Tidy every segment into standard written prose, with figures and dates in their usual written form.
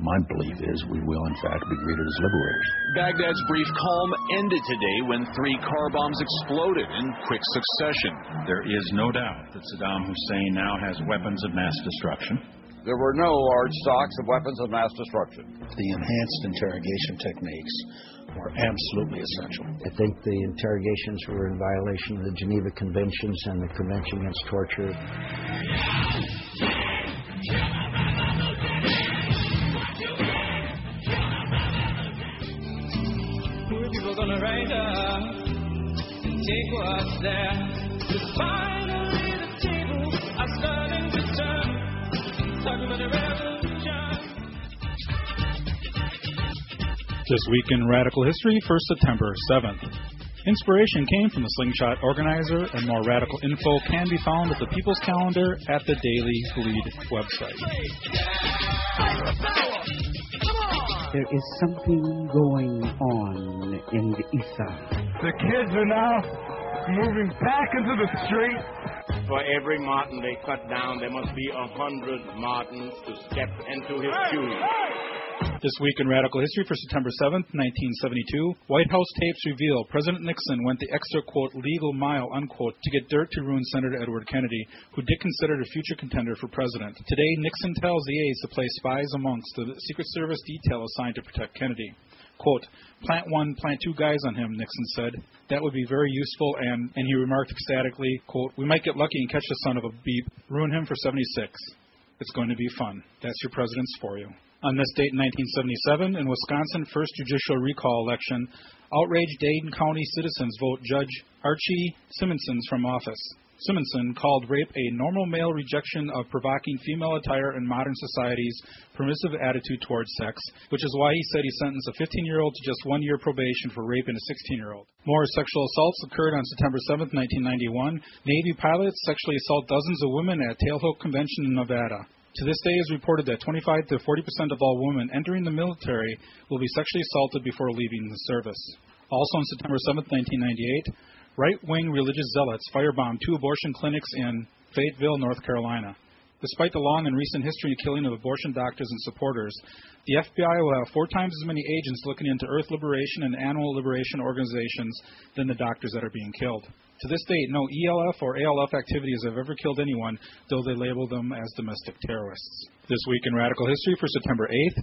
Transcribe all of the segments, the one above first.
My belief is we will, in fact, be greeted as liberators. Baghdad's brief calm ended today when 3 car bombs exploded in quick succession. There is no doubt that Saddam Hussein now has weapons of mass destruction. There were no large stocks of weapons of mass destruction. The enhanced interrogation techniques were absolutely essential. I think the interrogations were in violation of the Geneva Conventions and the Convention Against Torture. People gonna rise up and take what's there. 'Cause finally the tables are starting to turn. Talking about the revolution. This week in Radical History for September 7th. Inspiration came from the Slingshot organizer, and more radical info can be found at the People's Calendar at the Daily Bleed website. There is something going on in the ether. The kids are now moving back into the street. For every marten they cut down, there must be 100 martens to step into his shoes. This week in Radical History for September 7th, 1972, White House tapes reveal President Nixon went the extra, quote, legal mile, unquote, to get dirt to ruin Senator Edward Kennedy, who Dick considered a future contender for president. Today, Nixon tells the aides to place spies amongst the Secret Service detail assigned to protect Kennedy. Quote, plant 1, plant 2 guys on him, Nixon said. That would be very useful, and he remarked ecstatically, quote, we might get lucky and catch the son of a beep, ruin him for 76. It's going to be fun. That's your presidents for you. On this date in 1977, in Wisconsin first judicial recall election, outraged Dane County citizens vote Judge Archie Simonson from office. Simonson called rape a normal male rejection of provoking female attire in modern society's permissive attitude towards sex, which is why he said he sentenced a 15-year-old to just 1 year probation for raping a 16-year-old. More sexual assaults occurred on September 7, 1991. Navy pilots sexually assault dozens of women at Tailhook Convention in Nevada. To this day, it is reported that 25 to 40% of all women entering the military will be sexually assaulted before leaving the service. Also on September 7, 1998, right-wing religious zealots firebombed 2 abortion clinics in Fayetteville, North Carolina. Despite the long and recent history of killing of abortion doctors and supporters, the FBI will have 4 times as many agents looking into Earth liberation and animal liberation organizations than the doctors that are being killed. To this date, no ELF or ALF activities have ever killed anyone, though they label them as domestic terrorists. This week in Radical History for September 8,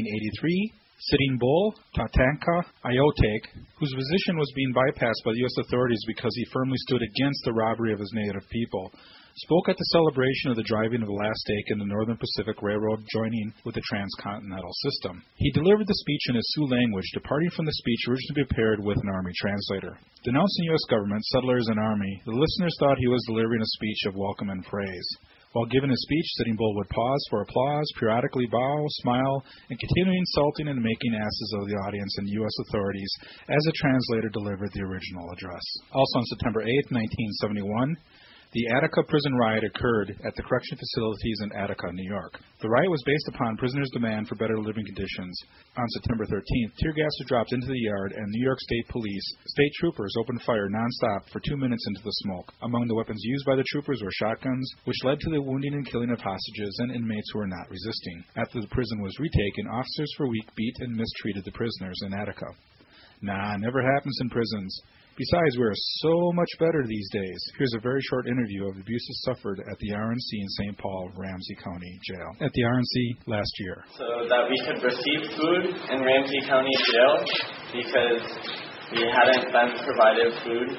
1883, Sitting Bull, Tatanka Iotek, whose position was being bypassed by the U.S. authorities because he firmly stood against the robbery of his native people, spoke at the celebration of the driving of the last stake in the Northern Pacific Railroad joining with the transcontinental system. He delivered the speech in his Sioux language, departing from the speech originally prepared with an Army translator. Denouncing U.S. government, settlers, and Army, the listeners thought he was delivering a speech of welcome and praise. While giving his speech, Sitting Bull would pause for applause, periodically bow, smile, and continue insulting and making asses of the audience and U.S. authorities as the translator delivered the original address. Also on September 8, 1971, the Attica prison riot occurred at the correction facilities in Attica, New York. The riot was based upon prisoners' demand for better living conditions. On September 13th, tear gas was dropped into the yard, and New York State Police, state troopers opened fire nonstop for 2 minutes into the smoke. Among the weapons used by the troopers were shotguns, which led to the wounding and killing of hostages and inmates who were not resisting. After the prison was retaken, officers for a week beat and mistreated the prisoners in Attica. Nah, never happens in prisons. Besides, we're so much better these days. Here's a very short interview of abuses suffered at the RNC in St. Paul, Ramsey County Jail. At the RNC last year. So that we could receive food in Ramsey County Jail because we hadn't been provided food.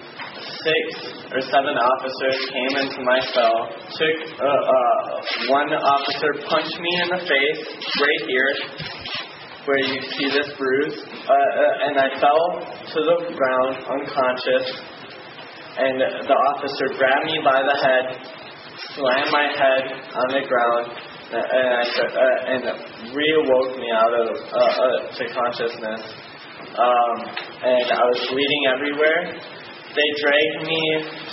6 or 7 officers came into my cell, one officer punched me in the face, right here, where you see this bruise, and I fell to the ground unconscious, and the officer grabbed me by the head, slammed my head on the ground, and reawoke me out of to consciousness, and I was bleeding everywhere. They dragged me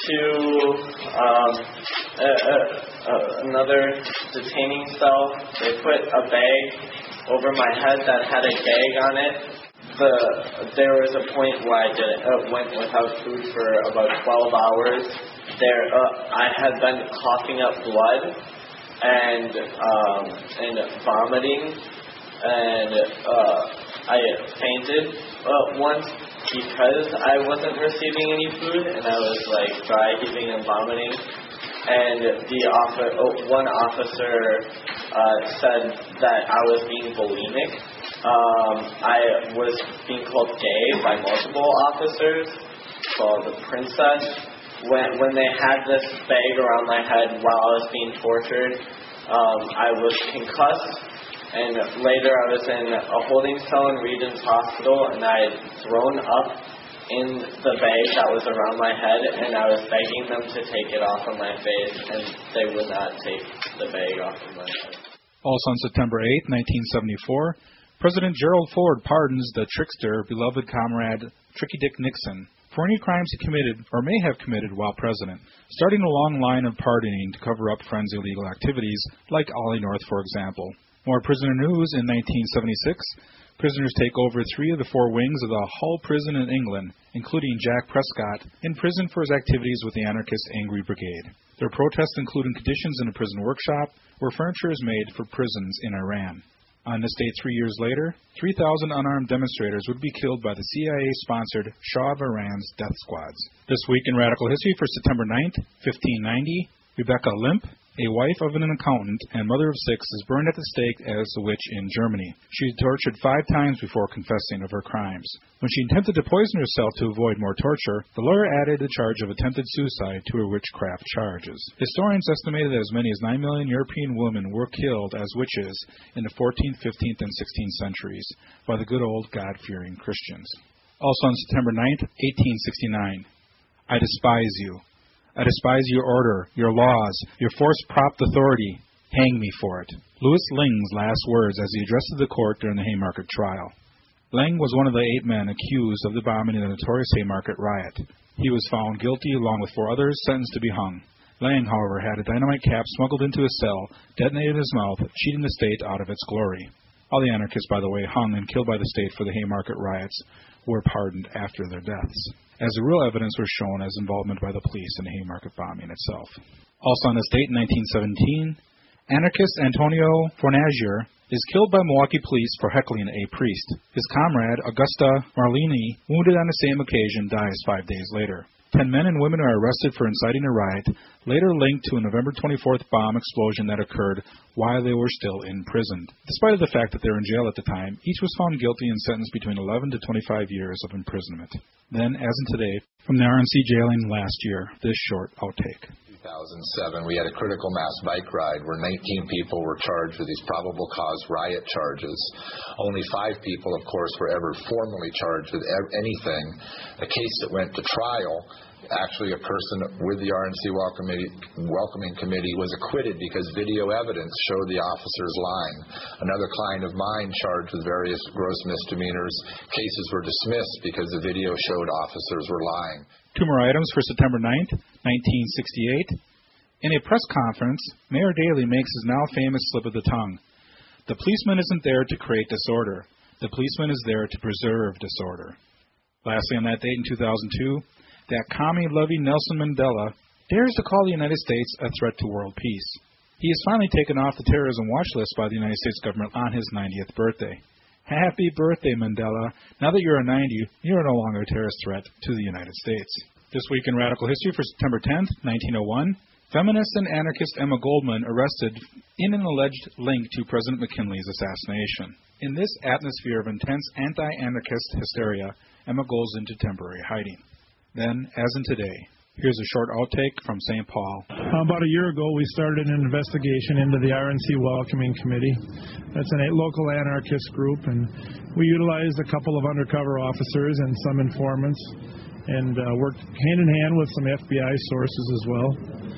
to another detaining cell. They put a bag over my head that had a gag on it. There was a point where I went without food for about 12 hours. I had been coughing up blood and vomiting and I fainted once because I wasn't receiving any food, and I was like dry heaving and vomiting. And one officer said that I was being bulimic. I was being called gay by multiple officers, called the princess. When they had this bag around my head while I was being tortured, I was concussed, and later I was in a holding cell in Regents Hospital, and I had thrown up in the bag that was around my head, and I was begging them to take it off of my face, and they would not take the bag off of my head. Also on September 8, 1974, President Gerald Ford pardons the trickster, beloved comrade Tricky Dick Nixon for any crimes he committed or may have committed while president, starting a long line of pardoning to cover up friends' illegal activities, like Ollie North, for example. More prisoner news in 1976. Prisoners take over 3 of the 4 wings of the Hull prison in England, including Jack Prescott, in prison for his activities with the anarchist Angry Brigade. Their protests including conditions in a prison workshop where furniture is made for prisons in Iran. On this date 3 years later, 3,000 unarmed demonstrators would be killed by the CIA-sponsored Shah of Iran's death squads. This week in Radical History for September 9th, 1590, Rebecca Limp, a wife of an accountant and mother of 6, is burned at the stake as a witch in Germany. She was tortured 5 times before confessing of her crimes. When she attempted to poison herself to avoid more torture, the lawyer added the charge of attempted suicide to her witchcraft charges. Historians estimated that as many as 9 million European women were killed as witches in the 14th, 15th, and 16th centuries by the good old God-fearing Christians. Also on September 9th, 1869, I despise you. I despise your order, your laws, your force-propped authority. Hang me for it. Louis Ling's last words as he addressed the court during the Haymarket trial. Ling was one of the 8 men accused of the bombing in the notorious Haymarket riot. He was found guilty along with 4 others, sentenced to be hung. Lang, however, had a dynamite cap smuggled into his cell, detonated in his mouth, cheating the state out of its glory. All the anarchists, by the way, hung and killed by the state for the Haymarket riots, were pardoned after their deaths, as the real evidence was shown as involvement by the police in the Haymarket bombing itself. Also on this date in 1917, anarchist Antonio Fornacier is killed by Milwaukee police for heckling a priest. His comrade, Augusta Marlini, wounded on the same occasion, dies 5 days later. 10 men and women are arrested for inciting a riot, later linked to a November 24th bomb explosion that occurred while they were still imprisoned. Despite the fact that they were in jail at the time, each was found guilty and sentenced between 11 to 25 years of imprisonment. Then, as in today, from the RNC jailing last year, this short outtake. 2007, we had a critical mass bike ride where 19 people were charged with these probable cause riot charges. Only 5 people, of course, were ever formally charged with anything. A case that went to trial, actually a person with the RNC welcoming committee was acquitted because video evidence showed the officers lying. Another client of mine charged with various gross misdemeanors. Cases were dismissed because the video showed officers were lying. 2 more items for September 9th, 1968. In a press conference, Mayor Daley makes his now famous slip of the tongue. The policeman isn't there to create disorder. The policeman is there to preserve disorder. Lastly, on that date in 2002, that commie-loving Nelson Mandela dares to call the United States a threat to world peace. He is finally taken off the terrorism watch list by the United States government on his 90th birthday. Happy birthday, Mandela. Now that you're 90, you're no longer a terrorist threat to the United States. This week in Radical History for September 10th, 1901, feminist and anarchist Emma Goldman arrested in an alleged link to President McKinley's assassination. In this atmosphere of intense anti-anarchist hysteria, Emma goes into temporary hiding. Then, as in today, here's a short outtake from St. Paul. About a year ago, we started an investigation into the RNC Welcoming Committee. That's a local anarchist group, and we utilized a couple of undercover officers and some informants, and worked hand in hand with some FBI sources as well.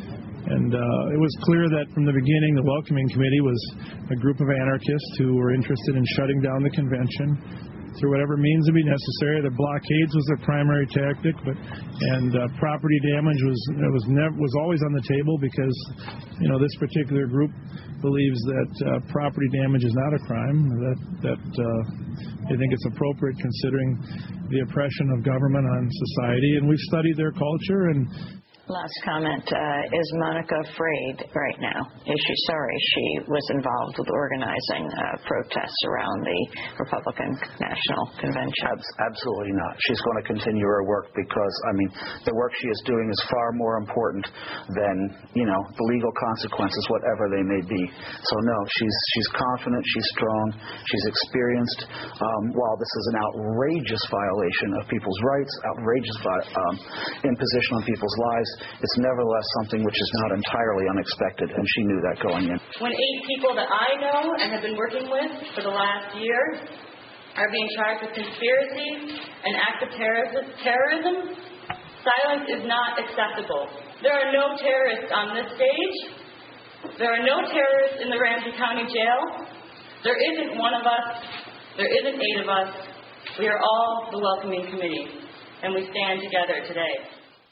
And it was clear that from the beginning, the Welcoming Committee was a group of anarchists who were interested in shutting down the convention through whatever means would be necessary. The blockades was their primary tactic, and property damage was always on the table because, this particular group believes that property damage is not a crime. That they think it's appropriate considering the oppression of government on society. And we've studied their culture, and Last comment. Is Monica afraid right now? Is she sorry she was involved with organizing protests around the Republican National Convention? Absolutely not. She's going to continue her work because, the work she is doing is far more important than, the legal consequences, whatever they may be. So, no, she's confident, she's strong, she's experienced. While this is an outrageous violation of people's rights, outrageous imposition on people's lives, it's nevertheless something which is not entirely unexpected, and she knew that going in. When 8 people that I know and have been working with for the last year are being charged with conspiracy and act of terrorism, silence is not acceptable. There are no terrorists on this stage. There are no terrorists in the Ramsey County Jail. There isn't one of us. There isn't 8 of us. We are all the welcoming committee, and we stand together today.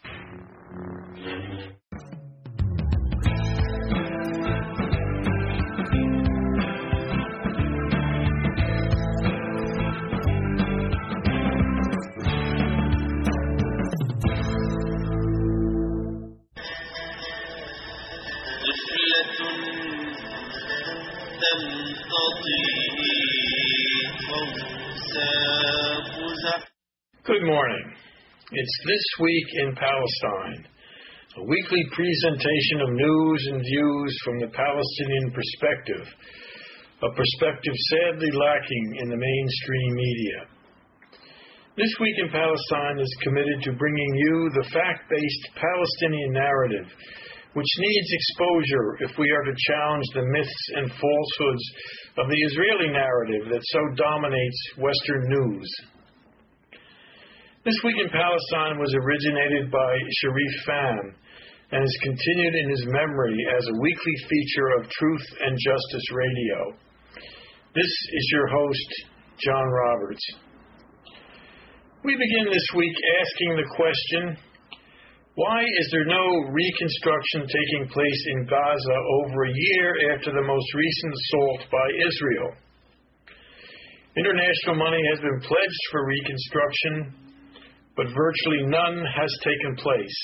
Good morning. It's This Week in Palestine, a weekly presentation of news and views from the Palestinian perspective, a perspective sadly lacking in the mainstream media. This Week in Palestine is committed to bringing you the fact-based Palestinian narrative, which needs exposure if we are to challenge the myths and falsehoods of the Israeli narrative that so dominates Western news. This Week in Palestine was originated by Sharif Fan and is continued in his memory as a weekly feature of Truth and Justice Radio. This is your host, John Roberts. We begin this week asking the question, why is there no reconstruction taking place in Gaza over a year after the most recent assault by Israel? International money has been pledged for reconstruction, but virtually none has taken place.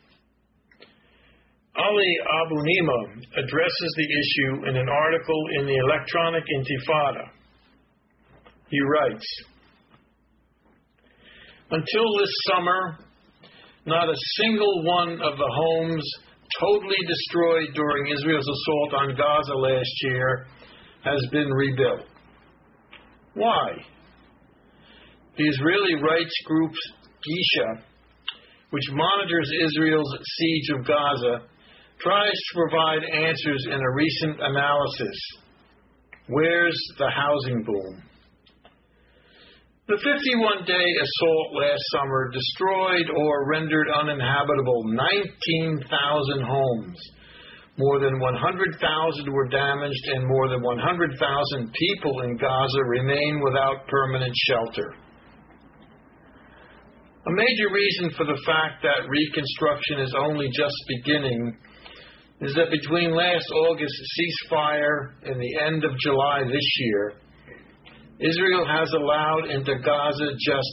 Ali Abu Nima addresses the issue in an article in the Electronic Intifada. He writes, until this summer, not a single one of the homes totally destroyed during Israel's assault on Gaza last year has been rebuilt. Why? The Israeli rights group Gisha, which monitors Israel's siege of Gaza, tries to provide answers in a recent analysis. Where's the housing boom? The 51-day assault last summer destroyed or rendered uninhabitable 19,000 homes. More than 100,000 were damaged, and more than 100,000 people in Gaza remain without permanent shelter. A major reason for the fact that reconstruction is only just beginning is that between last August's ceasefire and the end of July this year, Israel has allowed into Gaza just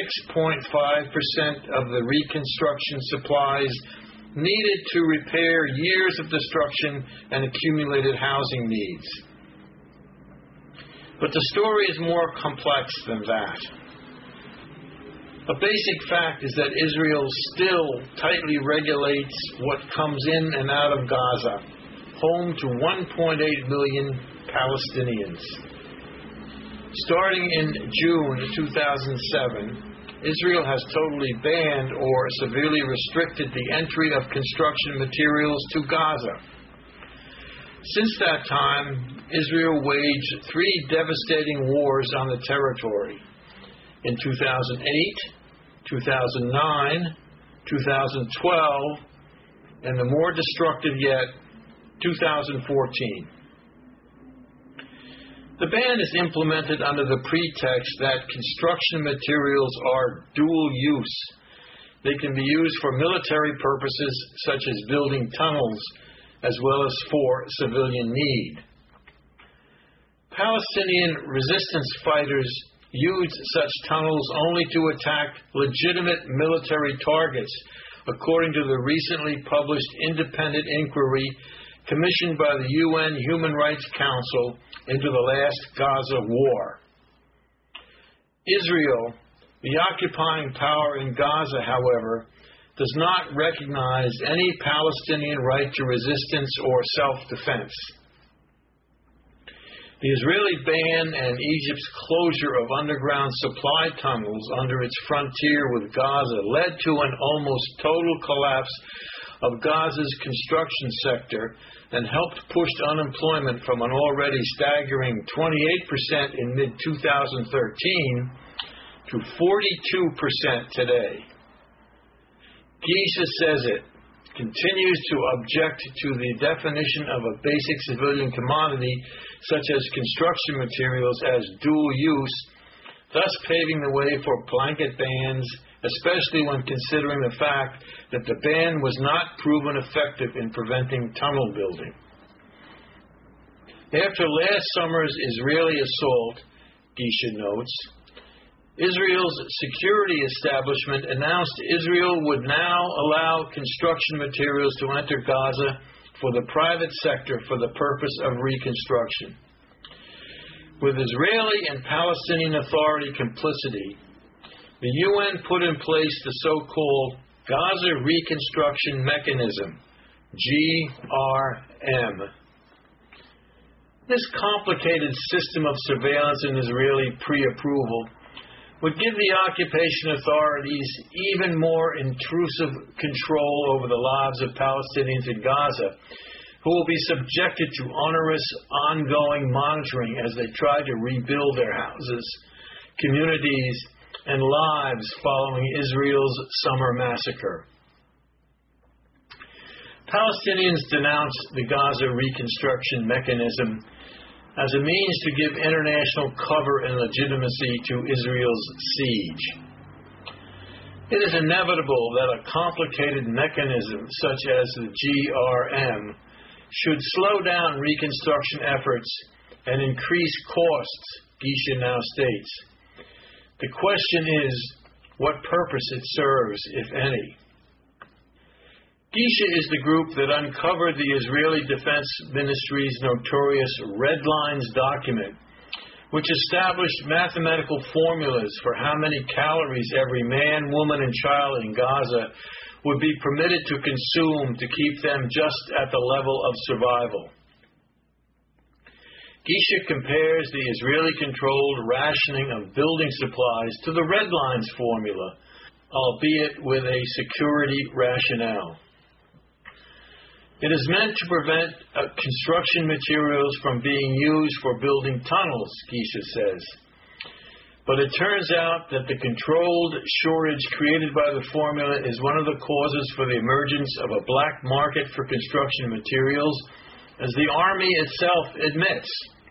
6.5% of the reconstruction supplies needed to repair years of destruction and accumulated housing needs. But the story is more complex than that. A basic fact is that Israel still tightly regulates what comes in and out of Gaza, home to 1.8 million Palestinians. Starting in June 2007, Israel has totally banned or severely restricted the entry of construction materials to Gaza. Since that time, Israel waged 3 devastating wars on the territory. In 2008, 2009, 2012, and the more destructive yet, 2014. The ban is implemented under the pretext that construction materials are dual use. They can be used for military purposes, such as building tunnels, as well as for civilian need. Palestinian resistance fighters used such tunnels only to attack legitimate military targets according to the recently published independent inquiry commissioned by the UN Human Rights Council into the last Gaza war. Israel, the occupying power in Gaza, however, does not recognize any Palestinian right to resistance or self-defense. The Israeli ban and Egypt's closure of underground supply tunnels under its frontier with Gaza led to an almost total collapse of Gaza's construction sector and helped push unemployment from an already staggering 28% in mid-2013 to 42% today. Gisha says it continues to object to the definition of a basic civilian commodity such as construction materials as dual use, thus paving the way for blanket bans, especially when considering the fact that the ban was not proven effective in preventing tunnel building. After last summer's Israeli assault, Gisha notes, Israel's security establishment announced Israel would now allow construction materials to enter Gaza for the private sector for the purpose of reconstruction. With Israeli and Palestinian Authority complicity, the UN put in place the so-called Gaza Reconstruction Mechanism, GRM. This complicated system of surveillance and Israeli pre-approval would give the occupation authorities even more intrusive control over the lives of Palestinians in Gaza, who will be subjected to onerous, ongoing monitoring as they try to rebuild their houses, communities, and lives following Israel's summer massacre. Palestinians denounce the Gaza Reconstruction Mechanism as a means to give international cover and legitimacy to Israel's siege. It is inevitable that a complicated mechanism such as the GRM should slow down reconstruction efforts and increase costs, Gisha now states. The question is what purpose it serves, if any. Gisha is the group that uncovered the Israeli Defense Ministry's notorious Red Lines document, which established mathematical formulas for how many calories every man, woman, and child in Gaza would be permitted to consume to keep them just at the level of survival. Gisha compares the Israeli-controlled rationing of building supplies to the Red Lines formula, albeit with a security rationale. It is meant to prevent construction materials from being used for building tunnels, Gisha says. But it turns out that the controlled shortage created by the formula is one of the causes for the emergence of a black market for construction materials, as the Army itself admits.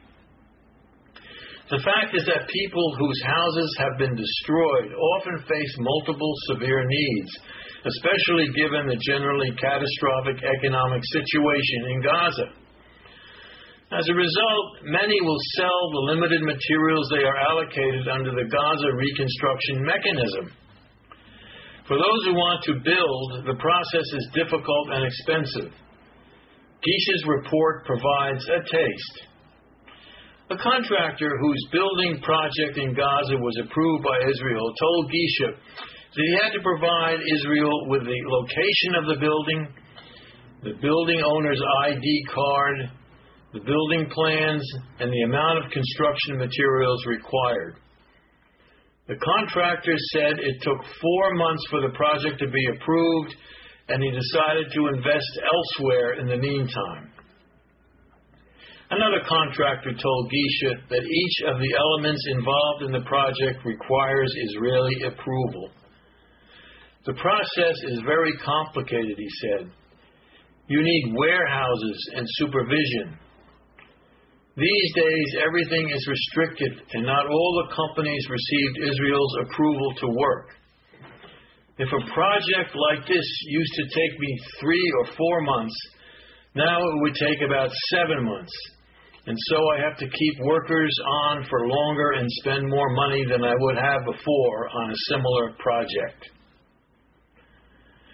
The fact is that people whose houses have been destroyed often face multiple severe needs, especially given the generally catastrophic economic situation in Gaza. As a result, many will sell the limited materials they are allocated under the Gaza Reconstruction Mechanism. For those who want to build, the process is difficult and expensive. Gisha's report provides a taste. A contractor whose building project in Gaza was approved by Israel told Gisha that he had to provide Israel with the location of the building owner's ID card, the building plans, and the amount of construction materials required. The contractor said it took 4 months for the project to be approved, and he decided to invest elsewhere in the meantime. Another contractor told Gisha that each of the elements involved in the project requires Israeli approval. The process is very complicated, he said. You need warehouses and supervision. These days, everything is restricted, and not all the companies received Israel's approval to work. If a project like this used to take me 3 or 4 months, now it would take about 7 months. And so I have to keep workers on for longer and spend more money than I would have before on a similar project.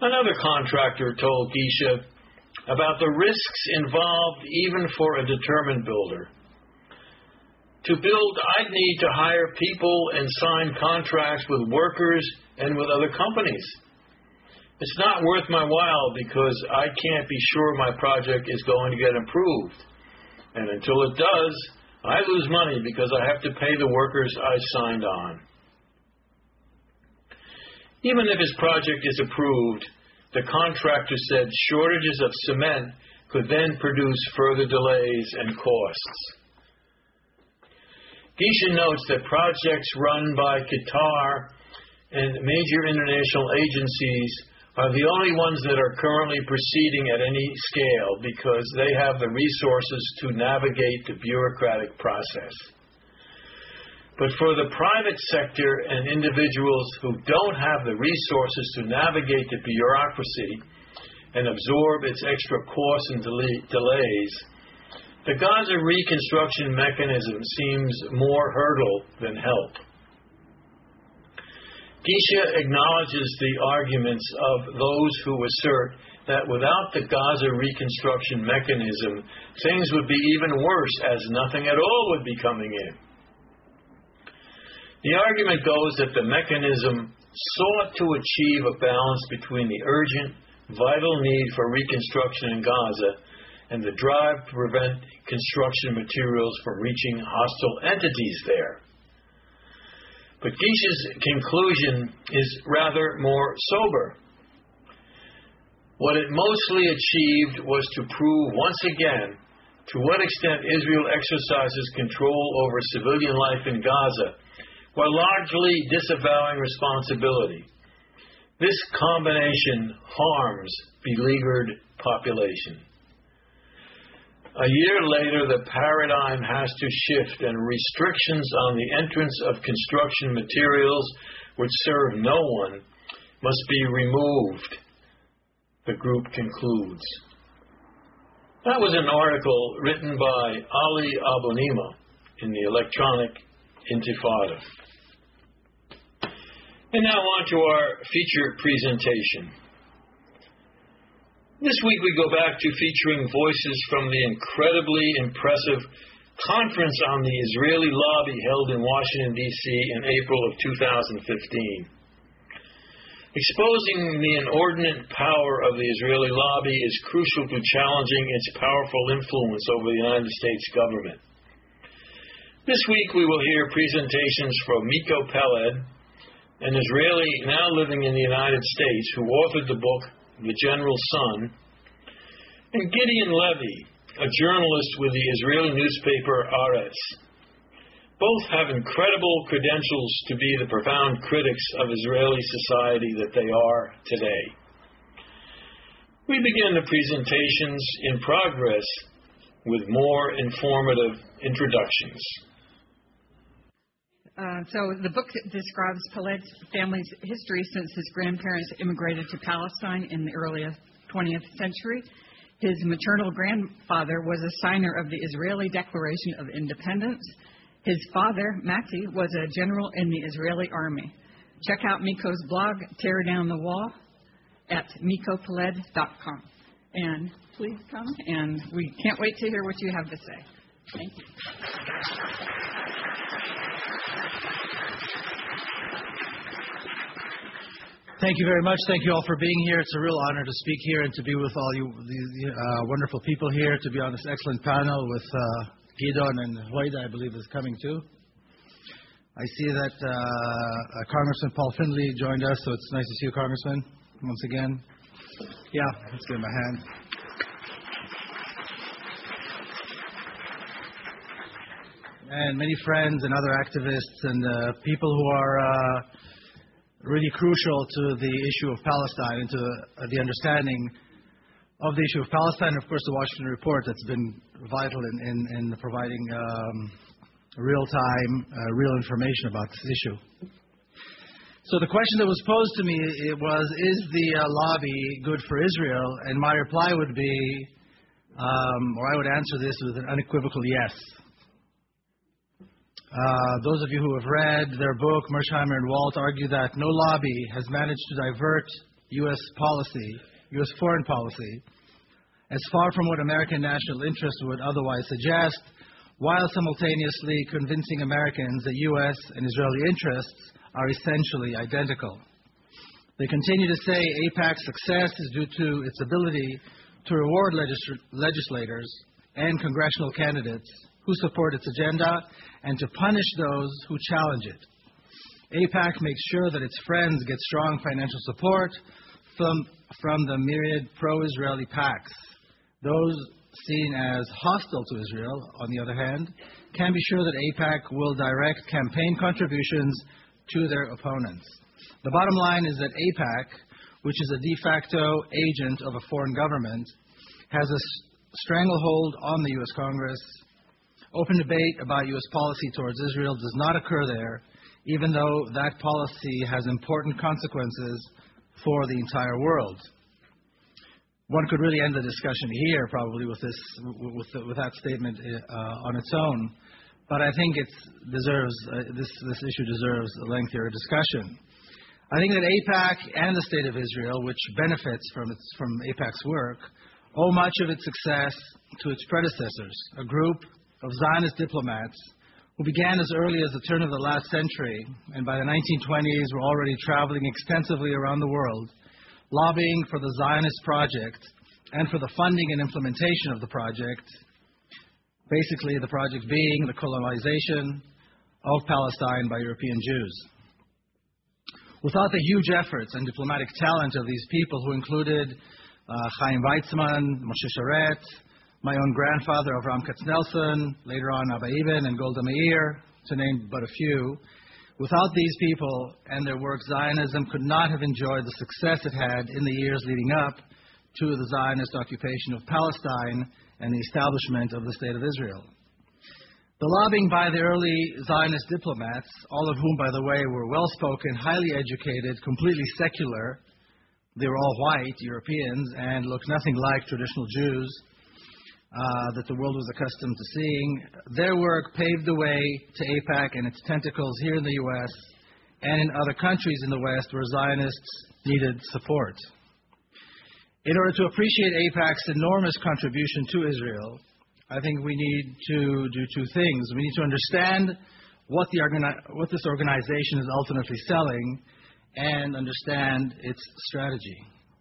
Another contractor told Geisha about the risks involved even for a determined builder. To build, I'd need to hire people and sign contracts with workers and with other companies. It's not worth my while because I can't be sure my project is going to get approved. And until it does, I lose money because I have to pay the workers I signed on. Even if his project is approved, the contractor said shortages of cement could then produce further delays and costs. Geisha notes that projects run by Qatar and major international agencies are the only ones that are currently proceeding at any scale because they have the resources to navigate the bureaucratic process. But for the private sector and individuals who don't have the resources to navigate the bureaucracy and absorb its extra costs and delays, the Gaza reconstruction mechanism seems more hurdle than help. Geisha acknowledges the arguments of those who assert that without the Gaza reconstruction mechanism, things would be even worse as nothing at all would be coming in. The argument goes that the mechanism sought to achieve a balance between the urgent, vital need for reconstruction in Gaza and the drive to prevent construction materials from reaching hostile entities there. But Geisha's conclusion is rather more sober. What it mostly achieved was to prove once again to what extent Israel exercises control over civilian life in Gaza, while largely disavowing responsibility. This combination harms beleaguered population. A year later, the paradigm has to shift, and restrictions on the entrance of construction materials which serve no one must be removed, the group concludes. That was an article written by Ali Abunimah in the Electronic Intifada. And now on to our feature presentation. This week we go back to featuring voices from the incredibly impressive conference on the Israeli lobby held in Washington, D.C. in April of 2015. Exposing the inordinate power of the Israeli lobby is crucial to challenging its powerful influence over the United States government. This week we will hear presentations from Miko Peled, an Israeli now living in the United States who authored the book The General Son, and Gideon Levy, a journalist with the Israeli newspaper Haaretz. Both have incredible credentials to be the profound critics of Israeli society that they are today. We begin the presentations in progress with more informative introductions. So the book describes Peled's family's history since his grandparents immigrated to Palestine in the early 20th century. His maternal grandfather was a signer of the Israeli Declaration of Independence. His father, Mati, was a general in the Israeli army. Check out Miko's blog, Tear Down the Wall, at mikopeled.com. And please come, and we can't wait to hear what you have to say. Thank you. Thank you very much. Thank you all for being here. It's a real honor to speak here and to be with all you wonderful people here, to be on this excellent panel with Gideon and Hoida, I believe, is coming too. I see that Congressman Paul Findley joined us, so it's nice to see you, Congressman, once again. Yeah, let's give him a hand. And many friends and other activists and people who are really crucial to the issue of Palestine and to the understanding of the issue of Palestine. Of course, the Washington Report that's been vital in providing real-time, real information about this issue. So the question that was posed to me was, is the lobby good for Israel? And my reply would be, or I would answer this with an unequivocal yes. Those of you who have read their book, Mersheimer and Walt, argue that no lobby has managed to divert U.S. foreign policy, as far from what American national interest would otherwise suggest, while simultaneously convincing Americans that U.S. and Israeli interests are essentially identical. They continue to say AIPAC's success is due to its ability to reward legislators and congressional candidates who support its agenda and to punish those who challenge it. AIPAC makes sure that its friends get strong financial support from the myriad pro-Israeli PACs. Those seen as hostile to Israel, on the other hand, can be sure that AIPAC will direct campaign contributions to their opponents. The bottom line is that AIPAC, which is a de facto agent of a foreign government, has a stranglehold on the U.S. Congress. Open debate about U.S. policy towards Israel does not occur there, even though that policy has important consequences for the entire world. One could really end the discussion here, probably, with that statement on its own. But I think this issue deserves a lengthier discussion. I think that AIPAC and the State of Israel, which benefits from AIPAC's work, owe much of its success to its predecessors, a group of Zionist diplomats who began as early as the turn of the last century, and by the 1920s were already traveling extensively around the world, lobbying for the Zionist project and for the funding and implementation of the project, basically the project being the colonization of Palestine by European Jews. Without the huge efforts and diplomatic talent of these people, who included Chaim Weizmann, Moshe Sharet, my own grandfather Avram Katznelson, later on Abba Eban and Golda Meir, to name but a few, without these people and their work, Zionism could not have enjoyed the success it had in the years leading up to the Zionist occupation of Palestine and the establishment of the State of Israel. The lobbying by the early Zionist diplomats, all of whom, by the way, were well-spoken, highly educated, completely secular, they were all white Europeans and looked nothing like traditional Jews that the world was accustomed to seeing. Their work paved the way to AIPAC and its tentacles here in the U.S. and in other countries in the West where Zionists needed support. In order to appreciate AIPAC's enormous contribution to Israel, I think we need to do two things. We need to understand what this organization is ultimately selling and understand its strategy.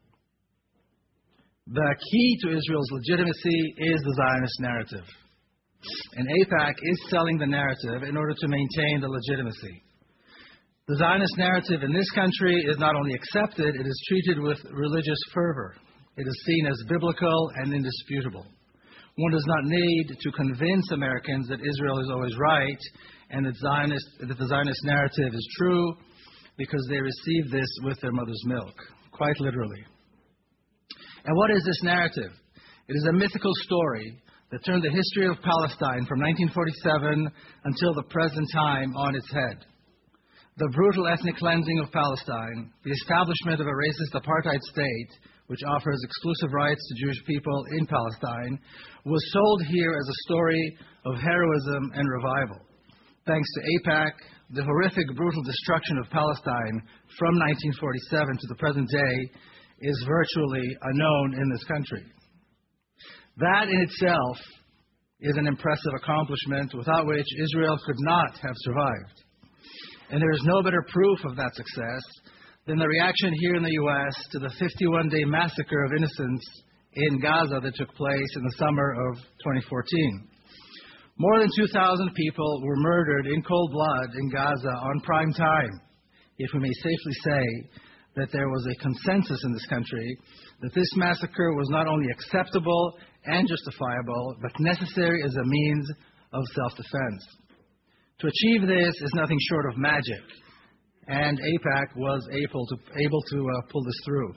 The key to Israel's legitimacy is the Zionist narrative. And AIPAC is selling the narrative in order to maintain the legitimacy. The Zionist narrative in this country is not only accepted, it is treated with religious fervor. It is seen as biblical and indisputable. One does not need to convince Americans that Israel is always right and that the Zionist narrative is true, because they receive this with their mother's milk, quite literally. And what is this narrative? It is a mythical story that turned the history of Palestine from 1947 until the present time on its head. The brutal ethnic cleansing of Palestine, the establishment of a racist apartheid state, which offers exclusive rights to Jewish people in Palestine, was sold here as a story of heroism and revival. Thanks to AIPAC, the horrific, brutal destruction of Palestine from 1947 to the present day is virtually unknown in this country. That in itself is an impressive accomplishment without which Israel could not have survived. And there is no better proof of that success than the reaction here in the U.S. to the 51-day massacre of innocents in Gaza that took place in the summer of 2014. More than 2,000 people were murdered in cold blood in Gaza on prime time. Yet we may safely say that there was a consensus in this country that this massacre was not only acceptable and justifiable, but necessary as a means of self-defense. To achieve this is nothing short of magic, and AIPAC was able to pull this through.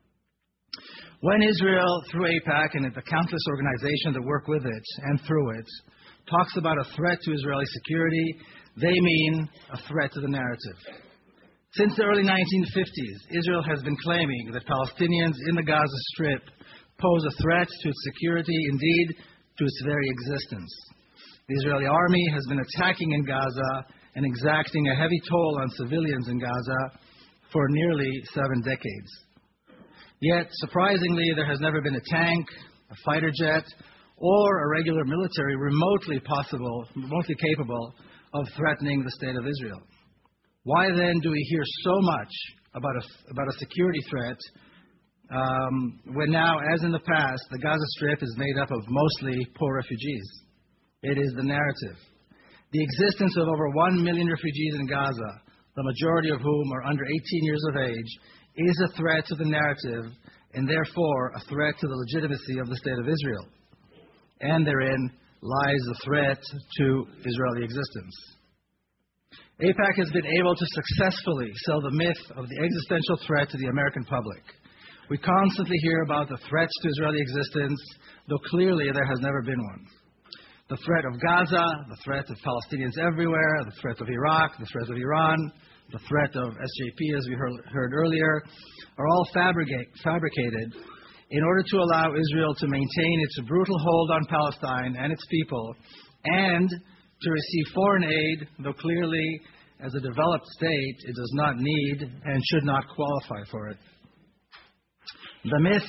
When Israel, through AIPAC and the countless organizations that work with it and through it, talks about a threat to Israeli security, they mean a threat to the narrative. Since the early 1950s, Israel has been claiming that Palestinians in the Gaza Strip pose a threat to its security, indeed, to its very existence. The Israeli army has been attacking in Gaza and exacting a heavy toll on civilians in Gaza for nearly 7 decades. Yet, surprisingly, there has never been a tank, a fighter jet, or a regular military remotely capable of threatening the state of Israel. Why then do we hear so much about a security threat when now, as in the past, the Gaza Strip is made up of mostly poor refugees? It is the narrative. The existence of over 1 million refugees in Gaza, the majority of whom are under 18 years of age, is a threat to the narrative and therefore a threat to the legitimacy of the state of Israel. And therein lies the threat to Israeli existence. AIPAC has been able to successfully sell the myth of the existential threat to the American public. We constantly hear about the threats to Israeli existence, though clearly there has never been one. The threat of Gaza, the threat of Palestinians everywhere, the threat of Iraq, the threat of Iran, the threat of SJP, as we heard earlier, are all fabricated in order to allow Israel to maintain its brutal hold on Palestine and its people, and to receive foreign aid, though clearly, as a developed state, it does not need and should not qualify for it. The myth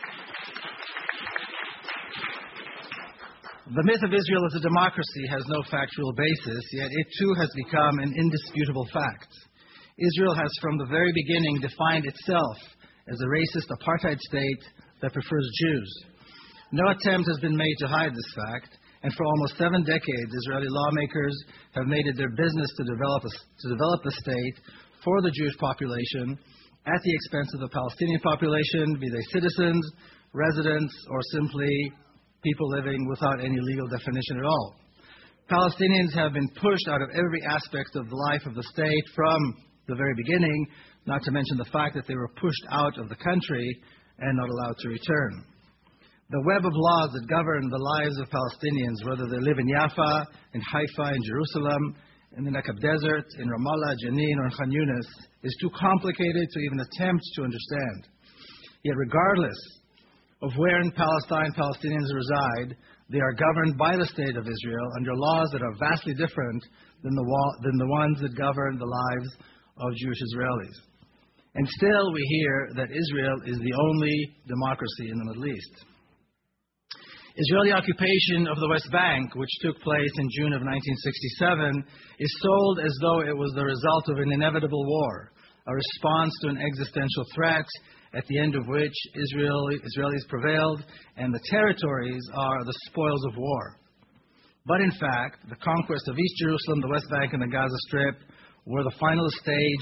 of Israel as a democracy has no factual basis, yet it too has become an indisputable fact. Israel has from the very beginning defined itself as a racist apartheid state that prefers Jews. No attempt has been made to hide this fact, and for almost 7 decades, Israeli lawmakers have made it their business to develop the state for the Jewish population at the expense of the Palestinian population, be they citizens, residents, or simply people living without any legal definition at all. Palestinians have been pushed out of every aspect of the life of the state from the very beginning, not to mention the fact that they were pushed out of the country and not allowed to return. The web of laws that govern the lives of Palestinians, whether they live in Jaffa, in Haifa, in Jerusalem, in the Negev Desert, in Ramallah, Jenin, or in Khan Yunis, is too complicated to even attempt to understand. Yet regardless of where in Palestine Palestinians reside, they are governed by the state of Israel under laws that are vastly different than the ones that govern the lives of Jewish Israelis. And still we hear that Israel is the only democracy in the Middle East. Israeli occupation of the West Bank, which took place in June of 1967, is sold as though it was the result of an inevitable war, a response to an existential threat, at the end of which Israelis prevailed, and the territories are the spoils of war. But in fact, the conquest of East Jerusalem, the West Bank, and the Gaza Strip were the final stage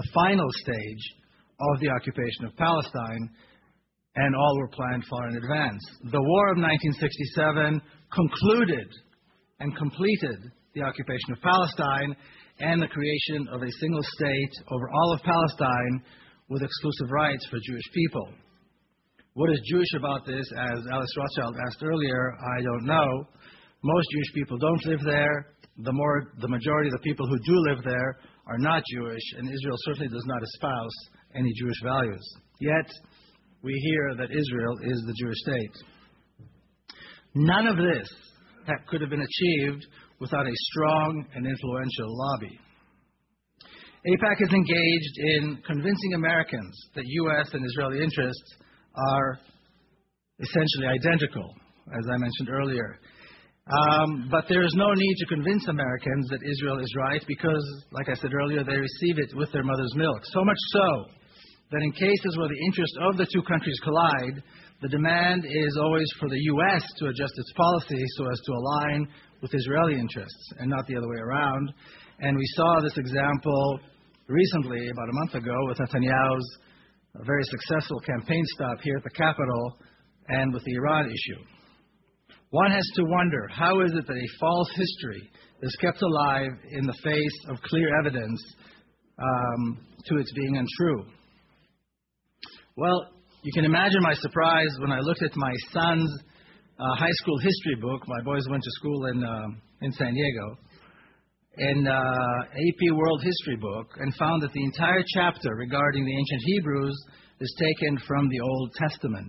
of the occupation of Palestine, and all were planned far in advance. The War of 1967 concluded and completed the occupation of Palestine and the creation of a single state over all of Palestine with exclusive rights for Jewish people. What is Jewish about this, as Alice Rothschild asked earlier, I don't know. Most Jewish people don't live there. The majority of the people who do live there are not Jewish, and Israel certainly does not espouse any Jewish values. Yet, we hear that Israel is the Jewish state. None of this could have been achieved without a strong and influential lobby. AIPAC is engaged in convincing Americans that U.S. and Israeli interests are essentially identical, as I mentioned earlier. But there is no need to convince Americans that Israel is right because, like I said earlier, they receive it with their mother's milk. So much so that in cases where the interests of the two countries collide, the demand is always for the U.S. to adjust its policy so as to align with Israeli interests and not the other way around. And we saw this example recently, about a month ago, with Netanyahu's very successful campaign stop here at the Capitol and with the Iran issue. One has to wonder, how is it that a false history is kept alive in the face of clear evidence to its being untrue? Well, you can imagine my surprise when I looked at my son's high school history book. My boys went to school in San Diego. In AP World History book, and found that the entire chapter regarding the ancient Hebrews is taken from the Old Testament.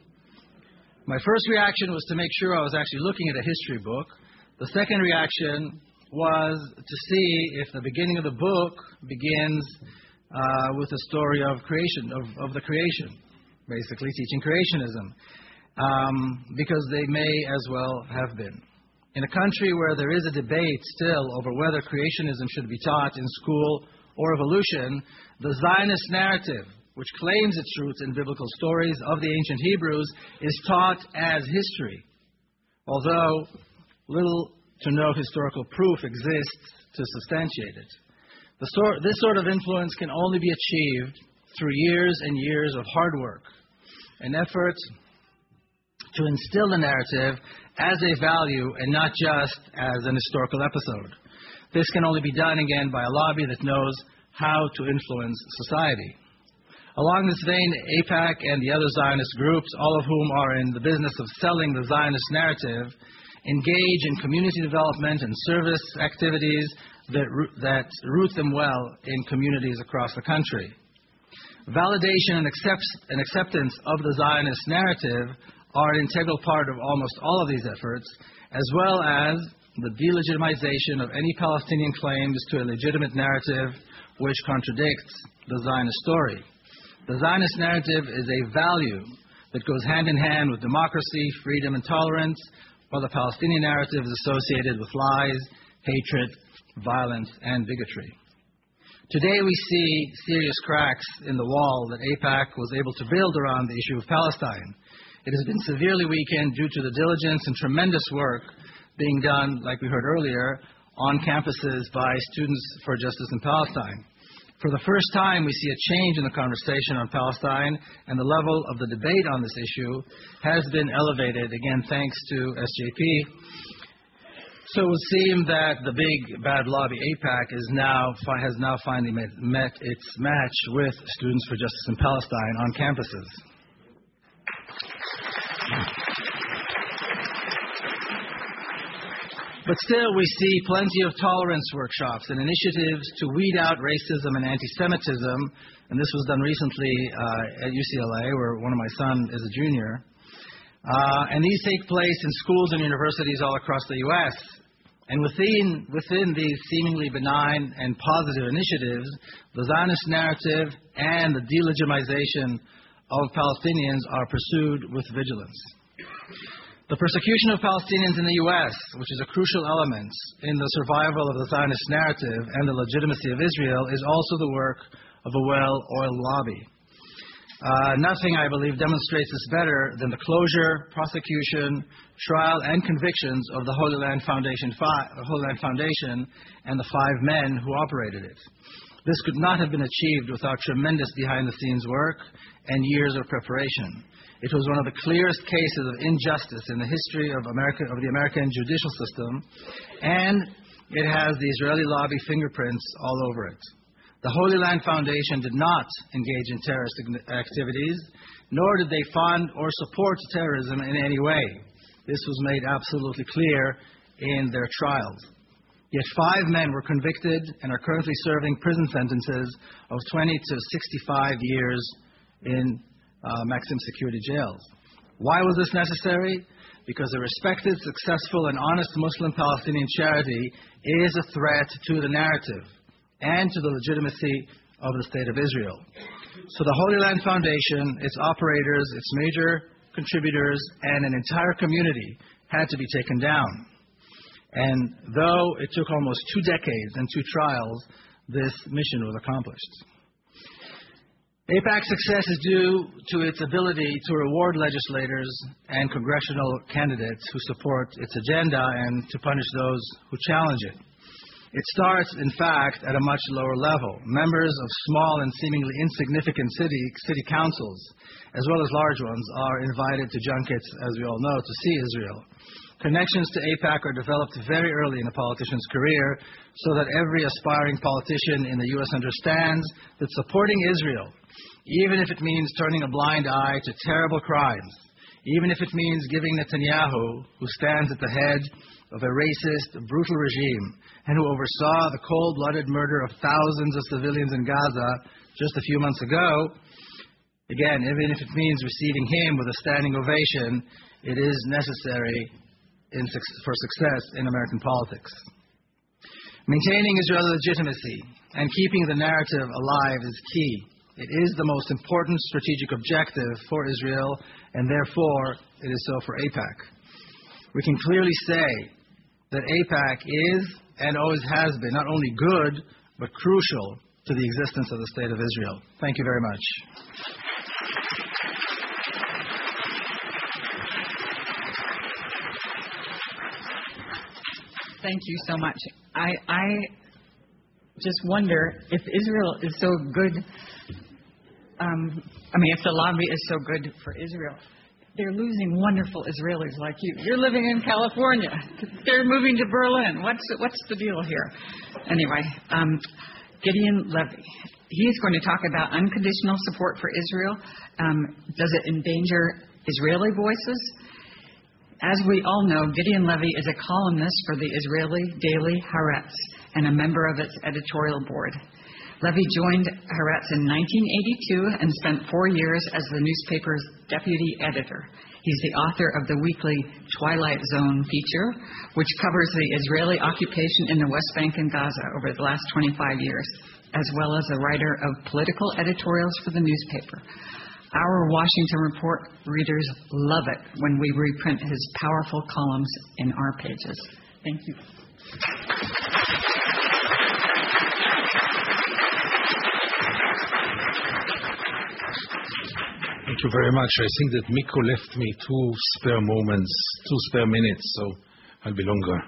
My first reaction was to make sure I was actually looking at a history book. The second reaction was to see if the beginning of the book begins with the story of creation, of the creation. basically teaching creationism, because they may as well have been. In a country where there is a debate still over whether creationism should be taught in school or evolution, the Zionist narrative, which claims its roots in biblical stories of the ancient Hebrews, is taught as history, although little to no historical proof exists to substantiate it. This sort of influence can only be achieved through years and years of hard work, an effort to instill the narrative as a value and not just as an historical episode. This can only be done, again, by a lobby that knows how to influence society. Along this vein, AIPAC and the other Zionist groups, all of whom are in the business of selling the Zionist narrative, engage in community development and service activities that root them well in communities across the country. Validation and acceptance of the Zionist narrative are an integral part of almost all of these efforts, as well as the delegitimization of any Palestinian claims to a legitimate narrative which contradicts the Zionist story. The Zionist narrative is a value that goes hand in hand with democracy, freedom, and tolerance, while the Palestinian narrative is associated with lies, hatred, violence, and bigotry. Today we see serious cracks in the wall that AIPAC was able to build around the issue of Palestine. It has been severely weakened due to the diligence and tremendous work being done, like we heard earlier, on campuses by Students for Justice in Palestine. For the first time, we see a change in the conversation on Palestine, and the level of the debate on this issue has been elevated, again, thanks to SJP. So it would seem that the big bad lobby, AIPAC, has now finally met its match with Students for Justice in Palestine on campuses. But still, we see plenty of tolerance workshops and initiatives to weed out racism and anti-Semitism, and this was done recently at UCLA, where one of my sons is a junior. And these take place in schools and universities all across the U.S. And within these seemingly benign and positive initiatives, the Zionist narrative and the delegitimization of Palestinians are pursued with vigilance. The persecution of Palestinians in the U.S., which is a crucial element in the survival of the Zionist narrative and the legitimacy of Israel, is also the work of a well-oiled lobby. Nothing, I believe, demonstrates this better than the closure, prosecution, trial, and convictions of the Holy Land Foundation and the 5 men who operated it. This could not have been achieved without tremendous behind-the-scenes work and years of preparation. It was one of the clearest cases of injustice in the history of the American judicial system, and it has the Israeli lobby fingerprints all over it. The Holy Land Foundation did not engage in terrorist activities, nor did they fund or support terrorism in any way. This was made absolutely clear in their trials. Yet 5 men were convicted and are currently serving prison sentences of 20 to 65 years in maximum security jails. Why was this necessary? Because a respected, successful, and honest Muslim Palestinian charity is a threat to the narrative and to the legitimacy of the State of Israel. So the Holy Land Foundation, its operators, its major contributors, and an entire community had to be taken down. And though it took almost 2 decades and 2 trials, this mission was accomplished. AIPAC's success is due to its ability to reward legislators and congressional candidates who support its agenda and to punish those who challenge it. It starts, in fact, at a much lower level. Members of small and seemingly insignificant city councils, as well as large ones, are invited to junkets, as we all know, to see Israel. Connections to AIPAC are developed very early in a politician's career so that every aspiring politician in the U.S. understands that supporting Israel, even if it means turning a blind eye to terrible crimes, even if it means giving Netanyahu, who stands at the head of a racist, brutal regime, and who oversaw the cold-blooded murder of thousands of civilians in Gaza just a few months ago, again, even if it means receiving him with a standing ovation, it is necessary for success in American politics. Maintaining Israeli legitimacy and keeping the narrative alive is key. It is the most important strategic objective for Israel, and therefore it is so for AIPAC. We can clearly say that AIPAC is and always has been not only good, but crucial to the existence of the State of Israel. Thank you very much. Thank you so much. I just wonder if Israel is so good, if the lobby is so good for Israel, they're losing wonderful Israelis like you. You're living in California. They're moving to Berlin. What's the deal here? Anyway, Gideon Levy. He's going to talk about unconditional support for Israel. Does it endanger Israeli voices? As we all know, Gideon Levy is a columnist for the Israeli daily Haaretz and a member of its editorial board. Levy joined Haaretz in 1982 and spent 4 years as the newspaper's deputy editor. He's the author of the weekly Twilight Zone feature, which covers the Israeli occupation in the West Bank and Gaza over the last 25 years, as well as a writer of political editorials for the newspaper. Our Washington Report readers love it when we reprint his powerful columns in our pages. Thank you. Thank you very much. I think that Miko left me 2 spare minutes, so I'll be longer.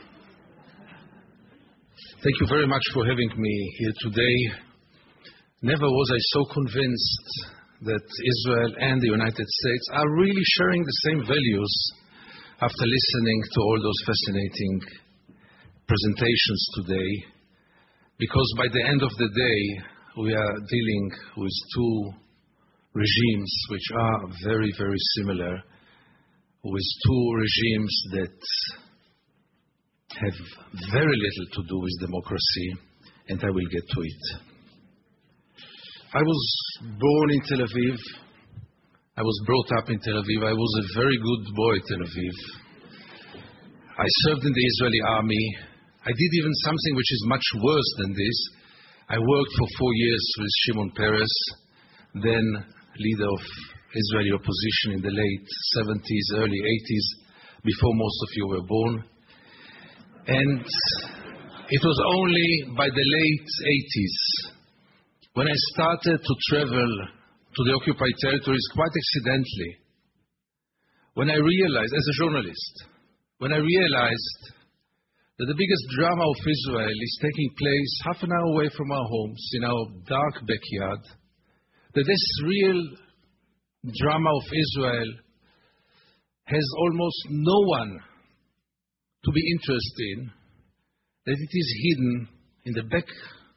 Thank you very much for having me here today. Never was I so convinced that Israel and the United States are really sharing the same values after listening to all those fascinating presentations today, because by the end of the day, we are dealing with 2 regimes which are very, very similar, with 2 regimes that have very little to do with democracy, and I will get to it. I was born in Tel Aviv. I was brought up in Tel Aviv. I was a very good boy in Tel Aviv. I served in the Israeli army. I did even something which is much worse than this. I worked for 4 years with Shimon Peres, then leader of Israeli opposition in the late 70s, early 80s, before most of you were born. And it was only by the late 80s when I started to travel to the occupied territories quite accidentally, when I realized, as a journalist, when I realized that the biggest drama of Israel is taking place half an hour away from our homes, in our dark backyard, that this real drama of Israel has almost no one to be interested in, that it is hidden in the backyard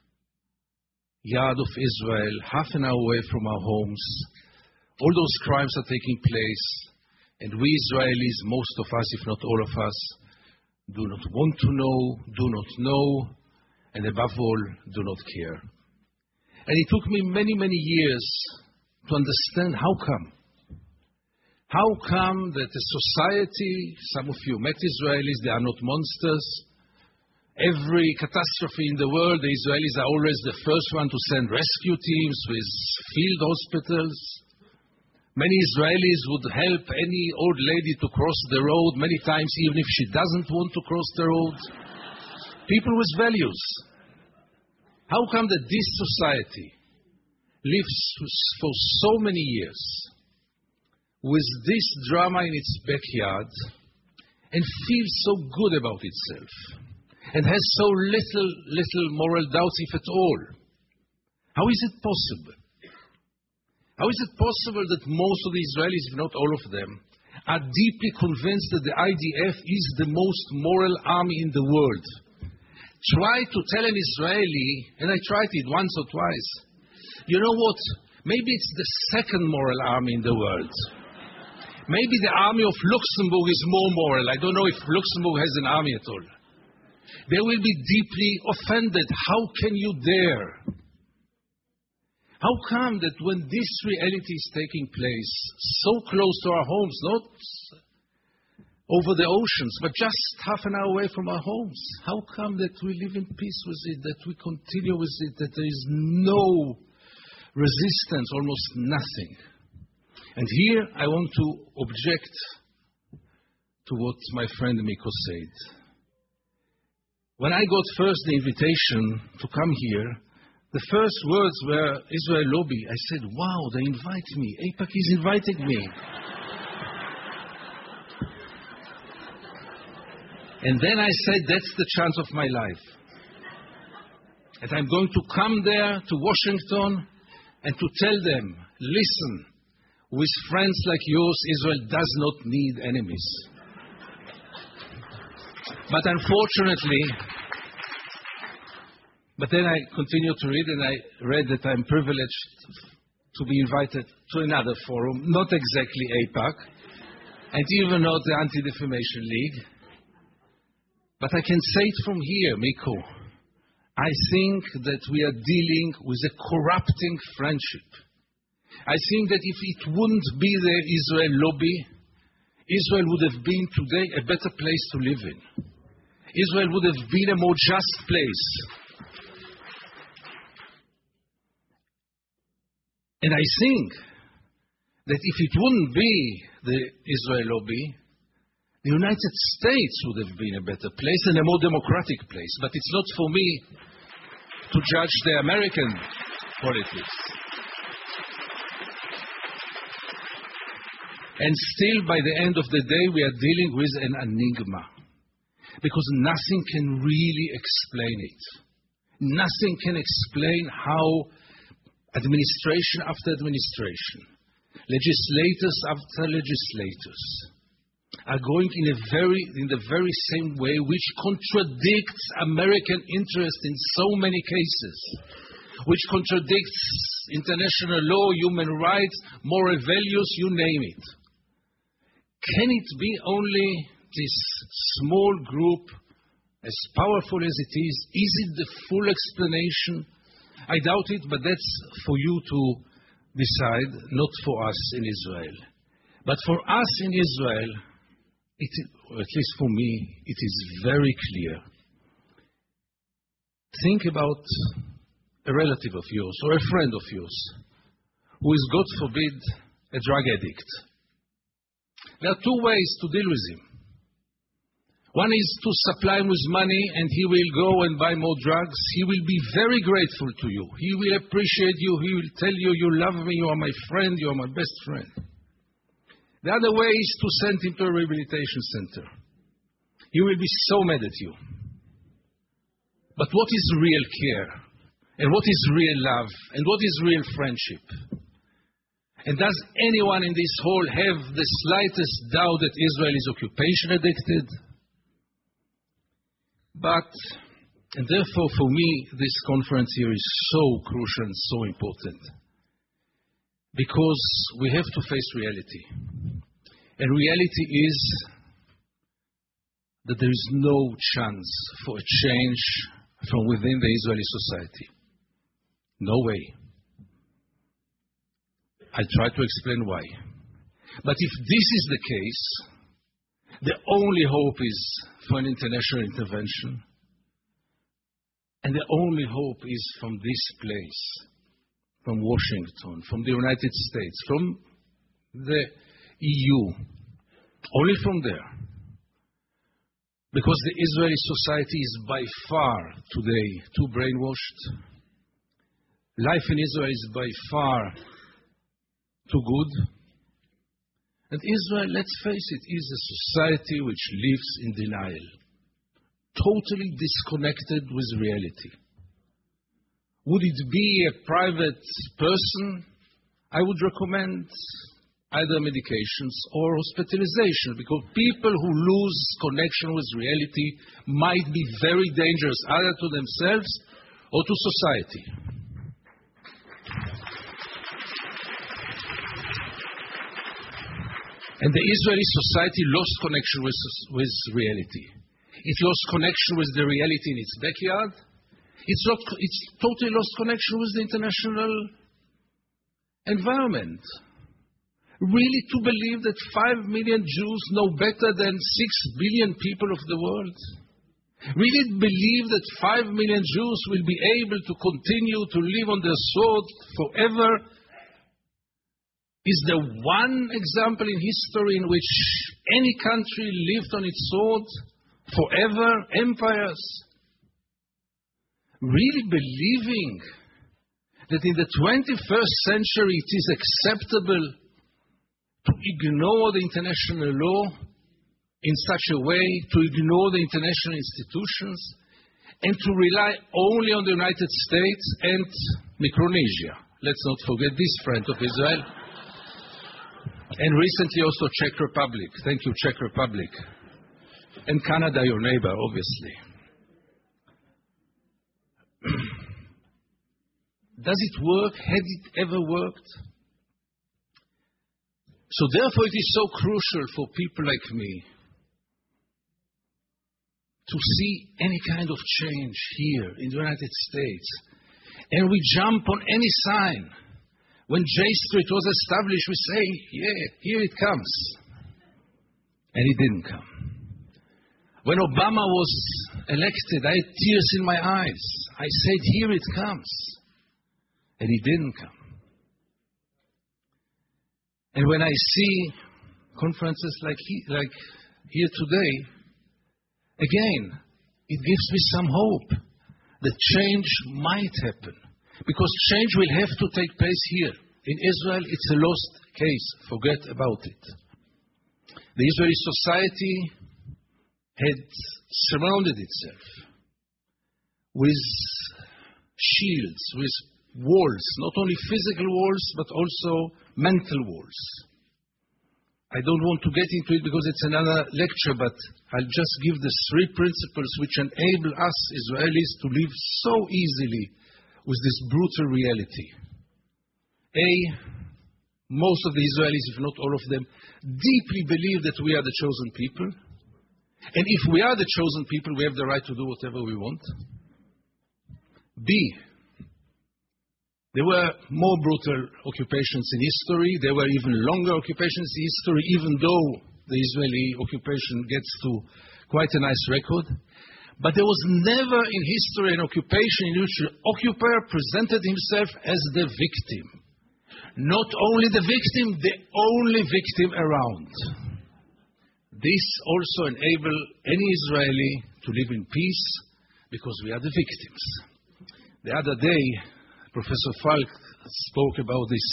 of Israel, half an hour away from our homes. All those crimes are taking place, and we Israelis, most of us, if not all of us, do not want to know, do not know, and above all, do not care. And it took me many, many years to understand how come. How come that a society, some of you met Israelis, they are not monsters. Every catastrophe in the world, the Israelis are always the first one to send rescue teams with field hospitals. Many Israelis would help any old lady to cross the road many times, even if she doesn't want to cross the road. People with values. How come that this society lives for so many years with this drama in its backyard and feels so good about itself and has so little moral doubts, if at all? How is it possible? How is it possible that most of the Israelis, if not all of them, are deeply convinced that the IDF is the most moral army in the world? Try to tell an Israeli, and I tried it once or twice, you know what, maybe it's the second moral army in the world. Maybe the army of Luxembourg is more moral. I don't know if Luxembourg has an army at all. They will be deeply offended. How can you dare? How come that when this reality is taking place so close to our homes, not over the oceans, but just half an hour away from our homes, how come that we live in peace with it, that we continue with it, that there is no resistance, almost nothing. And here I want to object to what my friend Miko said. When I got first the invitation to come here, the first words were Israel lobby. I said, wow, they invite me. AIPAC is inviting me. And then I said, that's the chance of my life. And I'm going to come there to Washington and to tell them, listen, with friends like yours, Israel does not need enemies. But unfortunately, but then I continued to read, and I read that I'm privileged to be invited to another forum, not exactly AIPAC, and even not the Anti-Defamation League. But I can say it from here, Miko. I think that we are dealing with a corrupting friendship. I think that if it wouldn't be the Israel lobby, Israel would have been today a better place to live in. Israel would have been a more just place. And I think that if it wouldn't be the Israel lobby, the United States would have been a better place and a more democratic place. But it's not for me to judge the American politics. And still, by the end of the day, we are dealing with an enigma. Because nothing can really explain it. Nothing can explain how administration after administration, legislators after legislators, are going in the very same way, which contradicts American interest in so many cases, which contradicts international law, human rights, moral values, you name it. Can it be only this small group, as powerful as it is? Is it the full explanation? I doubt it, but that's for you to decide, not for us in Israel. But for us in Israel, or at least for me, it is very clear. Think about a relative of yours or a friend of yours who is, God forbid, a drug addict. There are two ways to deal with him. One is to supply him with money and he will go and buy more drugs. He will be very grateful to you. He will appreciate you. He will tell you, you love me, you are my friend, you are my best friend. The other way is to send him to a rehabilitation center. He will be so mad at you. But what is real care? And what is real love? And what is real friendship? And does anyone in this hall have the slightest doubt that Israel is occupation addicted? And therefore for me, this conference here is so crucial and so important. Because we have to face reality. And reality is that there is no chance for a change from within the Israeli society. No way. I try to explain why. But if this is the case, the only hope is for an international intervention. And the only hope is from this place, from Washington, from the United States, from the EU. Only from there. Because the Israeli society is by far today too brainwashed. Life in Israel is by far too good. And Israel, let's face it, is a society which lives in denial, totally disconnected with reality. Would it be a private person? I would recommend either medications or hospitalization, because people who lose connection with reality might be very dangerous, either to themselves or to society. And the Israeli society lost connection with reality. It lost connection with the reality in its backyard. It's totally lost connection with the international environment. Really to believe that 5 million Jews know better than 6 billion people of the world? Will it believe that 5 million Jews will be able to continue to live on their sword forever? Is there one example in history in which any country lived on its sword forever? Empires? Really believing that in the 21st century it is acceptable to ignore the international law in such a way, to ignore the international institutions, and to rely only on the United States and Micronesia. Let's not forget this friend of Israel. And recently also Czech Republic. Thank you, Czech Republic. And Canada, your neighbor, obviously. Does it work? Had it ever worked? So therefore it is so crucial for people like me to see any kind of change here in the United States. And we jump on any sign. When J Street was established, we say, yeah, here it comes. And it didn't come. When Obama was elected, I had tears in my eyes. I said, here it comes. And it didn't come. And when I see conferences like here today, again, it gives me some hope that change might happen. Because change will have to take place here. In Israel, it's a lost case. Forget about it. The Israeli society had surrounded itself with shields, with walls, not only physical walls, but also mental walls. I don't want to get into it because it's another lecture, but I'll just give the 3 principles which enable us Israelis to live so easily with this brutal reality. A, most of the Israelis, if not all of them, deeply believe that we are the chosen people. And if we are the chosen people, we have the right to do whatever we want. B, there were more brutal occupations in history. There were even longer occupations in history, even though the Israeli occupation gets to quite a nice record. But there was never in history an occupation in which the occupier presented himself as the victim. Not only the victim, the only victim around. This also enables any Israeli to live in peace because we are the victims. The other day, Professor Falk spoke about this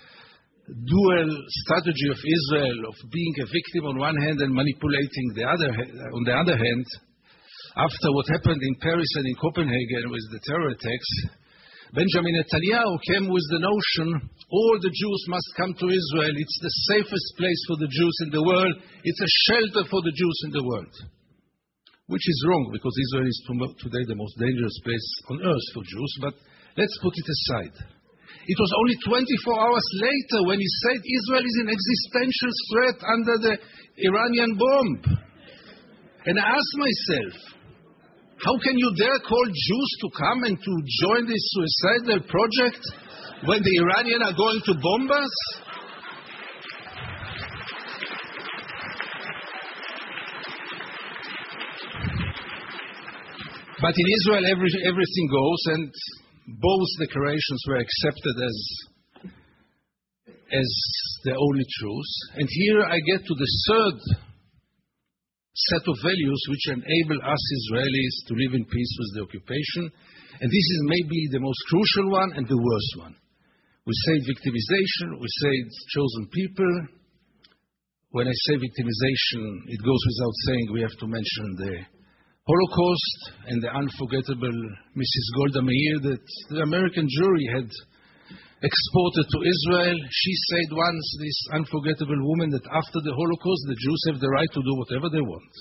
dual strategy of Israel of being a victim on one hand and manipulating on the other hand. After what happened in Paris and in Copenhagen with the terror attacks, Benjamin Netanyahu came with the notion all the Jews must come to Israel. It's the safest place for the Jews in the world. It's a shelter for the Jews in the world. Which is wrong, because Israel is today the most dangerous place on earth for Jews, but let's put it aside. It was only 24 hours later when he said Israel is an existential threat under the Iranian bomb. And I asked myself, how can you dare call Jews to come and to join this suicidal project when the Iranians are going to bomb us? But in Israel, everything goes, and both declarations were accepted as the only truth. And here I get to the third set of values which enable us Israelis to live in peace with the occupation. And this is maybe the most crucial one and the worst one. We say victimization, we say chosen people. When I say victimization, it goes without saying we have to mention the Holocaust and the unforgettable Mrs. Golda Meir that the American jury had exported to Israel. She said once, this unforgettable woman, that after the Holocaust, the Jews have the right to do whatever they want.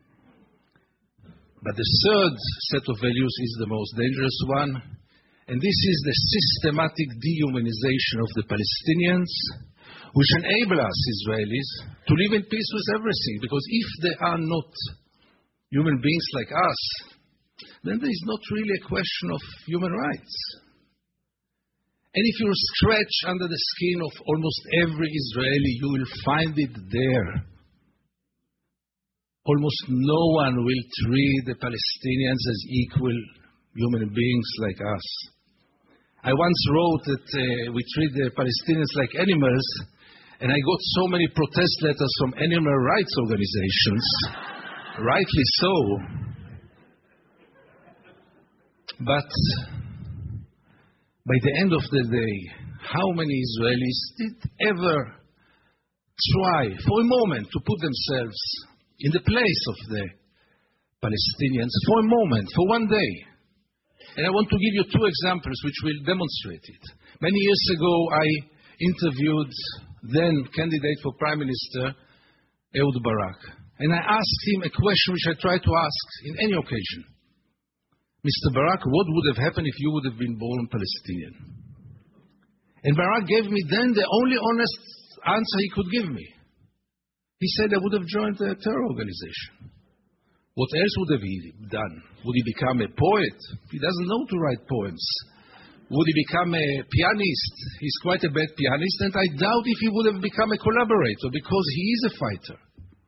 But the third set of values is the most dangerous one, and this is the systematic dehumanization of the Palestinians, which enable us Israelis to live in peace with everything, because if they are not human beings like us, then there is not really a question of human rights. And if you scratch under the skin of almost every Israeli, you will find it there. almost no one will treat the Palestinians as equal human beings like us. I once wrote that we treat the Palestinians like animals, and I got so many protest letters from animal rights organizations, rightly so. But by the end of the day, how many Israelis did ever try for a moment to put themselves in the place of the Palestinians for a moment, for one day? And I want to give you two examples which will demonstrate it. Many years ago, I interviewed then candidate for Prime Minister, Ehud Barak. And I asked him a question which I try to ask in any occasion. Mr. Barak, what would have happened if you would have been born Palestinian? And Barak gave me then the only honest answer he could give me. He said I would have joined a terror organization. What else would have he done? Would he become a poet? He doesn't know to write poems. Would he become a pianist? He's quite a bad pianist, and I doubt if he would have become a collaborator, because he is a fighter.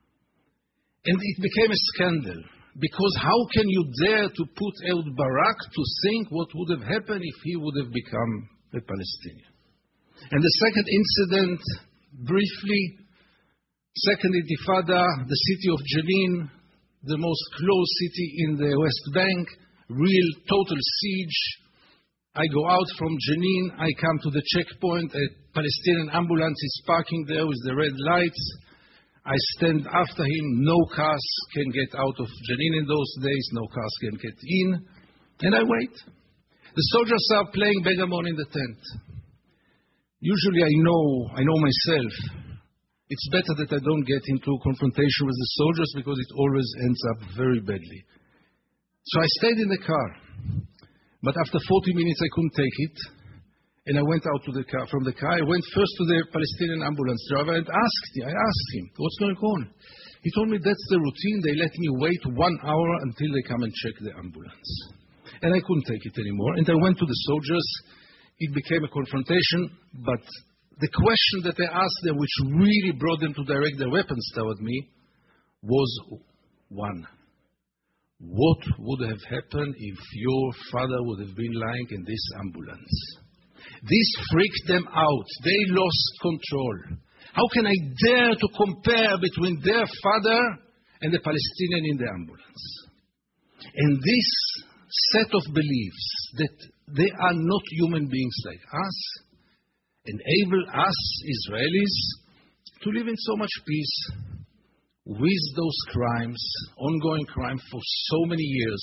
And it became a scandal, because how can you dare to put Ehud Barak to think what would have happened if he would have become a Palestinian? And the second incident, briefly, Second Intifada, the city of Jenin, the most closed city in the West Bank, real total siege. I go out from Jenin, I come to the checkpoint, a Palestinian ambulance is parking there with the red lights. I stand after him, no cars can get out of Jenin in those days, no cars can get in, and I wait. The soldiers are playing Begamon in the tent. Usually I know myself. It's better that I don't get into confrontation with the soldiers, because it always ends up very badly. So I stayed in the car. But after 40 minutes I couldn't take it. And I went out from the car. I went first to the Palestinian ambulance driver and I asked him, what's going on? He told me that's the routine. They let me wait 1 hour until they come and check the ambulance. And I couldn't take it anymore. And I went to the soldiers. It became a confrontation, but the question that I asked them, which really brought them to direct their weapons toward me, was one. What would have happened if your father would have been lying in this ambulance? This freaked them out. They lost control. How can I dare to compare between their father and the Palestinian in the ambulance? And this set of beliefs that they are not human beings like us enable us, Israelis, to live in so much peace with those crimes, ongoing crime for so many years,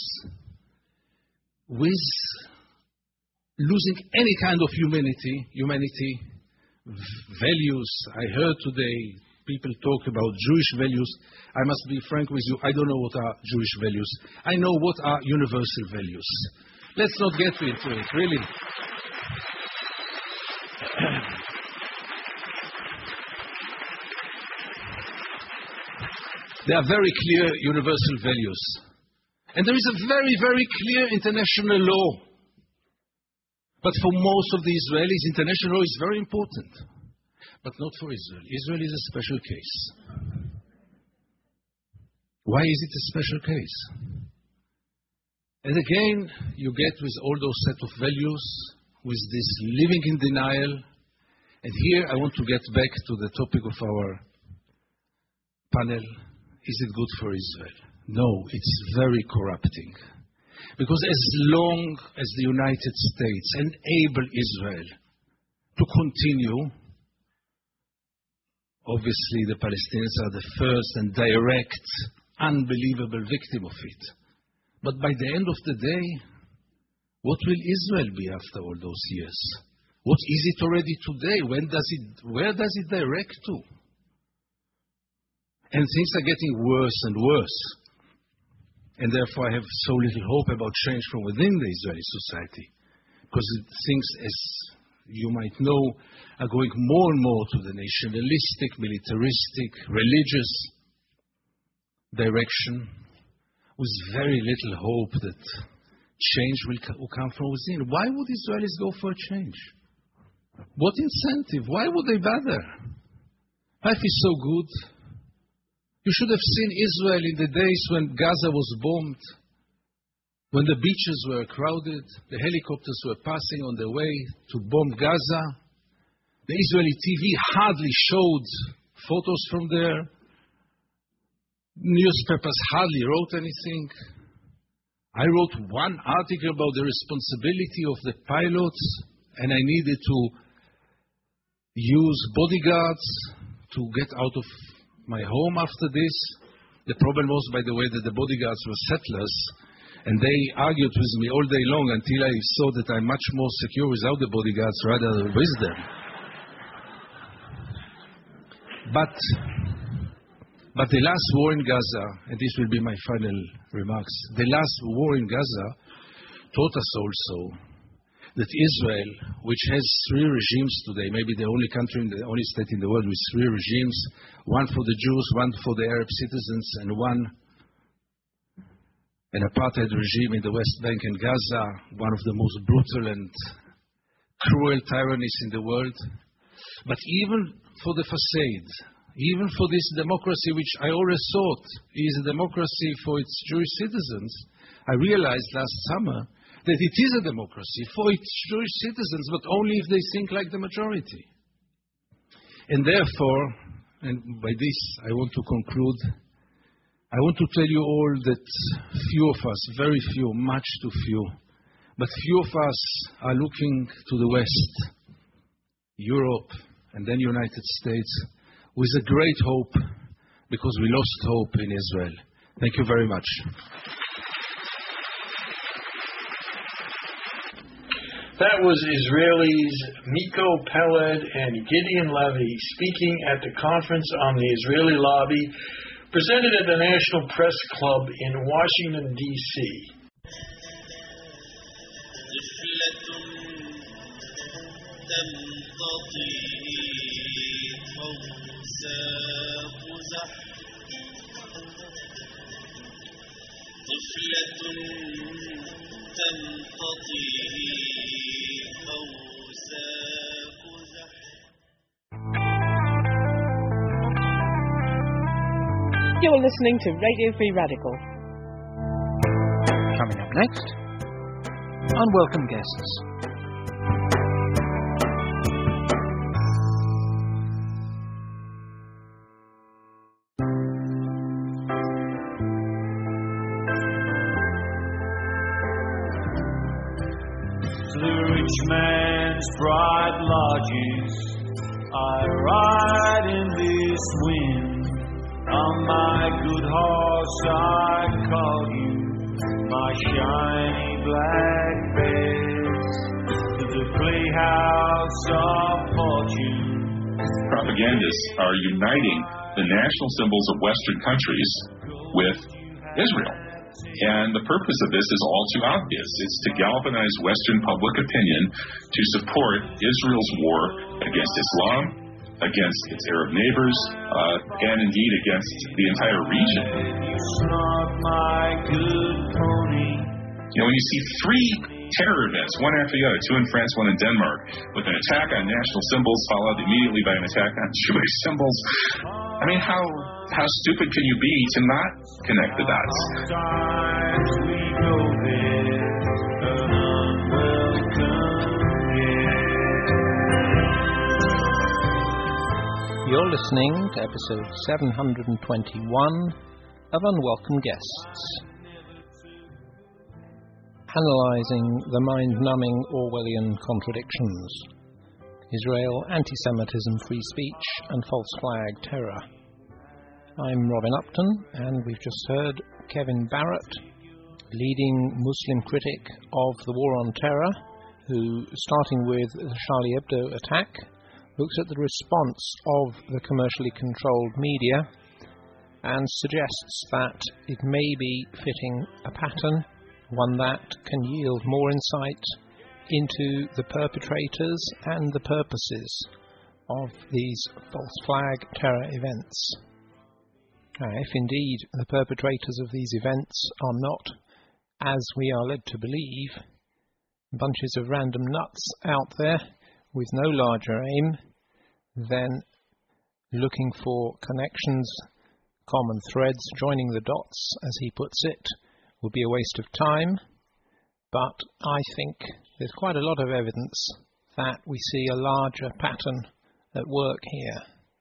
with losing any kind of humanity, values. I heard today people talk about Jewish values. I must be frank with you, I don't know what are Jewish values. I know what are universal values. Let's not get into it, really. There are very clear universal values. And there is a very, very clear international law. But for most of the Israelis, international law is very important. But not for Israel. Israel is a special case. Why is it a special case? And again, you get with all those set of values, with this living in denial. And here I want to get back to the topic of our panel. Is it good for Israel? No, it's very corrupting. Because as long as the United States enable Israel to continue, obviously the Palestinians are the first and direct, unbelievable victim of it. But by the end of the day, what will Israel be after all those years? What is it already today? Where does it direct to? And things are getting worse and worse. And therefore I have so little hope about change from within the Israeli society. Because things, as you might know, are going more and more to the nationalistic, militaristic, religious direction, with very little hope that change will come from within. Why would Israelis go for a change? What incentive? Why would they bother? Life is so good. You should have seen Israel in the days when Gaza was bombed, when the beaches were crowded, the helicopters were passing on their way to bomb Gaza. The Israeli TV hardly showed photos from there. Newspapers hardly wrote anything. I wrote one article about the responsibility of the pilots, and I needed to use bodyguards to get out of my home after this. The problem was, by the way, that the bodyguards were settlers, and they argued with me all day long until I saw that I'm much more secure without the bodyguards rather than with them. But the last war in Gaza, and this will be my final remarks, the last war in Gaza taught us also that Israel, which has three regimes today, maybe the only country, the only state in the world with three regimes, one for the Jews, one for the Arab citizens, and an apartheid regime in the West Bank and Gaza, one of the most brutal and cruel tyrannies in the world. But even for the facade, even for this democracy, which I always thought is a democracy for its Jewish citizens, I realized last summer that it is a democracy for its Jewish citizens, but only if they think like the majority. And therefore, and by this I want to conclude, I want to tell you all that few of us, very few, much too few, but few of us are looking to the West, Europe, and then United States, with a great hope, because we lost hope in Israel. Thank you very much. That was Israelis Miko Peled and Gideon Levy speaking at the conference on the Israeli lobby presented at the National Press Club in Washington, D.C. You're listening to Radio Free Radical. Coming up next, unwelcome guests. The rich man's bright lodges, I ride in this wind. On my good horse I call you, my shiny black bears, to the playhouse of fortune. Propagandists are uniting the national symbols of Western countries with Israel. And the purpose of this is all too obvious. It's to galvanize Western public opinion to support Israel's war against Islam, against its Arab neighbors, and indeed against the entire region. You know, when you see three terror events, one after the other, two in France, one in Denmark, with an attack on national symbols followed immediately by an attack on Jewish symbols, I mean, how stupid can you be to not connect the dots? You're listening to episode 721 of Unwelcome Guests, analysing the mind-numbing Orwellian contradictions, Israel, anti-Semitism, free speech, and false flag terror. I'm Robin Upton, and we've just heard Kevin Barrett, leading Muslim critic of the War on Terror, who, starting with the Charlie Hebdo attack, looks at the response of the commercially controlled media and suggests that it may be fitting a pattern, one that can yield more insight into the perpetrators and the purposes of these false flag terror events. If indeed the perpetrators of these events are not, as we are led to believe, bunches of random nuts out there with no larger aim than looking for connections, common threads, joining the dots, as he puts it, would be a waste of time, but I think there's quite a lot of evidence that we see a larger pattern at work here.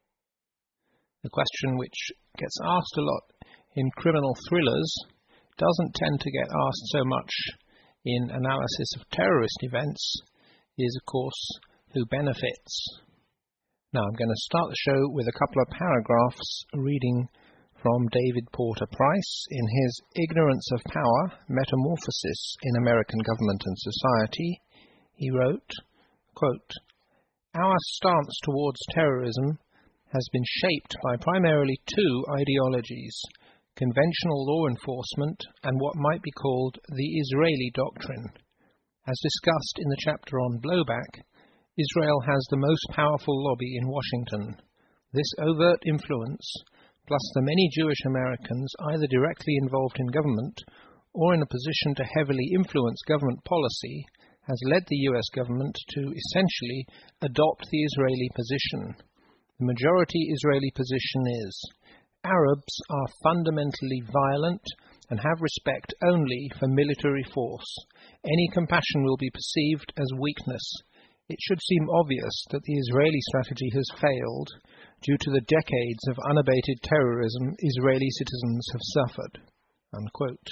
The question which gets asked a lot in criminal thrillers doesn't tend to get asked so much in analysis of terrorist events is, of course, who benefits. Now I'm going to start the show with a couple of paragraphs reading from David Porter Price in his Ignorance of Power, Metamorphosis in American Government and Society. He wrote, quote, "Our stance towards terrorism has been shaped by primarily two ideologies, conventional law enforcement and what might be called the Israeli doctrine. As discussed in the chapter on blowback, Israel has the most powerful lobby in Washington. This overt influence, plus the many Jewish Americans either directly involved in government or in a position to heavily influence government policy, has led the U.S. government to essentially adopt the Israeli position. The majority Israeli position is, Arabs are fundamentally violent and have respect only for military force. Any compassion will be perceived as weakness. It should seem obvious that the Israeli strategy has failed due to the decades of unabated terrorism Israeli citizens have suffered." Unquote.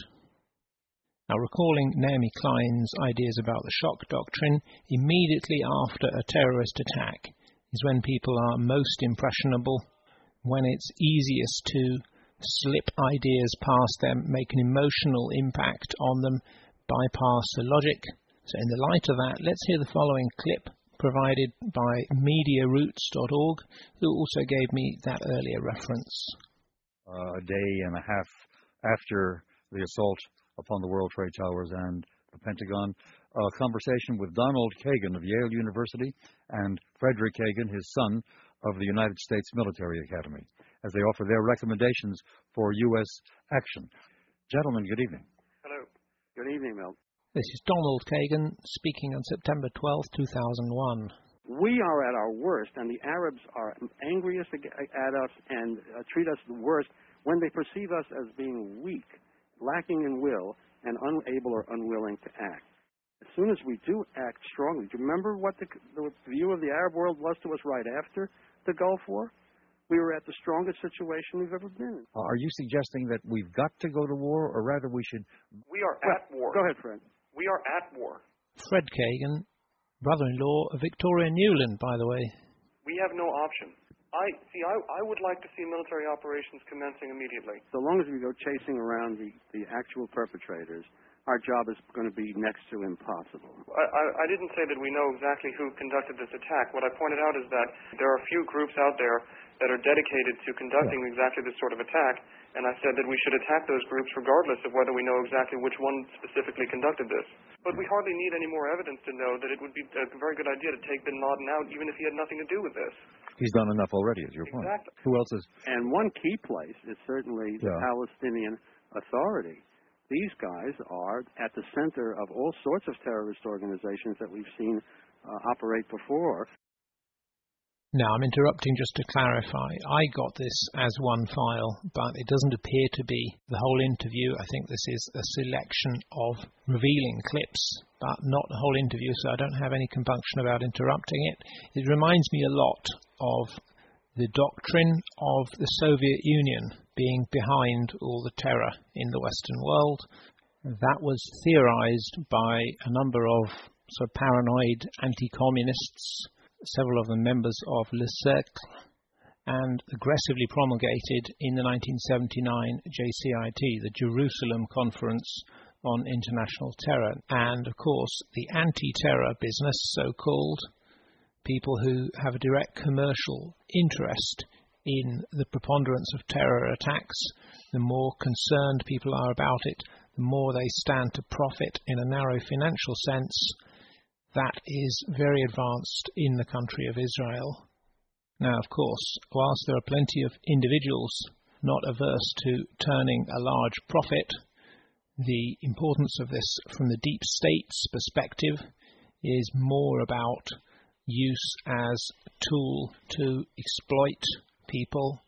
Now, recalling Naomi Klein's ideas about the shock doctrine, immediately after a terrorist attack is when people are most impressionable, when it's easiest to slip ideas past them, make an emotional impact on them, bypass the logic. So in the light of that, let's hear the following clip provided by MediaRoots.org, who also gave me that earlier reference. A day and a half after the assault upon the World Trade Towers and the Pentagon, a conversation with Donald Kagan of Yale University and Frederick Kagan, his son, of the United States Military Academy, as they offer their recommendations for U.S. action. Gentlemen, good evening. Hello. Good evening, Mel. This is Donald Kagan speaking on September 12, 2001. We are at our worst, and the Arabs are angriest at us and treat us the worst when they perceive us as being weak, lacking in will, and unable or unwilling to act. As soon as we do act strongly, do you remember what the view of the Arab world was to us right after the Gulf War? We were at the strongest situation we've ever been in. Are you suggesting that we've got to go to war, or rather we should... We are at war. Go ahead, Fred. We are at war. Fred Kagan, brother-in-law of Victoria Newland, by the way. We have no option. I would like to see military operations commencing immediately. So long as we go chasing around the actual perpetrators, our job is going to be next to impossible. I didn't say that we know exactly who conducted this attack. What I pointed out is that there are a few groups out there that are dedicated to conducting exactly this sort of attack, and I said that we should attack those groups regardless of whether we know exactly which one specifically conducted this. But we hardly need any more evidence to know that it would be a very good idea to take bin Laden out, even if he had nothing to do with this. He's done enough already, is your point. Exactly. Who else is... And one key place is certainly the Palestinian Authority. These guys are at the center of all sorts of terrorist organizations that we've seen operate before. Now, I'm interrupting just to clarify. I got this as one file, but it doesn't appear to be the whole interview. I think this is a selection of revealing clips, but not the whole interview, so I don't have any compunction about interrupting it. It reminds me a lot of the doctrine of the Soviet Union being behind all the terror in the Western world. That was theorized by a number of sort of paranoid anti-communists, several of them members of Le Cercle, and aggressively promulgated in the 1979 JCIT, the Jerusalem Conference on International Terror. And, of course, the anti-terror business, so-called, people who have a direct commercial interest in the preponderance of terror attacks, the more concerned people are about it, the more they stand to profit in a narrow financial sense. That is very advanced in the country of Israel. Now, of course, whilst there are plenty of individuals not averse to turning a large profit, the importance of this from the deep state's perspective is more about use as a tool to exploit people,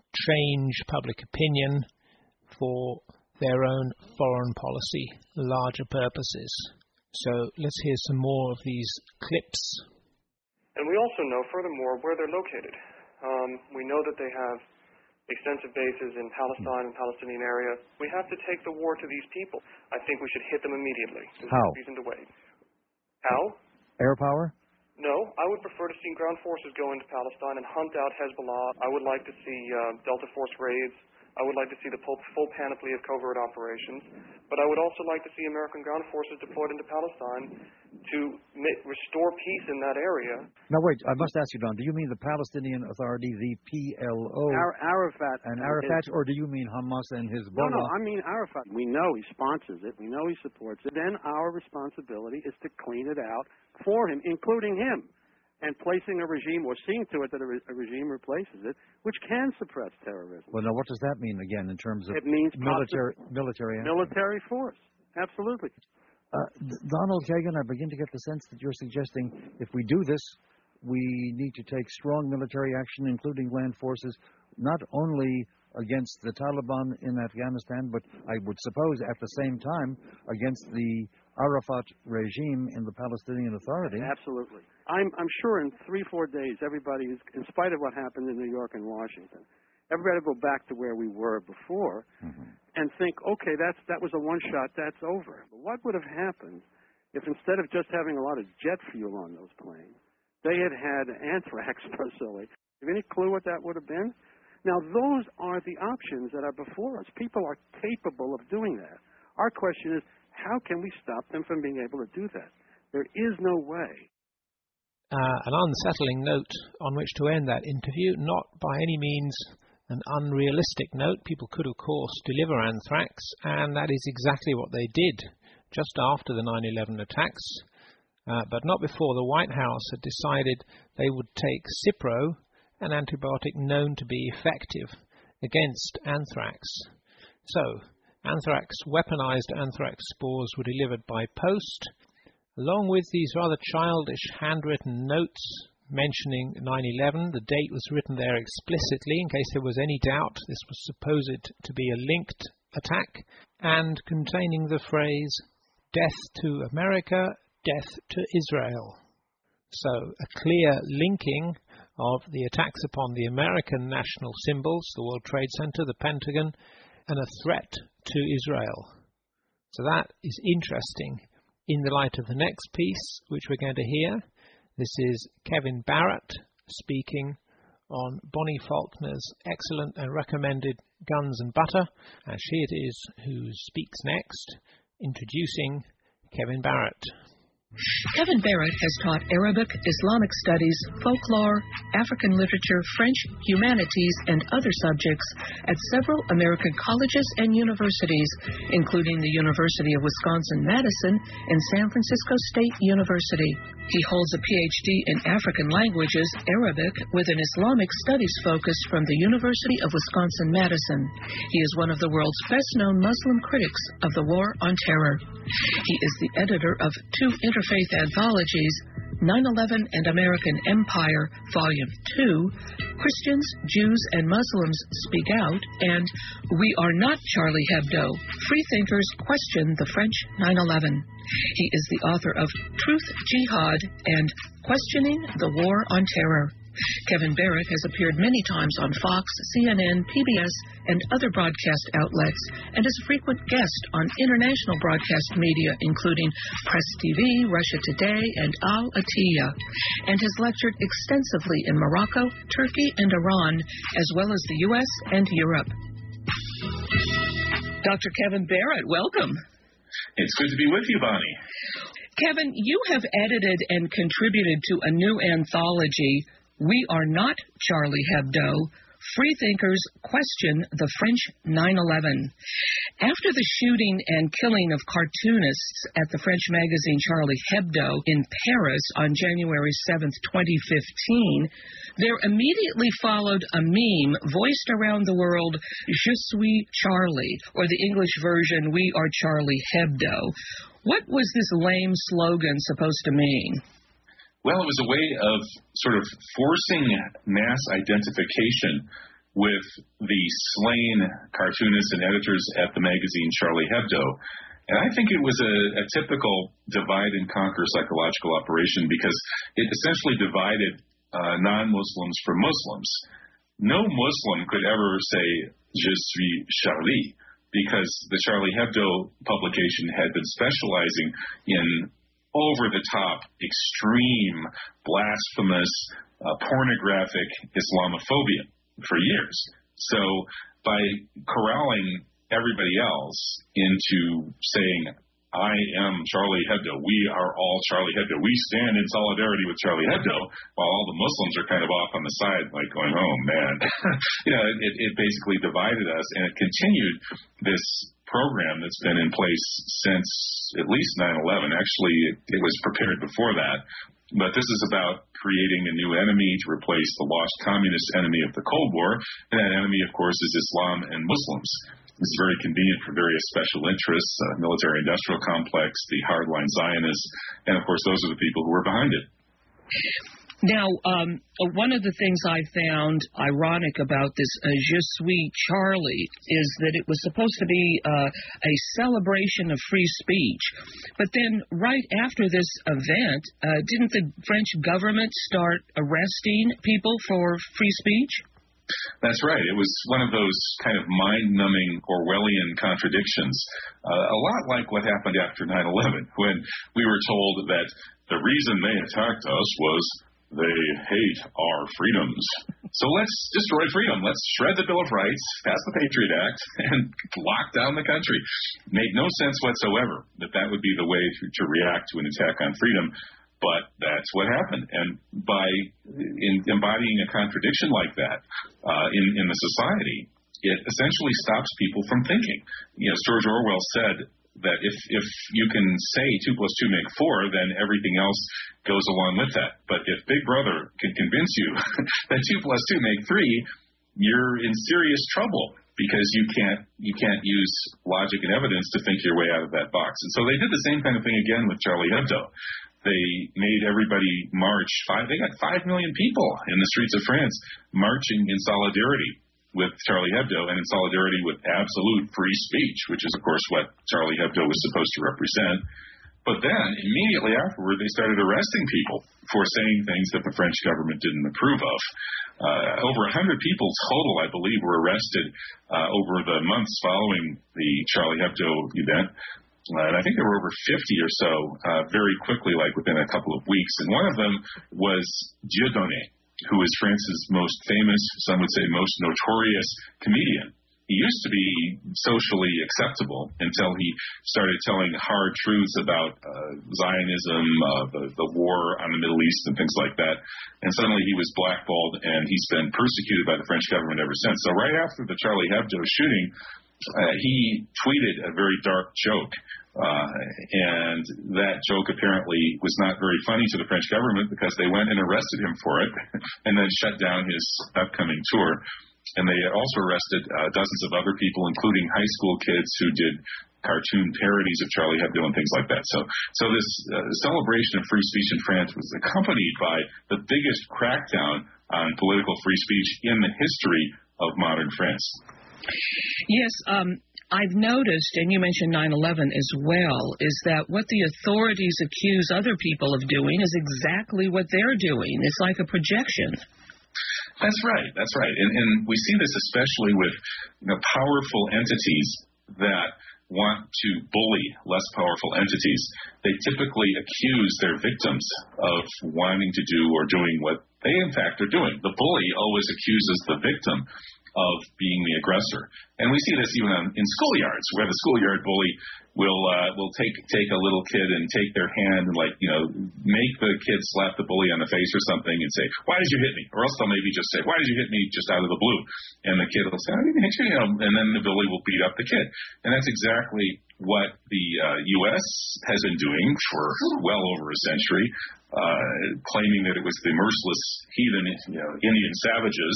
change public opinion for their own foreign policy, larger purposes. So let's hear some more of these clips. And we also know, furthermore, where they're located. We know that they have extensive bases in Palestine and Palestinian area. We have to take the war to these people. I think we should hit them immediately. There's How? no reason to wait. How? Air power? No, I would prefer to see ground forces go into Palestine and hunt out Hezbollah. I would like to see Delta Force raids. I would like to see the full panoply of covert operations. But I would also like to see American ground forces deployed into Palestine to restore peace in that area. Now, wait, I must ask you, Don, do you mean the Palestinian Authority, the PLO? Arafat. And Arafat, or do you mean Hamas and Hezbollah? No, I mean Arafat. We know he sponsors it. We know he supports it. Then our responsibility is to clean it out for him, including him, and placing a regime, or seeing to it that a regime replaces it, which can suppress terrorism. Well, now, what does that mean, again, in terms of it means military force? Absolutely. Donald Kagan, I begin to get the sense that you're suggesting if we do this, we need to take strong military action, including land forces, not only against the Taliban in Afghanistan, but I would suppose at the same time against the Arafat regime in the Palestinian Authority. Absolutely. I'm sure in 3-4 days, everybody is, in spite of what happened in New York and Washington, everybody will go back to where we were before and think, okay, that was a one-shot, that's over. But what would have happened if instead of just having a lot of jet fuel on those planes, they had anthrax facility? Have you any clue what that would have been? Now, those are the options that are before us. People are capable of doing that. Our question is, how can we stop them from being able to do that? There is no way. An unsettling note on which to end that interview, not by any means an unrealistic note. People could, of course, deliver anthrax, and that is exactly what they did just after the 9/11 attacks, but not before the White House had decided they would take Cipro, an antibiotic known to be effective against anthrax. So, weaponized anthrax spores were delivered by post, along with these rather childish handwritten notes mentioning 9/11. The date was written there explicitly in case there was any doubt this was supposed to be a linked attack, and containing the phrase, "Death to America, death to Israel." So, a clear linking of the attacks upon the American national symbols, the World Trade Center, the Pentagon, and a threat to Israel. So that is interesting in the light of the next piece, which we're going to hear. This is Kevin Barrett speaking on Bonnie Faulkner's excellent and recommended Guns and Butter, and she it is who speaks next, introducing Kevin Barrett. Kevin Barrett has taught Arabic, Islamic studies, folklore, African literature, French, humanities, and other subjects at several American colleges and universities, including the University of Wisconsin-Madison and San Francisco State University. He holds a PhD in African languages, Arabic, with an Islamic studies focus from the University of Wisconsin-Madison. He is one of the world's best-known Muslim critics of the War on Terror. He is the editor of 2 interfaith anthologies, 9/11 and American Empire, Volume 2, Christians, Jews, and Muslims Speak Out, and We Are Not Charlie Hebdo, Freethinkers Question the French 9/11. He is the author of Truth, Jihad, and Questioning the War on Terror. Kevin Barrett has appeared many times on Fox, CNN, PBS, and other broadcast outlets, and is a frequent guest on international broadcast media, including Press TV, Russia Today, and Al Atiya, and has lectured extensively in Morocco, Turkey, and Iran, as well as the U.S. and Europe. Dr. Kevin Barrett, welcome. It's good to be with you, Bonnie. Kevin, you have edited and contributed to a new anthology, We Are Not Charlie Hebdo, Freethinkers Question the French 9/11. After the shooting and killing of cartoonists at the French magazine Charlie Hebdo in Paris on January 7th, 2015, there immediately followed a meme voiced around the world, Je suis Charlie, or the English version, We Are Charlie Hebdo. What was this lame slogan supposed to mean? Well, it was a way of sort of forcing mass identification with the slain cartoonists and editors at the magazine Charlie Hebdo. And I think it was a typical divide and conquer psychological operation because it essentially divided non-Muslims from Muslims. No Muslim could ever say, "Je suis Charlie," because the Charlie Hebdo publication had been specializing in over-the-top, extreme, blasphemous, pornographic Islamophobia for years. So by corralling everybody else into saying, "I am Charlie Hebdo, we are all Charlie Hebdo, we stand in solidarity with Charlie Hebdo," while all the Muslims are kind of off on the side, like going, "Oh man," it basically divided us, and it continued this program that's been in place since at least 9/11. Actually, it was prepared before that. But this is about creating a new enemy to replace the lost communist enemy of the Cold War. And that enemy, of course, is Islam and Muslims. It's very convenient for various special interests, military-industrial complex, the hardline Zionists, and, of course, those are the people who are behind it. Now, one of the things I found ironic about this Je suis Charlie is that it was supposed to be a celebration of free speech. But then right after this event, didn't the French government start arresting people for free speech? That's right. It was one of those kind of mind-numbing Orwellian contradictions, a lot like what happened after 9/11, when we were told that the reason they attacked us was they hate our freedoms. So let's destroy freedom. Let's shred the Bill of Rights, pass the Patriot Act, and lock down the country. Made no sense whatsoever that would be the way to react to an attack on freedom. But that's what happened. And by embodying a contradiction like that in the society, it essentially stops people from thinking. As George Orwell said, that if you can say 2 + 2 make 4, then everything else goes along with that. But if Big Brother can convince you that 2 + 2 make 3, you're in serious trouble because you can't use logic and evidence to think your way out of that box. And so they did the same kind of thing again with Charlie Hebdo. They made everybody march. They got 5 million people in the streets of France marching in solidarity with Charlie Hebdo and in solidarity with absolute free speech, which is, of course, what Charlie Hebdo was supposed to represent. But then, immediately afterward, they started arresting people for saying things that the French government didn't approve of. Over 100 people total, I believe, were arrested over the months following the Charlie Hebdo event. And I think there were over 50 or so very quickly, like within a couple of weeks. And one of them was Dieudonné, who is France's most famous, some would say most notorious comedian. He used to be socially acceptable until he started telling hard truths about Zionism, the war on the Middle East and things like that. And suddenly he was blackballed, and he's been persecuted by the French government ever since. So right after the Charlie Hebdo shooting, he tweeted a very dark joke. And that joke apparently was not very funny to the French government because they went and arrested him for it and then shut down his upcoming tour. And they also arrested dozens of other people, including high school kids who did cartoon parodies of Charlie Hebdo and things like that. So this celebration of free speech in France was accompanied by the biggest crackdown on political free speech in the history of modern France. Yes, I've noticed, and you mentioned 9/11 as well, is that what the authorities accuse other people of doing is exactly what they're doing. It's like a projection. That's right. And we see this especially with powerful entities that want to bully less powerful entities. They typically accuse their victims of wanting to do or doing what they, in fact, are doing. The bully always accuses the victim of being the aggressor. And we see this even in schoolyards, where the schoolyard bully will take a little kid and take their hand and make the kid slap the bully on the face or something and say, "Why did you hit me?" Or else they'll maybe just say, "Why did you hit me?" just out of the blue. And the kid will say, "I didn't hit you," and then the bully will beat up the kid. And that's exactly what the U.S. has been doing for well over a century, claiming that it was the merciless heathen Indian savages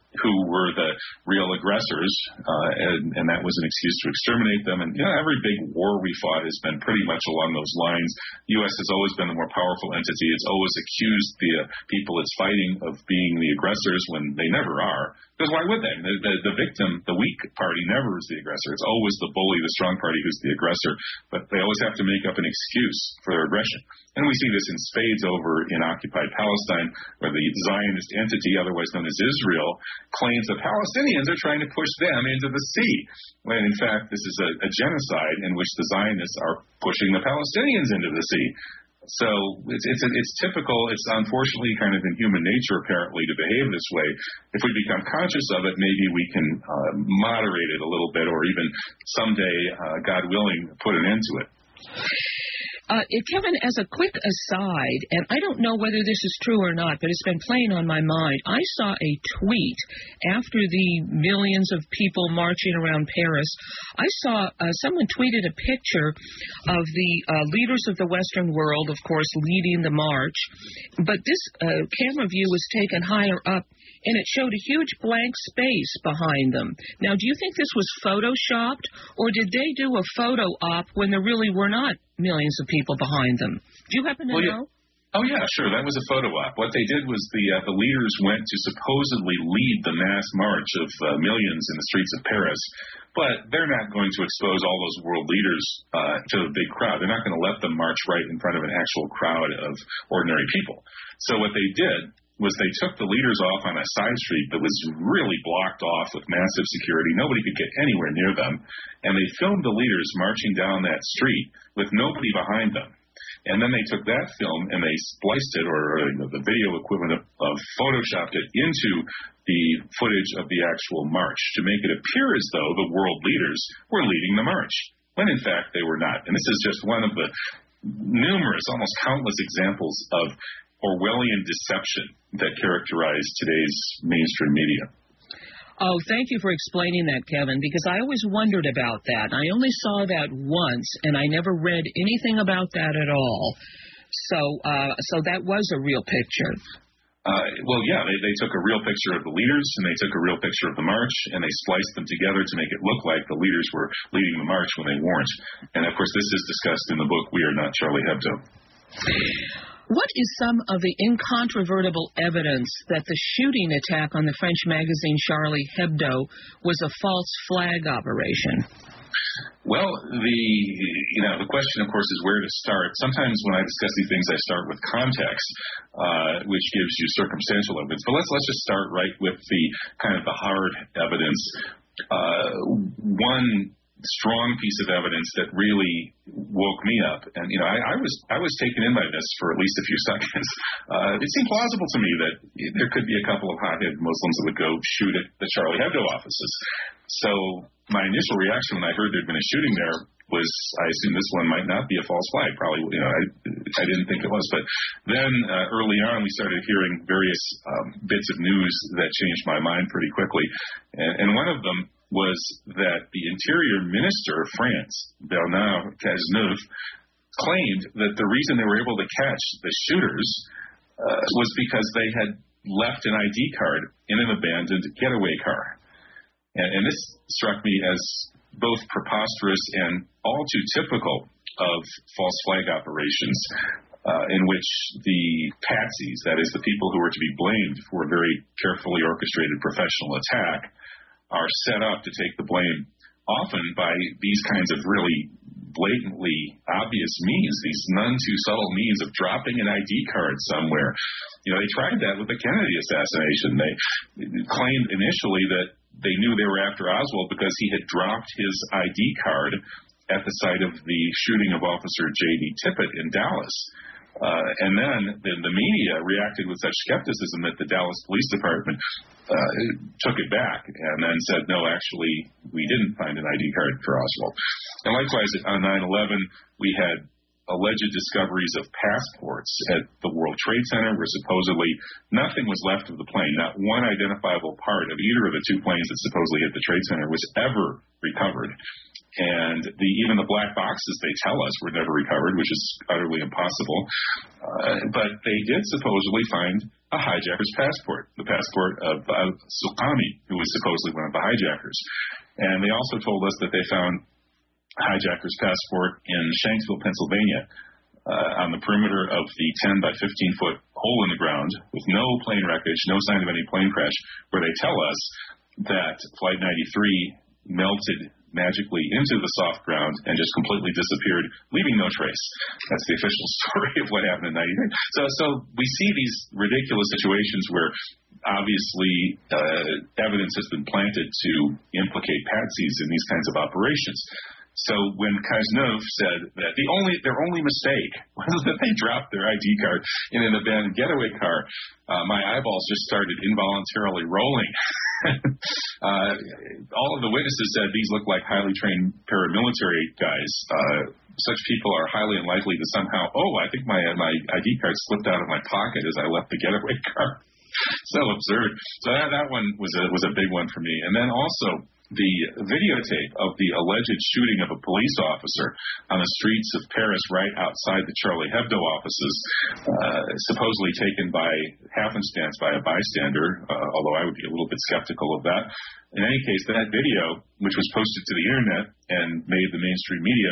who were the real aggressors, and that was an excuse to exterminate them. And every big war we fought has been pretty much along those lines. The U.S. has always been the more powerful entity. It's always accused the people it's fighting of being the aggressors when they never are. Because why would they? The victim, the weak party, never is the aggressor. It's always the bully, the strong party, who's the aggressor. But they always have to make up an excuse for their aggression. And we see this in spades over in occupied Palestine, where the Zionist entity, otherwise known as Israel, claims the Palestinians are trying to push them into the sea, when in fact this is a genocide in which the Zionists are pushing the Palestinians into the sea. So it's typical. It's unfortunately kind of in human nature, apparently, to behave this way. If we become conscious of it, maybe we can moderate it a little bit, or even someday, God willing, put an end to it. Kevin, as a quick aside, and I don't know whether this is true or not, but it's been playing on my mind. I saw a tweet after the millions of people marching around Paris. I saw someone tweeted a picture of the leaders of the Western world, of course, leading the march. But this camera view was taken higher up, and it showed a huge blank space behind them. Now, do you think this was photoshopped, or did they do a photo op when there really were not millions of people behind them? Do you happen to know? Oh, yeah, sure. That was a photo op. What they did was the leaders went to supposedly lead the mass march of millions in the streets of Paris, but they're not going to expose all those world leaders to a big crowd. They're not going to let them march right in front of an actual crowd of ordinary people. So what they did was they took the leaders off on a side street that was really blocked off with massive security. Nobody could get anywhere near them. And they filmed the leaders marching down that street with nobody behind them. And then they took that film and they spliced it, or the video equivalent of photoshopped it into the footage of the actual march to make it appear as though the world leaders were leading the march, when in fact they were not. And this is just one of the numerous, almost countless examples of Orwellian deception that characterize today's mainstream media. Oh, thank you for explaining that, Kevin, because I always wondered about that. I only saw that once, and I never read anything about that at all. So that was a real picture. Well, yeah, they took a real picture of the leaders, and they took a real picture of the march, and they spliced them together to make it look like the leaders were leading the march when they weren't. And, of course, this is discussed in the book, We Are Not Charlie Hebdo. What is some of the incontrovertible evidence that the shooting attack on the French magazine Charlie Hebdo was a false flag operation? Well, the question, of course, is where to start. Sometimes when I discuss these things, I start with context, which gives you circumstantial evidence. But let's just start right with the kind of the hard evidence. One strong piece of evidence that really woke me up, and I was taken in by this for at least a few seconds. It seemed plausible to me that there could be a couple of hot-headed Muslims that would go shoot at the Charlie Hebdo offices. So my initial reaction when I heard there'd been a shooting there was, I assumed this one might not be a false flag. Probably, I didn't think it was. But then early on, we started hearing various bits of news that changed my mind pretty quickly, and one of them was that the Interior Minister of France, Bernard Cazeneuve, claimed that the reason they were able to catch the shooters was because they had left an ID card in an abandoned getaway car. And this struck me as both preposterous and all too typical of false flag operations, in which the patsies, that is, the people who are to be blamed for a very carefully orchestrated professional attack, are set up to take the blame, often by these kinds of really blatantly obvious means, these none too subtle means of dropping an ID card somewhere. They tried that with the Kennedy assassination. They claimed initially that they knew they were after Oswald because he had dropped his ID card at the site of the shooting of Officer J.D. Tippit in Dallas. And then the media reacted with such skepticism that the Dallas Police Department took it back and then said, no, actually, we didn't find an ID card for Oswald. And likewise, on 9/11, we had alleged discoveries of passports at the World Trade Center where supposedly nothing was left of the plane. Not one identifiable part of either of the two planes that supposedly hit the Trade Center was ever recovered. And even the black boxes, they tell us, were never recovered, which is utterly impossible. But they did supposedly find a hijacker's passport. The passport of Sultani, who was supposedly one of the hijackers. And they also told us that they found hijacker's passport in Shanksville, Pennsylvania, on the perimeter of the 10 by 15-foot hole in the ground with no plane wreckage, no sign of any plane crash, where they tell us that Flight 93 melted magically into the soft ground and just completely disappeared, leaving no trace. That's the official story of what happened in 93. So we see these ridiculous situations where obviously evidence has been planted to implicate patsies in these kinds of operations. So when Kazanov said that their only mistake was that they dropped their ID card in an abandoned getaway car, my eyeballs just started involuntarily rolling. All of the witnesses said these look like highly trained paramilitary guys. Such people are highly unlikely to somehow, I think my ID card slipped out of my pocket as I left the getaway car. So absurd. So that one was a big one for me. And then also the videotape of the alleged shooting of a police officer on the streets of Paris right outside the Charlie Hebdo offices, supposedly taken by happenstance by a bystander, although I would be a little bit skeptical of that. In any case, that video, which was posted to the internet and made the mainstream media,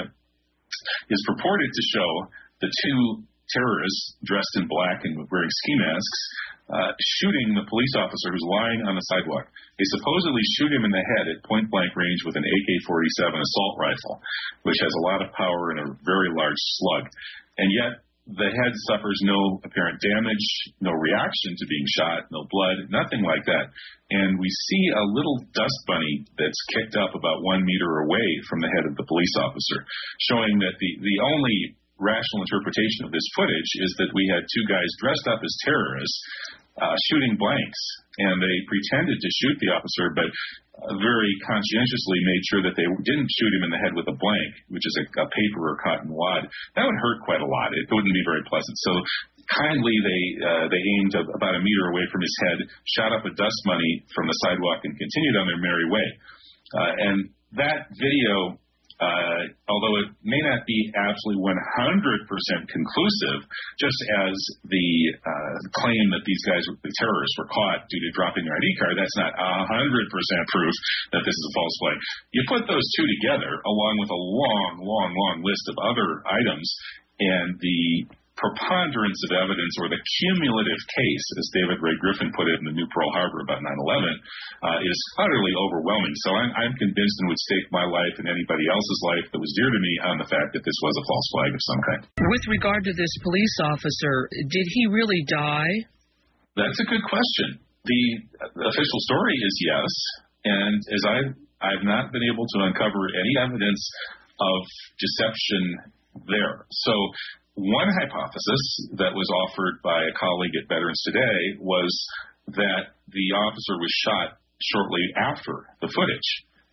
is purported to show the two terrorists dressed in black and wearing ski masks shooting the police officer who's lying on the sidewalk. They supposedly shoot him in the head at point-blank range with an AK-47 assault rifle, which has a lot of power and a very large slug. And yet, the head suffers no apparent damage, no reaction to being shot, no blood, nothing like that. And we see a little dust bunny that's kicked up about 1 meter away from the head of the police officer, showing that the only rational interpretation of this footage is that we had two guys dressed up as terrorists shooting blanks, and they pretended to shoot the officer, but very conscientiously made sure that they didn't shoot him in the head with a blank, which is a paper or cotton wad. That would hurt quite a lot. It wouldn't be very pleasant. So kindly they aimed about 1 meter away from his head, shot up a dust bunny from the sidewalk, and continued on their merry way. And that video, although it may not be absolutely 100% conclusive, just as the claim that these guys, the terrorists, were caught due to dropping their ID card, that's not 100% proof that this is a false flag. You put those two together, along with a long list of other items, and the preponderance of evidence, or the cumulative case, as David Ray Griffin put it in the New Pearl Harbor about 9/11, is utterly overwhelming. So I'm convinced and would stake my life and anybody else's life that was dear to me on the fact that this was a false flag of some kind. With regard to this police officer, did he really die? That's a good question. The official story is yes, and as I've not been able to uncover any evidence of deception there. So one hypothesis that was offered by a colleague at Veterans Today was that the officer was shot shortly after the footage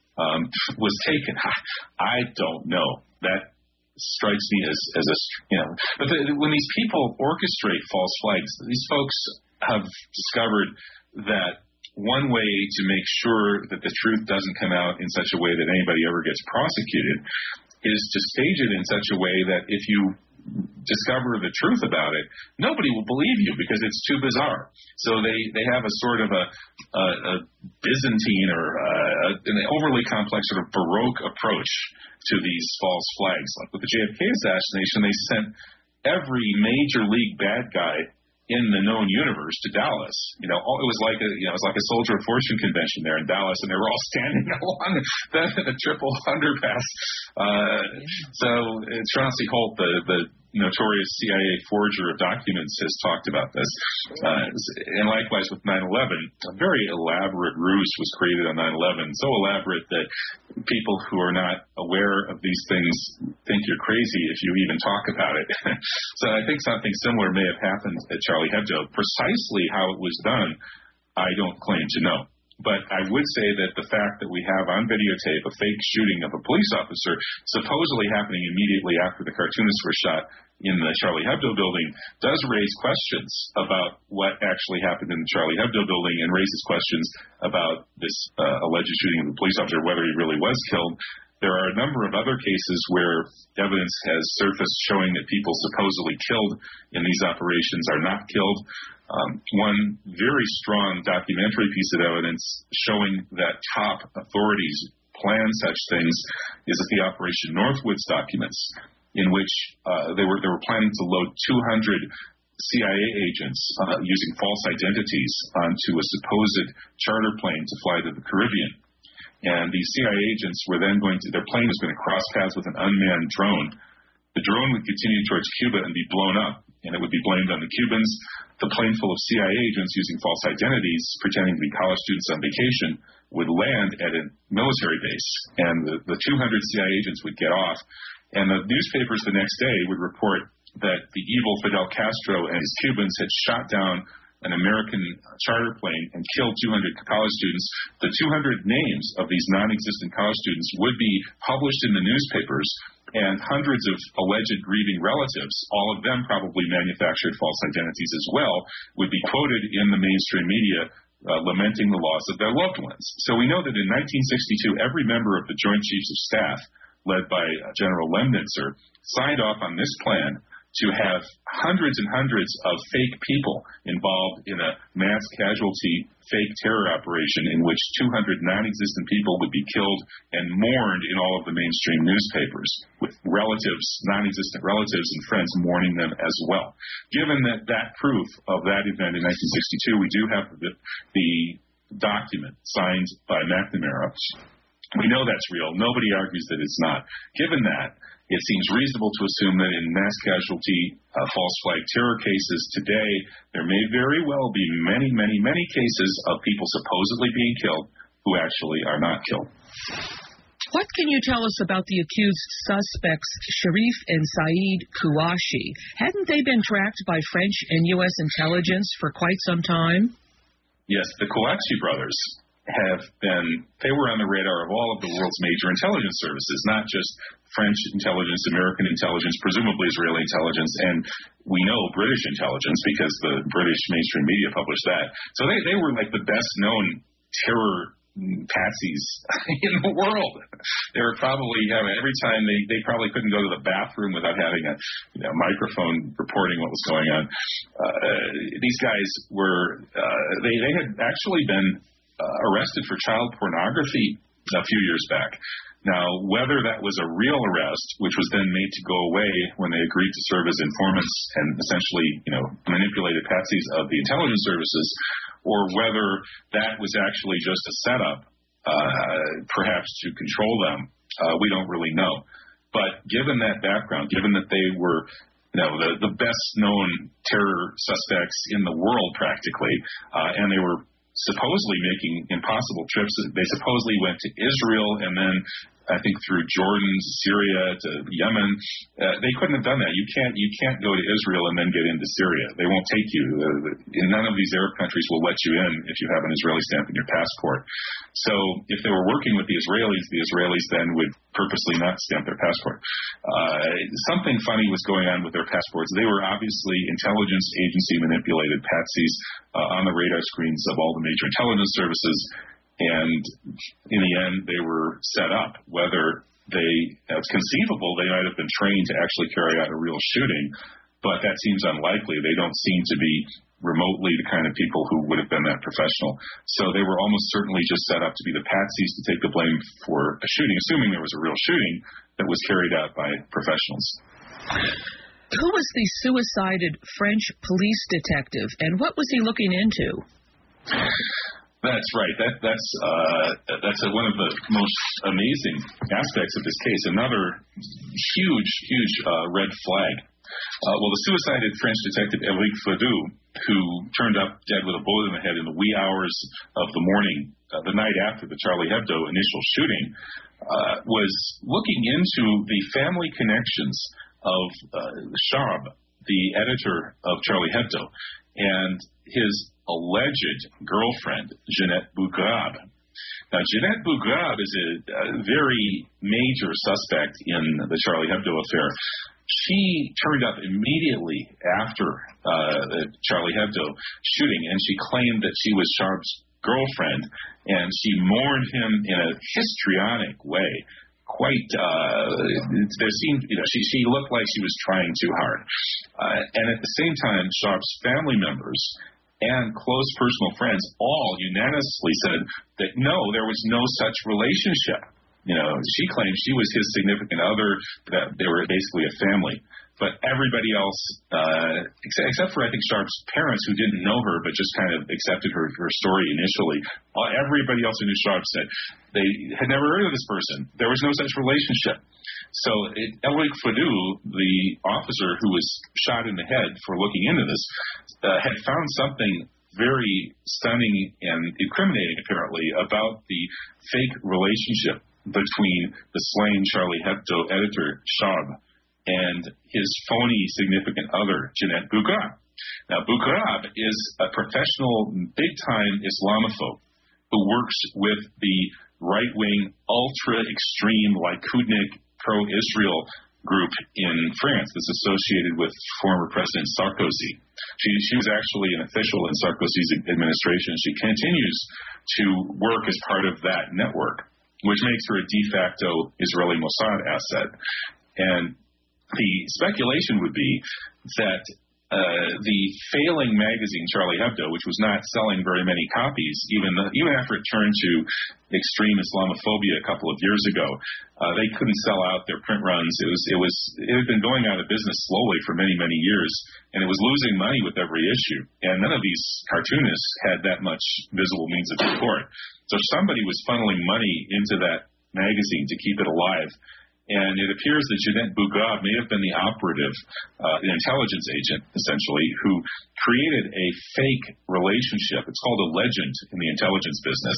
was taken. I don't know. That strikes me as but when these people orchestrate false flags, these folks have discovered that one way to make sure that the truth doesn't come out in such a way that anybody ever gets prosecuted is to stage it in such a way that if you discover the truth about it, nobody will believe you because it's too bizarre. So they have a sort of a Byzantine or an overly complex sort of Baroque approach to these false flags. Like with the JFK assassination, they sent every major league bad guy in the known universe to Dallas. It was like a Soldier of Fortune convention there in Dallas, and they were all standing along the triple underpass. So Chauncey Holt, the notorious CIA forger of documents, has talked about this. And likewise with 9/11, a very elaborate ruse was created on 9/11, so elaborate that people who are not aware of these things think you're crazy if you even talk about it. So I think something similar may have happened at Charlie Hebdo. Precisely how it was done, I don't claim to know. But I would say that the fact that we have on videotape a fake shooting of a police officer supposedly happening immediately after the cartoonists were shot in the Charlie Hebdo building does raise questions about what actually happened in the Charlie Hebdo building, and raises questions about this alleged shooting of the police officer, whether he really was killed. There are a number of other cases where evidence has surfaced showing that people supposedly killed in these operations are not killed. One very strong documentary piece of evidence showing that top authorities plan such things is at the Operation Northwoods documents, in which they were planning to load 200 CIA agents using false identities onto a supposed charter plane to fly to the Caribbean. And these CIA agents were then their plane was going to cross paths with an unmanned drone. The drone would continue towards Cuba and be blown up, and it would be blamed on the Cubans. The plane full of CIA agents using false identities, pretending to be college students on vacation, would land at a military base, and the 200 CIA agents would get off, and the newspapers the next day would report that the evil Fidel Castro and his Cubans had shot down an American charter plane and killed 200 college students. The 200 names of these non-existent college students would be published in the newspapers, and hundreds of alleged grieving relatives, all of them probably manufactured false identities as well, would be quoted in the mainstream media lamenting the loss of their loved ones. So we know that in 1962, every member of the Joint Chiefs of Staff, led by General Lemnitzer, signed off on this plan to have hundreds and hundreds of fake people involved in a mass casualty fake terror operation in which 200 non-existent people would be killed and mourned in all of the mainstream newspapers, with relatives, non-existent relatives and friends mourning them as well. Given that proof of that event in 1962, we do have the document signed by McNamara. We know that's real. Nobody argues that it's not. Given that, it seems reasonable to assume that in mass casualty false flag terror cases today, there may very well be many, many, many cases of people supposedly being killed who actually are not killed. What can you tell us about the accused suspects, Sharif and Saeed Kouachi? Hadn't they been tracked by French and U.S. intelligence for quite some time? Yes, the Kouachi brothers they were on the radar of all of the world's major intelligence services, not just French intelligence, American intelligence, presumably Israeli intelligence, and we know British intelligence because the British mainstream media published that. So they were like the best known terror patsies in the world. They were probably, every time they probably couldn't go to the bathroom without having a microphone reporting what was going on. These guys were, they had actually been arrested for child pornography a few years back. Now, whether that was a real arrest, which was then made to go away when they agreed to serve as informants and essentially, manipulated patsies of the intelligence services, or whether that was actually just a setup, perhaps to control them, we don't really know. But given that background, given that they were the best known terror suspects in the world practically, and they were supposedly making impossible trips. They supposedly went to Israel and then I think through Jordan, Syria to Yemen. They couldn't have done that. You can't go to Israel and then get into Syria. They won't take you. None of these Arab countries will let you in if you have an Israeli stamp in your passport. So if they were working with the Israelis then would purposely not stamp their passport. Something funny was going on with their passports. They were obviously intelligence agency manipulated patsies on the radar screens of all the major intelligence services. And in the end, they were set up. Whether it's conceivable they might have been trained to actually carry out a real shooting, but that seems unlikely. They don't seem to be remotely the kind of people who would have been that professional. So they were almost certainly just set up to be the patsies to take the blame for a shooting, assuming there was a real shooting that was carried out by professionals. Who was the suicided French police detective, and what was he looking into? That's right. That's one of the most amazing aspects of this case. Another huge red flag. The suicided French detective Eric Fadou, who turned up dead with a bullet in the head in the wee hours of the morning, the night after the Charlie Hebdo initial shooting, was looking into the family connections of Charb, the editor of Charlie Hebdo, and his alleged girlfriend, Jeanette Bougrabe. Now, Jeanette Bougrabe is a very major suspect in the Charlie Hebdo affair. She turned up immediately after the Charlie Hebdo shooting, and she claimed that she was Charb's girlfriend, and she mourned him in a histrionic way. There seemed, she looked like she was trying too hard. And at the same time, Charb's family members and close personal friends all unanimously said that no, there was no such relationship. She claimed she was his significant other, that they were basically a family. But everybody else, except for, I think, Sharp's parents, who didn't know her but just kind of accepted her story initially, everybody else who knew Sharp said they had never heard of this person. There was no such relationship. So Elric Fadu, the officer who was shot in the head for looking into this, had found something very stunning and incriminating, apparently, about the fake relationship between the slain Charlie Hebdo editor, Sharp, and his phony significant other, Jeanette Bougrab. Now, Bougrab is a professional, big-time Islamophobe who works with the right-wing, ultra-extreme Likudnik pro-Israel group in France that's associated with former President Sarkozy. She was actually an official in Sarkozy's administration. She continues to work as part of that network, which makes her a de facto Israeli Mossad asset. And the speculation would be that the failing magazine Charlie Hebdo, which was not selling very many copies, even after it turned to extreme Islamophobia a couple of years ago, they couldn't sell out their print runs. It had been going out of business slowly for many, many years, and it was losing money with every issue. And none of these cartoonists had that much visible means of support. So somebody was funneling money into that magazine to keep it alive. And it appears that Jeanette Bougrab may have been the operative, the intelligence agent, essentially, who created a fake relationship. It's called a legend in the intelligence business.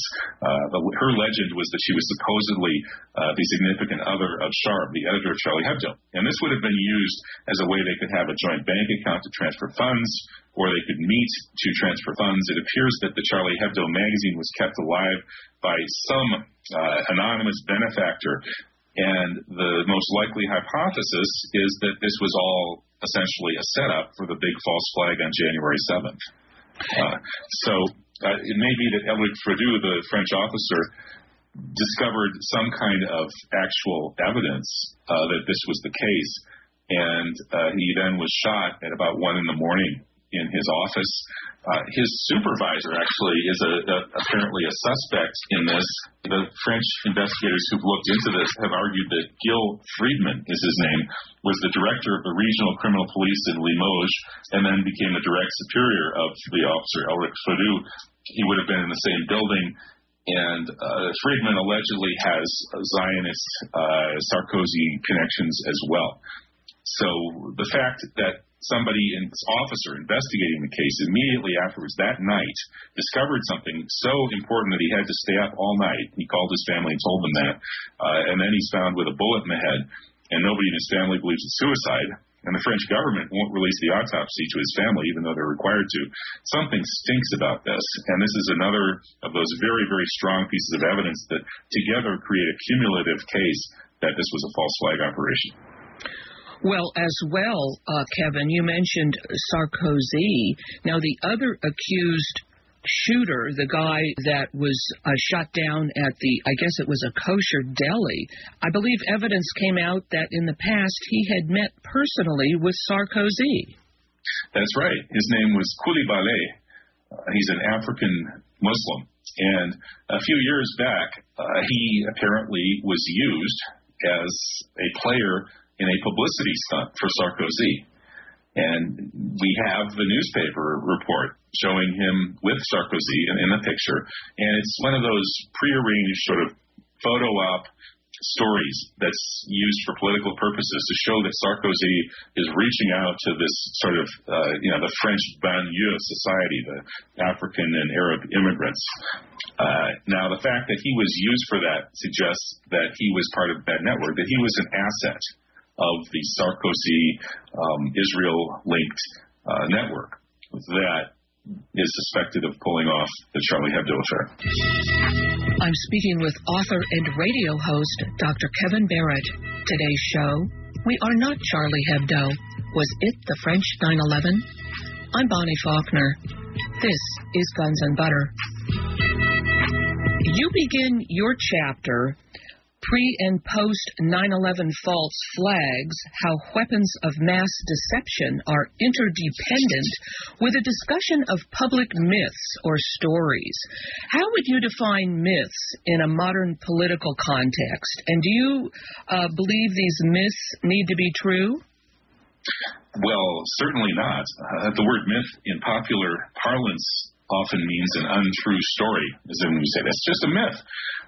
Her legend was that she was supposedly the significant other of Sharp, the editor of Charlie Hebdo. And this would have been used as a way they could have a joint bank account to transfer funds, or they could meet to transfer funds. It appears that the Charlie Hebdo magazine was kept alive by some anonymous benefactor. And the most likely hypothesis is that this was all essentially a setup for the big false flag on January 7th. It may be that Elric Fadu, the French officer, discovered some kind of actual evidence that this was the case, and he then was shot at about 1 a.m. in his office. His supervisor actually is apparently a suspect in this. The French investigators who've looked into this have argued that Gil Friedman is his name, was the director of the regional criminal police in Limoges, and then became the direct superior of the officer, Elric Fadu. He would have been in the same building, and Friedman allegedly has Zionist Sarkozy connections as well. So the fact that an officer investigating the case immediately afterwards that night discovered something so important that he had to stay up all night. He called his family and told them that. And then he's found with a bullet in the head, and nobody in his family believes it's suicide. And the French government won't release the autopsy to his family, even though they're required to. Something stinks about this. And this is another of those very, very strong pieces of evidence that together create a cumulative case that this was a false flag operation. Well, Kevin, you mentioned Sarkozy. Now, the other accused shooter, the guy that was shot down at I guess it was a kosher deli, I believe evidence came out that in the past he had met personally with Sarkozy. That's right. His name was Koulibaly. He's an African Muslim. And a few years back, he apparently was used as a player in a publicity stunt for Sarkozy. And we have the newspaper report showing him with Sarkozy in the picture. And it's one of those prearranged sort of photo op stories that's used for political purposes to show that Sarkozy is reaching out to this sort of, the French banlieue society, the African and Arab immigrants. Now, the fact that he was used for that suggests that he was part of that network, that he was an asset of the Sarkozy Israel-linked network that is suspected of pulling off the Charlie Hebdo affair. I'm speaking with author and radio host Dr. Kevin Barrett. Today's show, We Are Not Charlie Hebdo. Was it the French 9/11? I'm Bonnie Faulkner. This is Guns and Butter. You begin your chapter pre- and post-9/11 false flags, how weapons of mass deception are interdependent, with a discussion of public myths or stories. How would you define myths in a modern political context? And do you believe these myths need to be true? Well, certainly not. The word myth in popular parlance often means an untrue story, as in we say, that's just a myth.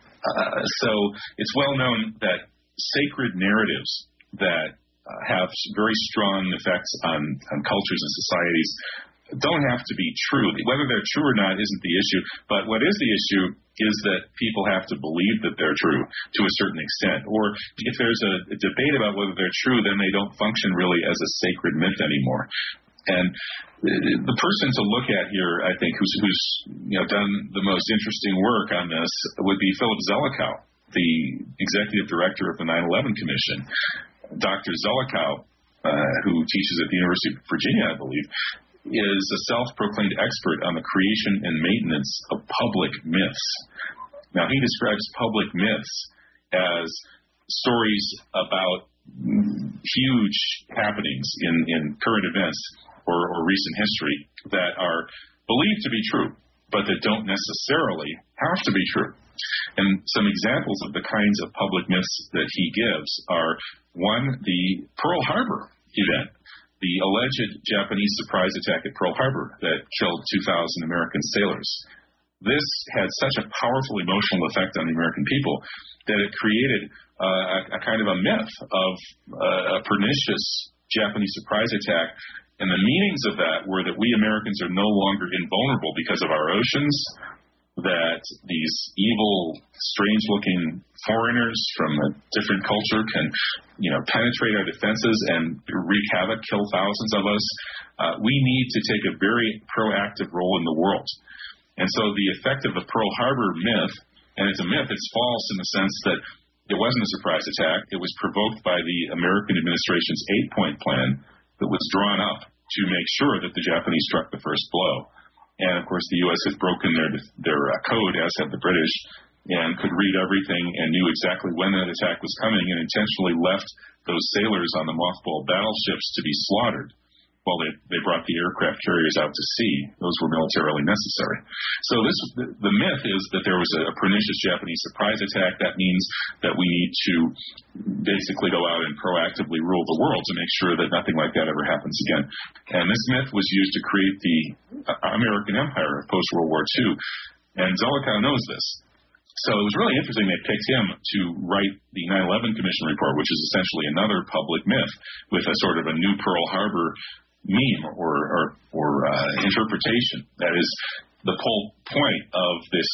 So it's well known that sacred narratives that have very strong effects on cultures and societies don't have to be true. Whether they're true or not isn't the issue, but what is the issue is that people have to believe that they're true to a certain extent. Or if there's a debate about whether they're true, then they don't function really as a sacred myth anymore. And the person to look at here, I think, who's done the most interesting work on this would be Philip Zelikow, the executive director of the 9/11 Commission. Dr. Zelikow, who teaches at the University of Virginia, I believe, is a self-proclaimed expert on the creation and maintenance of public myths. Now, he describes public myths as stories about huge happenings in current events or recent history that are believed to be true, but that don't necessarily have to be true. And some examples of the kinds of public myths that he gives are, one, the Pearl Harbor event, the alleged Japanese surprise attack at Pearl Harbor that killed 2,000 American sailors. This had such a powerful emotional effect on the American people that it created a kind of a myth of a pernicious Japanese surprise attack. And the meanings of that were that we Americans are no longer invulnerable because of our oceans, that these evil, strange-looking foreigners from a different culture can, penetrate our defenses and wreak havoc, kill thousands of us. We need to take a very proactive role in the world. And so the effect of the Pearl Harbor myth, and it's a myth, it's false in the sense that it wasn't a surprise attack. It was provoked by the American administration's 8-point plan that was drawn up to make sure that the Japanese struck the first blow. And, of course, the U.S. has broken their code, as have the British, and could read everything and knew exactly when that attack was coming and intentionally left those sailors on the mothballed battleships to be slaughtered while they brought the aircraft carriers out to sea. Those were militarily necessary. So the myth is that there was a pernicious Japanese surprise attack. That means that we need to basically go out and proactively rule the world to make sure that nothing like that ever happens again. And this myth was used to create the American empire of post-World War II. And Zelikow knows this. So it was really interesting they picked him to write the 9/11 Commission report, which is essentially another public myth with a sort of a new Pearl Harbor meme or interpretation. That is the whole point of this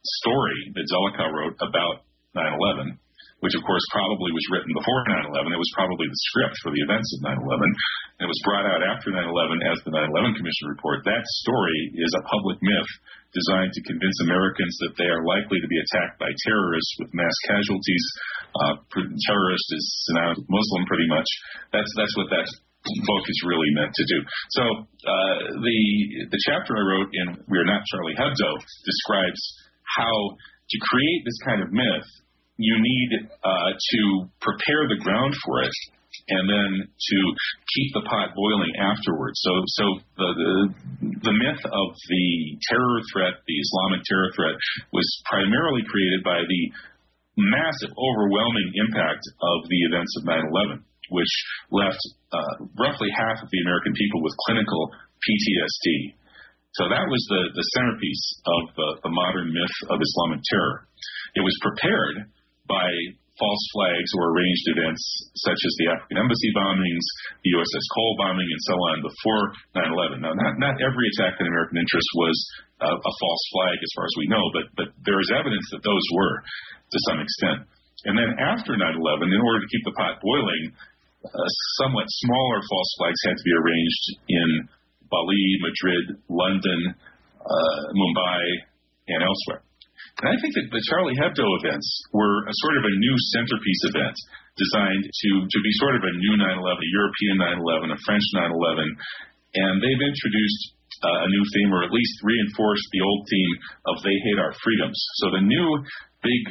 story that Zelikow wrote about 9/11, which of course probably was written before 9/11. It was probably the script for the events of 9/11. It was brought out after 9/11 as the 9/11 Commission report. That story is a public myth designed to convince Americans that they are likely to be attacked by terrorists with mass casualties. Terrorist is synonymous with Muslim, pretty much. That's what that book is really meant to do. So the chapter I wrote in We Are Not Charlie Hebdo describes how to create this kind of myth, you need to prepare the ground for it and then to keep the pot boiling afterwards. So the myth of the terror threat, the Islamic terror threat, was primarily created by the massive, overwhelming impact of the events of 9/11, which left roughly half of the American people with clinical PTSD. So that was the centerpiece of the modern myth of Islamic terror. It was prepared by false flags or arranged events such as the African embassy bombings, the USS Cole bombing, and so on before 9/11. Now, not every attack in American interest was a false flag as far as we know, but there is evidence that those were to some extent. And then after 9/11, in order to keep the pot boiling, somewhat smaller false flags had to be arranged in Bali, Madrid, London, Mumbai, and elsewhere. And I think that the Charlie Hebdo events were a sort of a new centerpiece event designed to be sort of a new 9/11, a European 9/11, a French 9/11, and they've introduced a new theme, or at least reinforced the old theme of they hate our freedoms. So the new big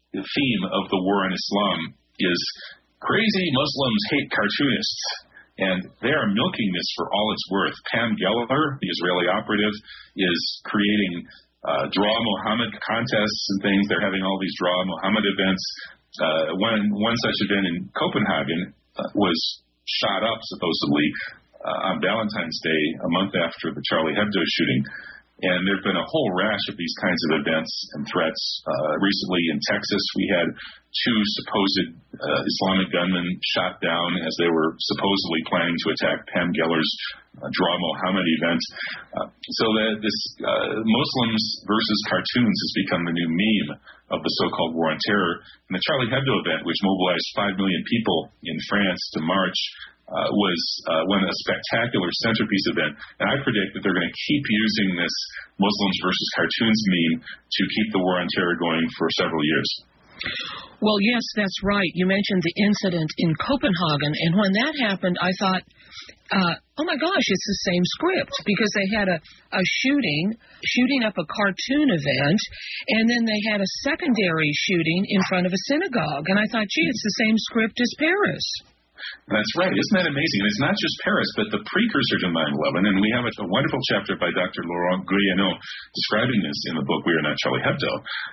theme of the war on Islam is crazy Muslims hate cartoonists, and they are milking this for all it's worth. Pam Geller, the Israeli operative, is creating Draw Muhammad contests and things. They're having all these Draw Muhammad events. One such event in Copenhagen was shot up, supposedly, on Valentine's Day, a month after the Charlie Hebdo shooting. And there have been a whole rash of these kinds of events and threats. Recently in Texas, we had 2 supposed Islamic gunmen shot down as they were supposedly planning to attack Pam Geller's Draw Muhammad event. So that this Muslims versus cartoons has become the new meme of the so-called war on terror. And the Charlie Hebdo event, which mobilized 5 million people in France to march, was a spectacular centerpiece event, and I predict that they're going to keep using this Muslims versus cartoons meme to keep the war on terror going for several years. Well, yes, that's right. You mentioned the incident in Copenhagen, and when that happened, I thought, oh my gosh, it's the same script, because they had a shooting up a cartoon event, and then they had a secondary shooting in front of a synagogue, and I thought, gee, it's the same script as Paris. That's right. Isn't that amazing? And it's not just Paris, but the precursor to 9/11. And we have a wonderful chapter by Dr. Laurent Guyénot describing this in the book We Are Not Charlie Hebdo.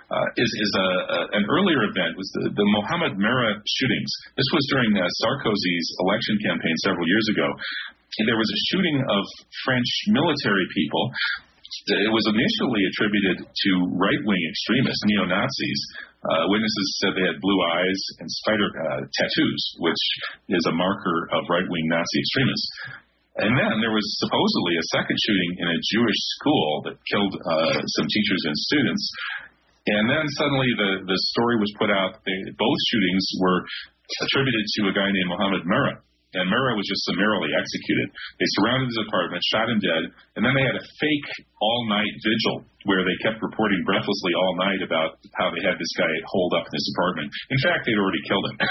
An earlier event was the Mohammed Merah shootings. This was during Sarkozy's election campaign several years ago. There was a shooting of French military people. It was initially attributed to right-wing extremists, neo-Nazis. Witnesses said they had blue eyes and spider tattoos, which is a marker of right-wing Nazi extremists. And then there was supposedly a second shooting in a Jewish school that killed some teachers and students. And then suddenly the story was put out. Both shootings were attributed to a guy named Mohammed Merah. And Merah was just summarily executed. They surrounded his apartment, shot him dead, and then they had a fake all-night vigil where they kept reporting breathlessly all night about how they had this guy holed up in his apartment. In fact, they'd already killed him.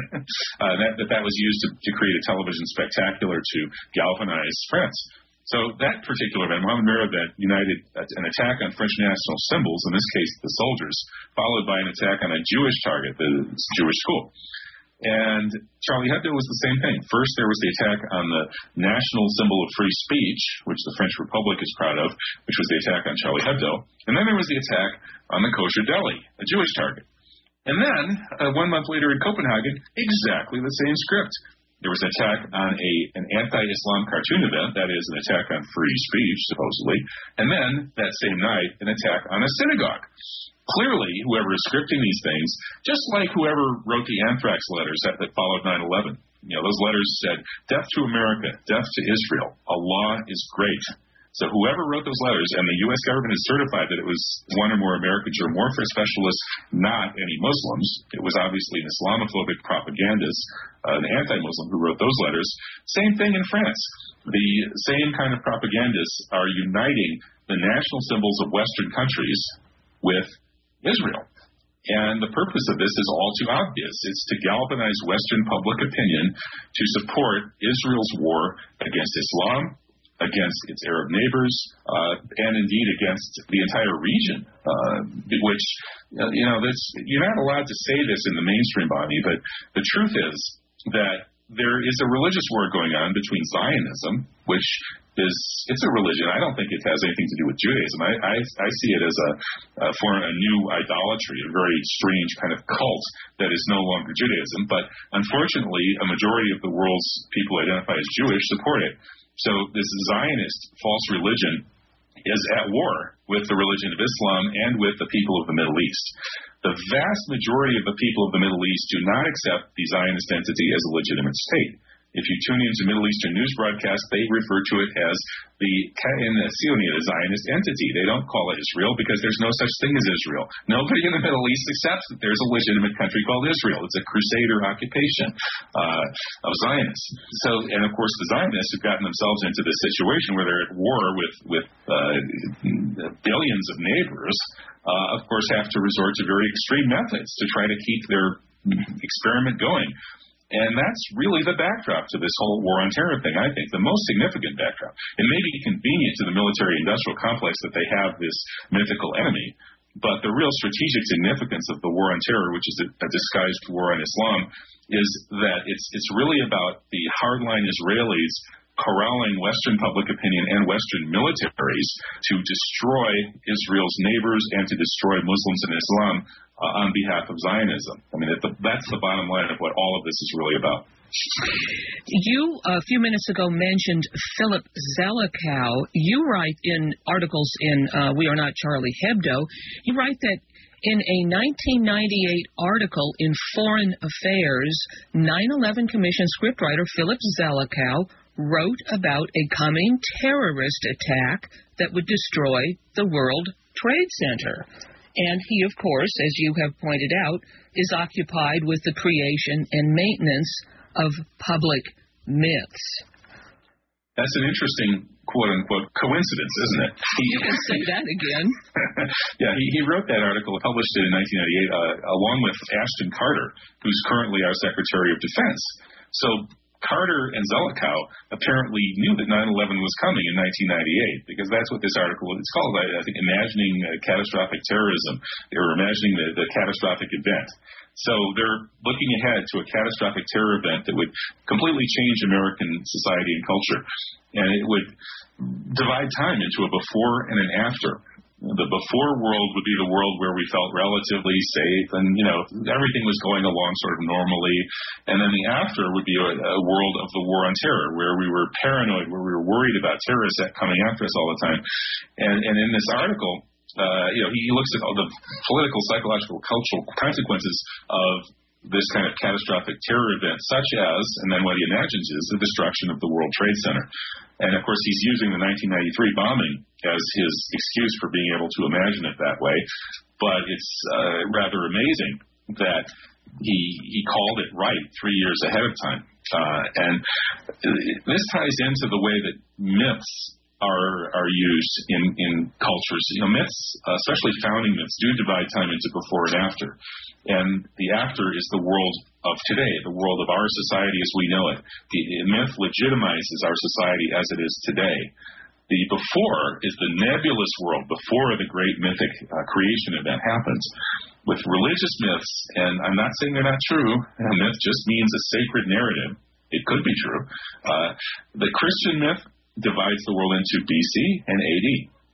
That was used to create a television spectacular to galvanize France. So that particular event, Mohammed Merah event, united an attack on French national symbols, in this case the soldiers, followed by an attack on a Jewish target, the Jewish school. And Charlie Hebdo was the same thing. First, there was the attack on the national symbol of free speech, which the French Republic is proud of, which was the attack on Charlie Hebdo. And then there was the attack on the kosher deli, a Jewish target. And then, 1 month later in Copenhagen, exactly the same script. There was an attack on an anti-Islam cartoon event, that is, an attack on free speech, supposedly. And then, that same night, an attack on a synagogue. Clearly, whoever is scripting these things, just like whoever wrote the anthrax letters that followed 9/11, those letters said, death to America, death to Israel, Allah is great. So whoever wrote those letters, and the U.S. government has certified that it was one or more American germ warfare specialists, not any Muslims. It was obviously an Islamophobic propagandist, an anti-Muslim who wrote those letters. Same thing in France. The same kind of propagandists are uniting the national symbols of Western countries with Israel. And the purpose of this is all too obvious. It's to galvanize Western public opinion to support Israel's war against Islam, against its Arab neighbors, and indeed against the entire region, which, you're not allowed to say this in the mainstream body, but the truth is that there is a religious war going on between Zionism, which it's a religion. I don't think it has anything to do with Judaism. I see it as a new idolatry, a very strange kind of cult that is no longer Judaism. But unfortunately, a majority of the world's people identify as Jewish support it. So this Zionist false religion is at war with the religion of Islam and with the people of the Middle East. The vast majority of the people of the Middle East do not accept the Zionist entity as a legitimate state. If you tune into Middle Eastern news broadcasts, they refer to it as the Kain Sioni, the Zionist entity. They don't call it Israel because there's no such thing as Israel. Nobody in the Middle East accepts that there's a legitimate country called Israel. It's a crusader occupation of Zionists. And of course, the Zionists have gotten themselves into this situation where they're at war with billions of neighbors, of course, have to resort to very extreme methods to try to keep their experiment going. And that's really the backdrop to this whole war on terror thing, I think, the most significant backdrop. It may be convenient to the military-industrial complex that they have this mythical enemy, But the real strategic significance of the war on terror, which is a disguised war on Islam, is that it's really about the hardline Israelis corralling Western public opinion and Western militaries to destroy Israel's neighbors and to destroy Muslims and Islam on behalf of Zionism. I mean, that's the bottom line of what all of this is really about. You, a few minutes ago, mentioned Philip Zelikow. You write in articles in We Are Not Charlie Hebdo, you write that in a 1998 article in Foreign Affairs, 9/11 Commission scriptwriter Philip Zelikow wrote about a coming terrorist attack that would destroy the World Trade Center. And he, of course, as you have pointed out, is occupied with the creation and maintenance of public myths. That's an interesting, quote-unquote, coincidence, isn't it? You can say that again. Yeah, he wrote that article, published it in 1998, along with Ashton Carter, who's currently our Secretary of Defense. So Carter and Zelikow apparently knew that 9/11 was coming in 1998, because that's what this article, it's called, I think, Imagining Catastrophic Terrorism, or Imagining the Catastrophic Event. So they're looking ahead to a catastrophic terror event that would completely change American society and culture. And it would divide time into a before and an after. The before world would be the world where we felt relatively safe and, everything was going along sort of normally. And then the after would be a world of the war on terror, where we were paranoid, where we were worried about terrorists coming after us all the time. And in this article, he looks at all the political, psychological, cultural consequences of this kind of catastrophic terror event, such as, and then what he imagines is the destruction of the World Trade Center. And, of course, he's using the 1993 bombing as his excuse for being able to imagine it that way. But it's rather amazing that he called it right 3 years ahead of time. And this ties into the way that myths are used in cultures. Myths, especially founding myths, do divide time into before and after. And the after is the world of today, the world of our society as we know it. The myth legitimizes our society as it is today. The before is the nebulous world before the great mythic creation event happens. With religious myths, and I'm not saying they're not true, a myth just means a sacred narrative. It could be true. The Christian myth divides the world into BC and AD,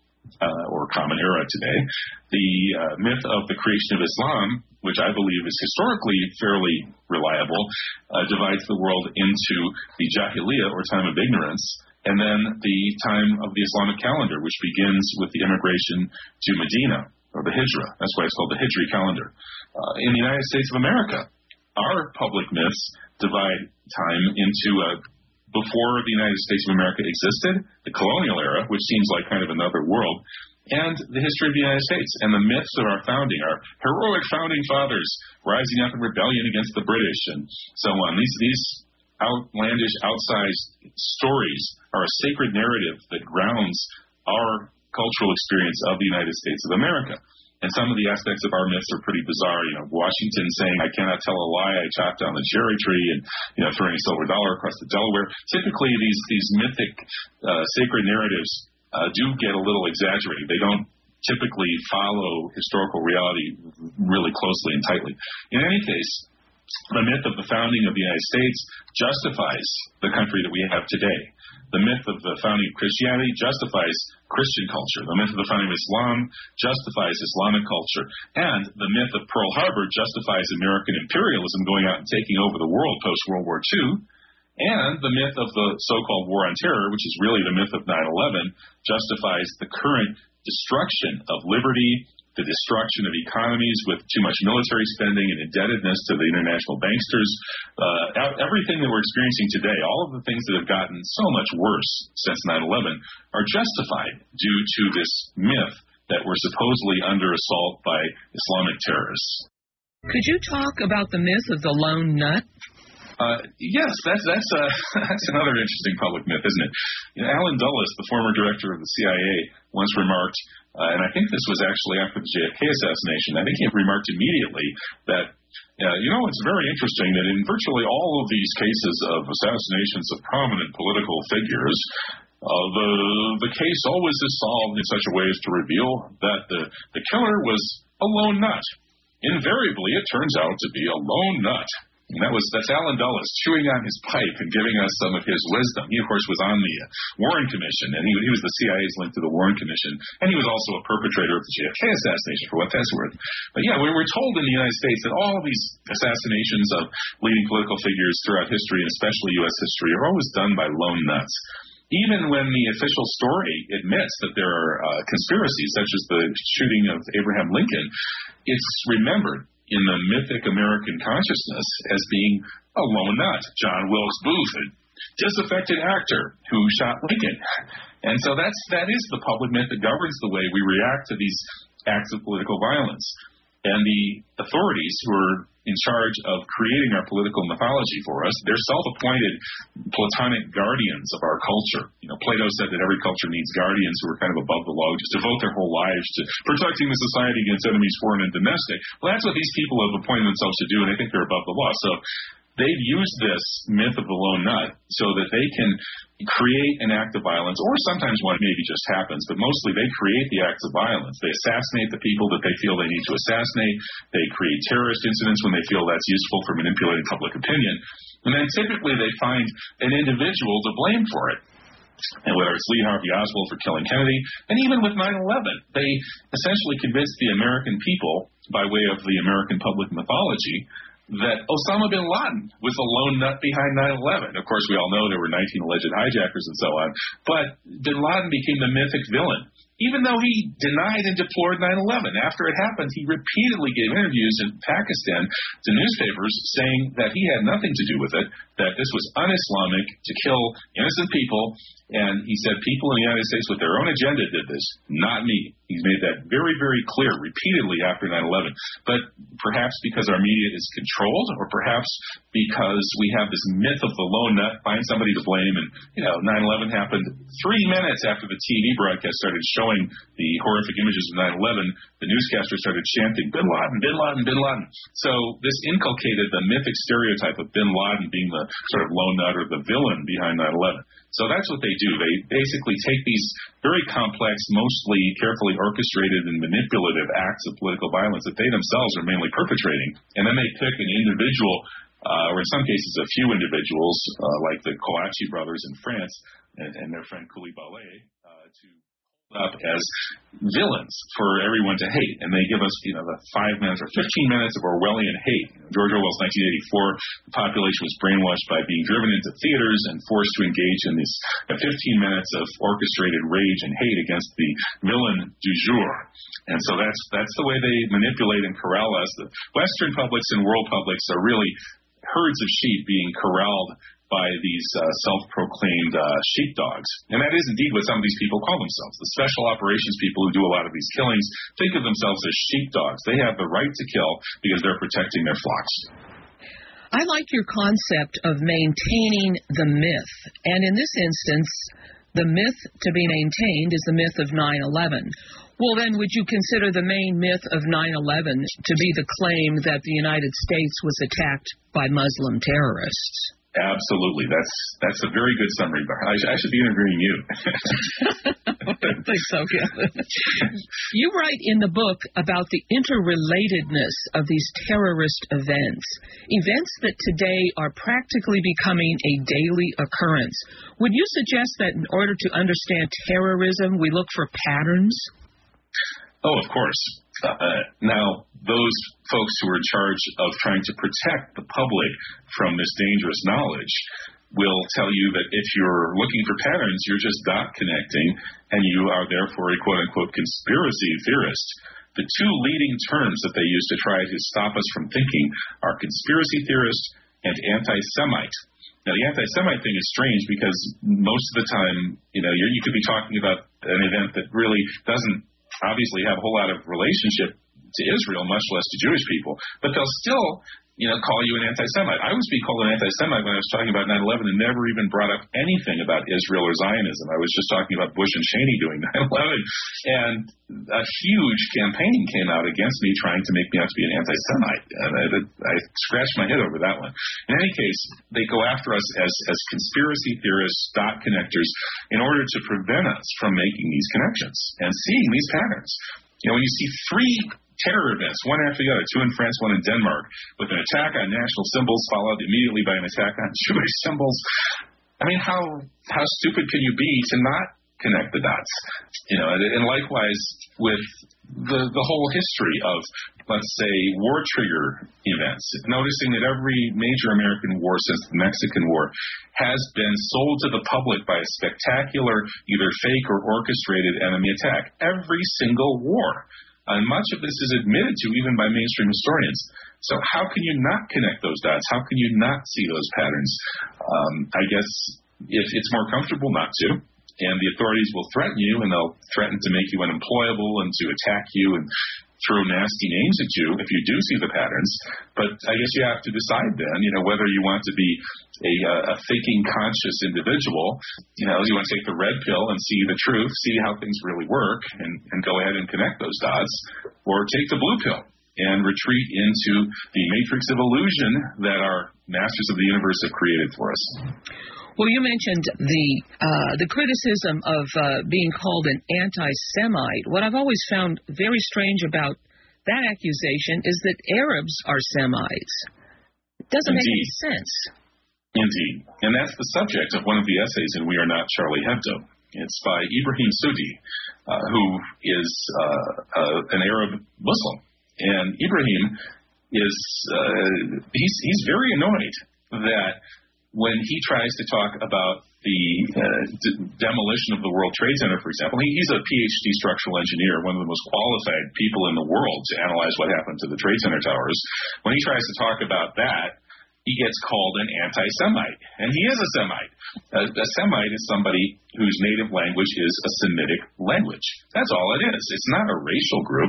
or Common Era today. The myth of the creation of Islam, which I believe is historically fairly reliable, divides the world into the Jahiliyyah, or time of ignorance, and then the time of the Islamic calendar, which begins with the immigration to Medina, or the Hijra. That's why it's called the Hijri calendar. In the United States of America, our public myths divide time into before the United States of America existed, the colonial era, which seems like kind of another world, and the history of the United States and the myths of our founding, our heroic founding fathers rising up in rebellion against the British and so on. These outlandish, outsized stories are a sacred narrative that grounds our cultural experience of the United States of America. And some of the aspects of our myths are pretty bizarre. Washington saying, "I cannot tell a lie, I chopped down the cherry tree," and, throwing a silver dollar across the Delaware. Typically, these mythic sacred narratives do get a little exaggerated. They don't typically follow historical reality really closely and tightly. In any case, the myth of the founding of the United States justifies the country that we have today. The myth of the founding of Christianity justifies Christian culture. The myth of the founding of Islam justifies Islamic culture. And the myth of Pearl Harbor justifies American imperialism going out and taking over the world post-World War II. And the myth of the so-called war on terror, which is really the myth of 9/11, justifies the current destruction of liberty, the destruction of economies with too much military spending and indebtedness to the international banksters. Everything that we're experiencing today, all of the things that have gotten so much worse since 9/11, are justified due to this myth that we're supposedly under assault by Islamic terrorists. Could you talk about the myth of the lone nut? Yes, that's another interesting public myth, isn't it? Alan Dulles, the former director of the CIA, once remarked, and I think this was actually after the JFK assassination, I think he remarked immediately that, it's very interesting that in virtually all of these cases of assassinations of prominent political figures, The case always is solved in such a way as to reveal that the killer was a lone nut. Invariably, it turns out to be a lone nut. And that's Alan Dulles chewing on his pipe and giving us some of his wisdom. He, of course, was on the Warren Commission, and he was the CIA's link to the Warren Commission, and he was also a perpetrator of the JFK assassination, for what that's worth. But yeah, we were told in the United States that all of these assassinations of leading political figures throughout history, and especially U.S. history, are always done by lone nuts. Even when the official story admits that there are conspiracies, such as the shooting of Abraham Lincoln, it's remembered in the mythic American consciousness as being a lone nut. John Wilkes Booth, a disaffected actor who shot Lincoln. And so that is the public myth that governs the way we react to these acts of political violence. And the authorities who are in charge of creating our political mythology for us, they're self-appointed platonic guardians of our culture. You know, Plato said that every culture needs guardians who are kind of above the law, just devote their whole lives to protecting the society against enemies, foreign and domestic. Well, that's what these people have appointed themselves to do, and I think they're above the law. So they've used this myth of the lone nut so that they can create an act of violence, or sometimes one maybe just happens, but mostly they create the acts of violence. They assassinate the people that they feel they need to assassinate. They create terrorist incidents when they feel that's useful for manipulating public opinion. And then typically they find an individual to blame for it. And whether it's Lee Harvey Oswald for killing Kennedy, and even with 9/11, they essentially convinced the American people, by way of the American public mythology, that Osama bin Laden was a lone nut behind 9/11. Of course, we all know there were 19 alleged hijackers and so on, but bin Laden became the mythic villain, even though he denied and deplored 9/11. After it happened, he repeatedly gave interviews in Pakistan to newspapers saying that he had nothing to do with it, that this was un-Islamic to kill innocent people, and he said people in the United States with their own agenda did this, not me. He's made that very, very clear repeatedly after 9/11. But perhaps because our media is controlled, or perhaps because we have this myth of the lone nut, find somebody to blame, and 9/11 happened 3 minutes after the TV broadcast started showing the horrific images of 9/11. The newscaster started chanting, bin Laden, bin Laden, bin Laden. So this inculcated the mythic stereotype of bin Laden being the sort of lone nut or the villain behind 9/11. So that's what they do. They basically take these very complex, mostly carefully orchestrated and manipulative acts of political violence that they themselves are mainly perpetrating, and then they pick an individual, or in some cases a few individuals, like the Kouachi brothers in France and their friend Koulibaly, to up as villains for everyone to hate. And they give us, the 5 minutes or 15 minutes of Orwellian hate. George Orwell's 1984, the population was brainwashed by being driven into theaters and forced to engage in these 15 minutes of orchestrated rage and hate against the villain du jour. And so that's the way they manipulate and corral us. The Western publics and world publics are really herds of sheep being corralled by these self-proclaimed sheepdogs. And that is indeed what some of these people call themselves. The special operations people who do a lot of these killings think of themselves as sheepdogs. They have the right to kill because they're protecting their flocks. I like your concept of maintaining the myth. And in this instance, the myth to be maintained is the myth of 9/11. Well, then, would you consider the main myth of 9/11 to be the claim that the United States was attacked by Muslim terrorists? Absolutely. That's a very good summary. I should be interviewing you. I don't think so, Kevin. You write in the book about the interrelatedness of these terrorist events that today are practically becoming a daily occurrence. Would you suggest that in order to understand terrorism, we look for patterns? Oh, of course. Now, those folks who are in charge of trying to protect the public from this dangerous knowledge will tell you that if you're looking for patterns, you're just dot connecting, and you are therefore a quote-unquote conspiracy theorist. The two leading terms that they use to try to stop us from thinking are conspiracy theorist and anti-Semite. Now, the anti-Semite thing is strange because most of the time, you could be talking about an event that really doesn't obviously have a whole lot of relationship to Israel, much less to Jewish people. But they'll still, call you an anti-Semite. I was being called an anti-Semite when I was talking about 9/11 and never even brought up anything about Israel or Zionism. I was just talking about Bush and Cheney doing 9/11. And a huge campaign came out against me trying to make me out to be an anti-Semite. And I scratched my head over that one. In any case, they go after us as conspiracy theorists, dot connectors, in order to prevent us from making these connections and seeing these patterns. When you see three terror events, one after the other, two in France, one in Denmark, with an attack on national symbols followed immediately by an attack on Jewish symbols. I mean, how stupid can you be to not connect the dots? And likewise with the whole history of, let's say, war trigger events, noticing that every major American war since the Mexican War has been sold to the public by a spectacular, either fake or orchestrated enemy attack. Every single war. And much of this is admitted to even by mainstream historians. So how can you not connect those dots? How can you not see those patterns? I guess if it's more comfortable not to, and the authorities will threaten you, and they'll threaten to make you unemployable and to attack you and throw nasty names at you if you do see the patterns. But I guess you have to decide then, whether you want to be a thinking, conscious individual, you want to take the red pill and see the truth, see how things really work, and go ahead and connect those dots, or take the blue pill and retreat into the matrix of illusion that our masters of the universe have created for us. Well, you mentioned the criticism of being called an anti-Semite. What I've always found very strange about that accusation is that Arabs are Semites. It doesn't make any sense. Indeed. And that's the subject of one of the essays in We Are Not Charlie Hebdo. It's by Ibrahim Sudi, who is an Arab Muslim. And Ibrahim is he's very annoyed that when he tries to talk about the demolition of the World Trade Center, for example, he's a PhD structural engineer, one of the most qualified people in the world to analyze what happened to the Trade Center towers. When he tries to talk about that, he gets called an anti-Semite. And he is a Semite. A Semite is somebody whose native language is a Semitic language. That's all it is. It's not a racial group.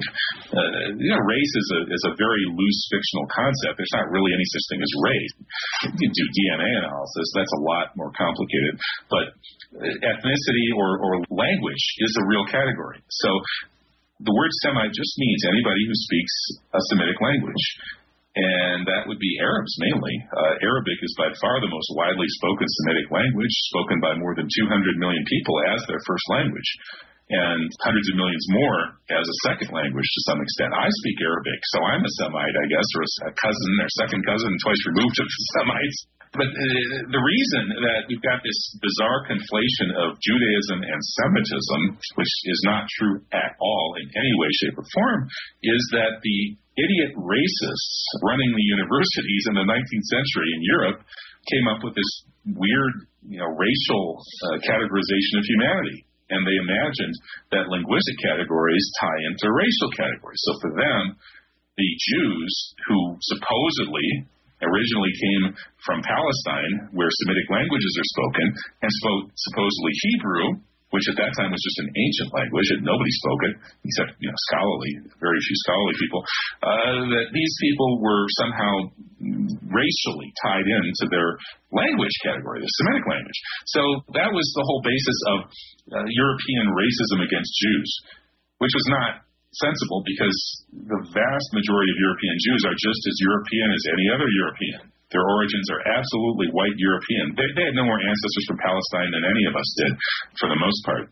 Race is a very loose fictional concept. There's not really any such thing as race. You can do DNA analysis. That's a lot more complicated. But ethnicity or language is a real category. So the word Semite just means anybody who speaks a Semitic language. And that would be Arabs mainly. Arabic is by far the most widely spoken Semitic language, spoken by more than 200 million people as their first language, and hundreds of millions more as a second language to some extent. I speak Arabic, so I'm a Semite, I guess, or a cousin or second cousin, twice removed of Semites. But the reason that we've got this bizarre conflation of Judaism and Semitism, which is not true at all in any way, shape, or form, is that the idiot racists running the universities in the 19th century in Europe came up with this weird, racial categorization of humanity. And they imagined that linguistic categories tie into racial categories. So for them, the Jews who supposedly originally came from Palestine, where Semitic languages are spoken, and spoke supposedly Hebrew, which at that time was just an ancient language, and nobody spoke it, except, very few scholarly people, that these people were somehow racially tied into their language category, the Semitic language. So that was the whole basis of European racism against Jews, which was not sensible because the vast majority of European Jews are just as European as any other European. Their origins are absolutely white European. They had no more ancestors from Palestine than any of us did, for the most part.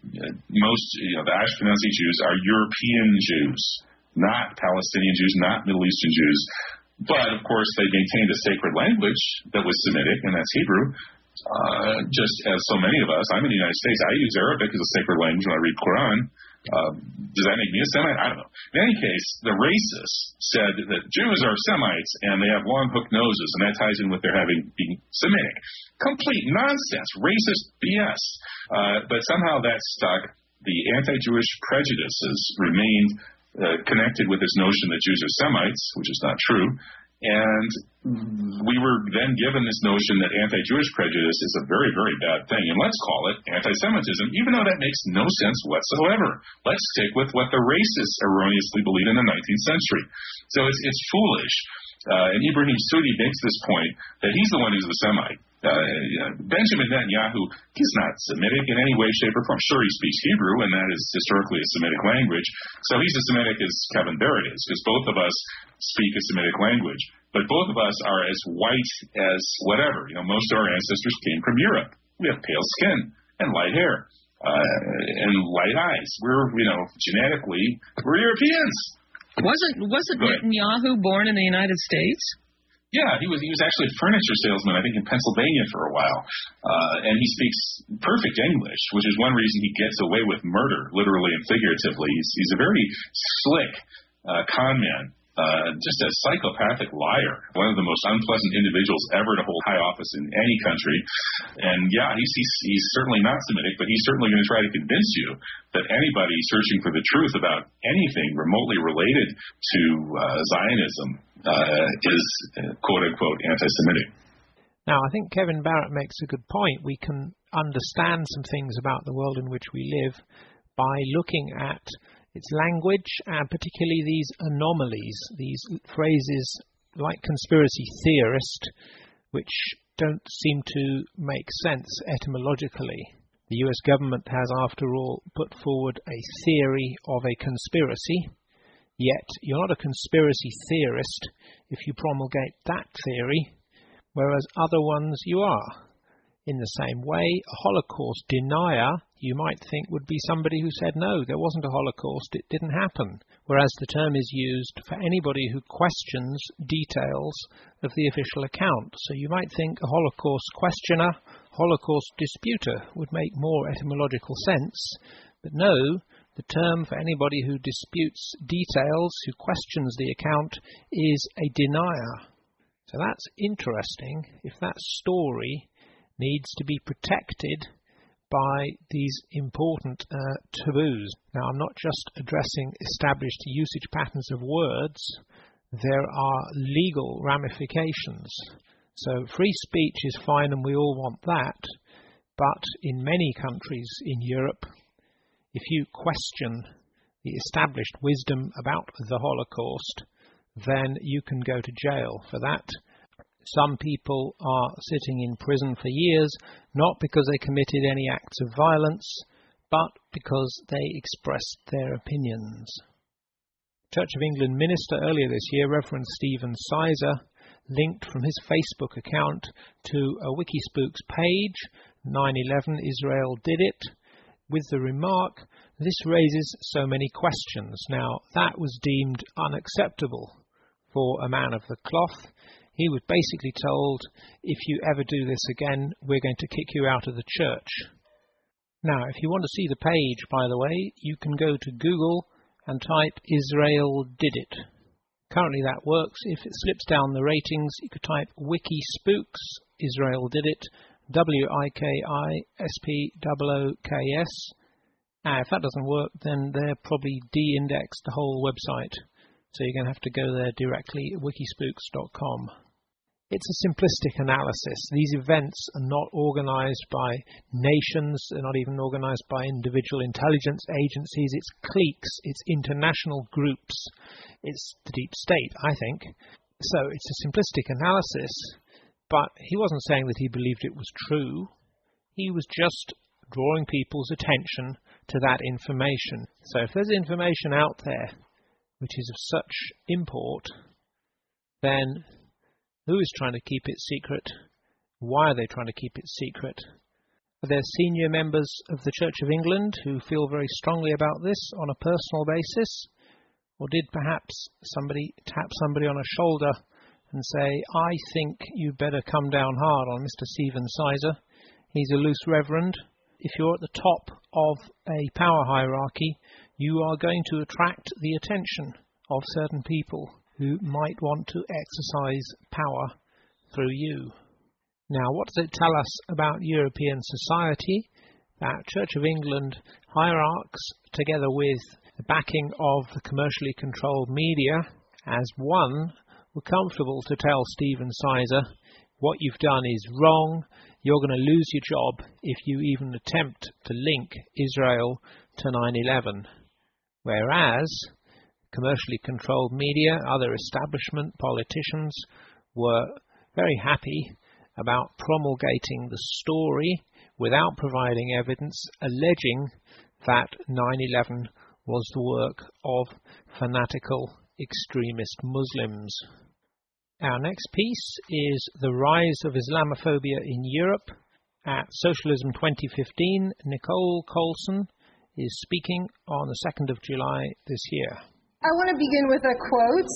The Ashkenazi Jews are European Jews, not Palestinian Jews, not Middle Eastern Jews. But, of course, they maintained a sacred language that was Semitic, and that's Hebrew, just as so many of us. I'm in the United States. I use Arabic as a sacred language when I read Quran. Does that make me a Semite? I don't know. In any case, the racists said that Jews are Semites and they have long hooked noses, and that ties in with their being Semitic. Complete nonsense, racist BS. But somehow that stuck. The anti-Jewish prejudices remained connected with this notion that Jews are Semites, which is not true. And we were then given this notion that anti-Jewish prejudice is a very, very bad thing, and let's call it anti-Semitism, even though that makes no sense whatsoever. Let's stick with what the racists erroneously believed in the 19th century. So it's foolish. And Ibrahim Sudi makes this point that he's the one who's the Semite. Benjamin Netanyahu is not Semitic in any way, shape, or form. Sure, he speaks Hebrew, and that is historically a Semitic language. So he's as Semitic as Kevin Barrett is, because both of us speak a Semitic language. But both of us are as white as whatever. Most of our ancestors came from Europe. We have pale skin and light hair and light eyes. We're, genetically, we're Europeans. Wasn't Netanyahu born in the United States? Yeah, he was actually a furniture salesman, I think, in Pennsylvania for a while. And he speaks perfect English, which is one reason he gets away with murder, literally and figuratively. He's a very slick con man, just a psychopathic liar, one of the most unpleasant individuals ever to hold high office in any country. And yeah, he's certainly not Semitic, but he's certainly going to try to convince you that anybody searching for the truth about anything remotely related to Zionism is quote-unquote anti-Semitic. Now, I think Kevin Barrett makes a good point. We can understand some things about the world in which we live by looking at its language, and particularly these anomalies, these phrases like conspiracy theorist, which don't seem to make sense etymologically. The US government has, after all, put forward a theory of a conspiracy, yet you're not a conspiracy theorist if you promulgate that theory, whereas other ones you are. In the same way, a Holocaust denier, you might think, would be somebody who said, no, there wasn't a Holocaust, it didn't happen, whereas the term is used for anybody who questions details of the official account. So you might think a Holocaust questioner, Holocaust disputer would make more etymological sense, but no, the term for anybody who disputes details, who questions the account, is a denier. So that's interesting. If that story needs to be protected by these important taboos. Now, I'm not just addressing established usage patterns of words. There are legal ramifications. So free speech is fine and we all want that, but in many countries in Europe, if you question the established wisdom about the Holocaust, then you can go to jail for that. Some people are sitting in prison for years, not because they committed any acts of violence, but because they expressed their opinions. Church of England minister earlier this year, Reverend Stephen Sizer, linked from his Facebook account to a Wikispooks page, 9/11 Israel did it, with the remark, "This raises so many questions." Now, that was deemed unacceptable for a man of the cloth. He was basically told, if you ever do this again, we're going to kick you out of the church. Now, if you want to see the page, by the way, you can go to Google and type Israel did it. Currently that works. If it slips down the ratings, you could type Wikispooks, Israel did it, WIKISPOOKS. If that doesn't work, then they're probably de-indexed the whole website. So you're going to have to go there directly, wikispooks.com. It's a simplistic analysis. These events are not organized by nations, they're not even organized by individual intelligence agencies. It's cliques, it's international groups, it's the deep state, I think. So it's a simplistic analysis, but he wasn't saying that he believed it was true. He was just drawing people's attention to that information. So if there's information out there which is of such import, then who is trying to keep it secret? Why are they trying to keep it secret? Are there senior members of the Church of England who feel very strongly about this on a personal basis? Or did perhaps somebody tap somebody on a shoulder and say, I think you better come down hard on Mr. Stephen Sizer. He's a loose reverend. If you're at the top of a power hierarchy, you are going to attract the attention of certain people who might want to exercise power through you. Now, what does it tell us about European society? That Church of England hierarchs, together with the backing of the commercially controlled media, as one, were comfortable to tell Stephen Sizer, what you've done is wrong, you're going to lose your job if you even attempt to link Israel to 9/11. Whereas commercially controlled media, other establishment politicians were very happy about promulgating the story without providing evidence, alleging that 9/11 was the work of fanatical extremist Muslims. Our next piece is The Rise of Islamophobia in Europe. At Socialism 2015, Nicole Colson is speaking on the 2nd of July this year. I want to begin with a quote.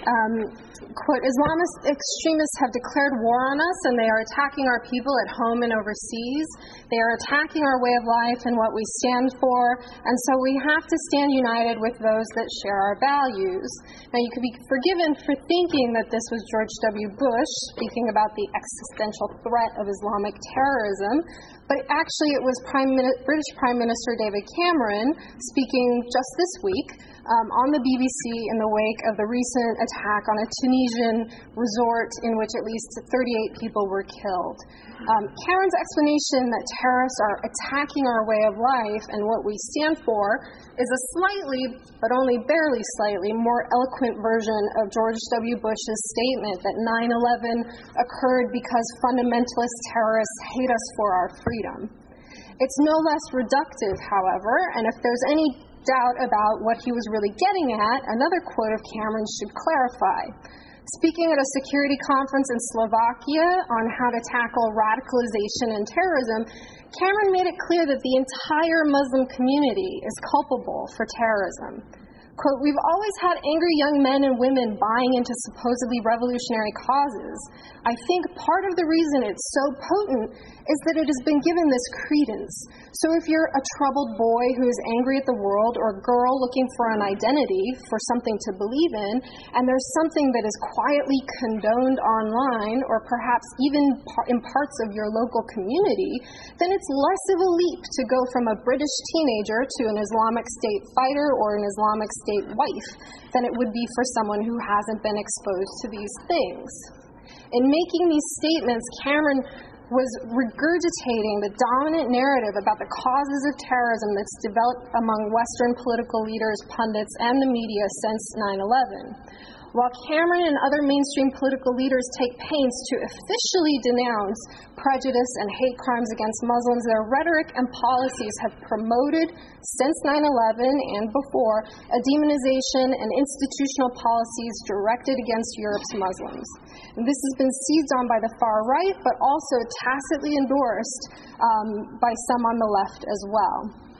Quote, Islamist extremists have declared war on us and they are attacking our people at home and overseas. They are attacking our way of life and what we stand for, and so we have to stand united with those that share our values. Now, you could be forgiven for thinking that this was George W. Bush speaking about the existential threat of Islamic terrorism, but actually it was British Prime Minister David Cameron speaking just this week on the BBC in the wake of the recent attack on a Tunisian resort in which at least 38 people were killed. Cameron's explanation that terrorists are attacking our way of life and what we stand for is a slightly, but only barely slightly, more eloquent version of George W. Bush's statement that 9/11 occurred because fundamentalist terrorists hate us for our freedom. It's no less reductive, however, and if there's any doubt about what he was really getting at, another quote of Cameron should clarify. Speaking at a security conference in Slovakia on how to tackle radicalization and terrorism, Cameron made it clear that the entire Muslim community is culpable for terrorism. Quote, we've always had angry young men and women buying into supposedly revolutionary causes. I think part of the reason it's so potent is that it has been given this credence. So if you're a troubled boy who is angry at the world or a girl looking for an identity, for something to believe in, and there's something that is quietly condoned online or perhaps even in parts of your local community, then it's less of a leap to go from a British teenager to an Islamic State fighter or an Islamic State wife than it would be for someone who hasn't been exposed to these things. In making these statements, Cameron was regurgitating the dominant narrative about the causes of terrorism that's developed among Western political leaders, pundits, and the media since 9/11. While Cameron and other mainstream political leaders take pains to officially denounce prejudice and hate crimes against Muslims, their rhetoric and policies have promoted, since 9/11 and before, a demonization and institutional policies directed against Europe's Muslims. And this has been seized on by the far right, but also tacitly endorsed by some on the left as well.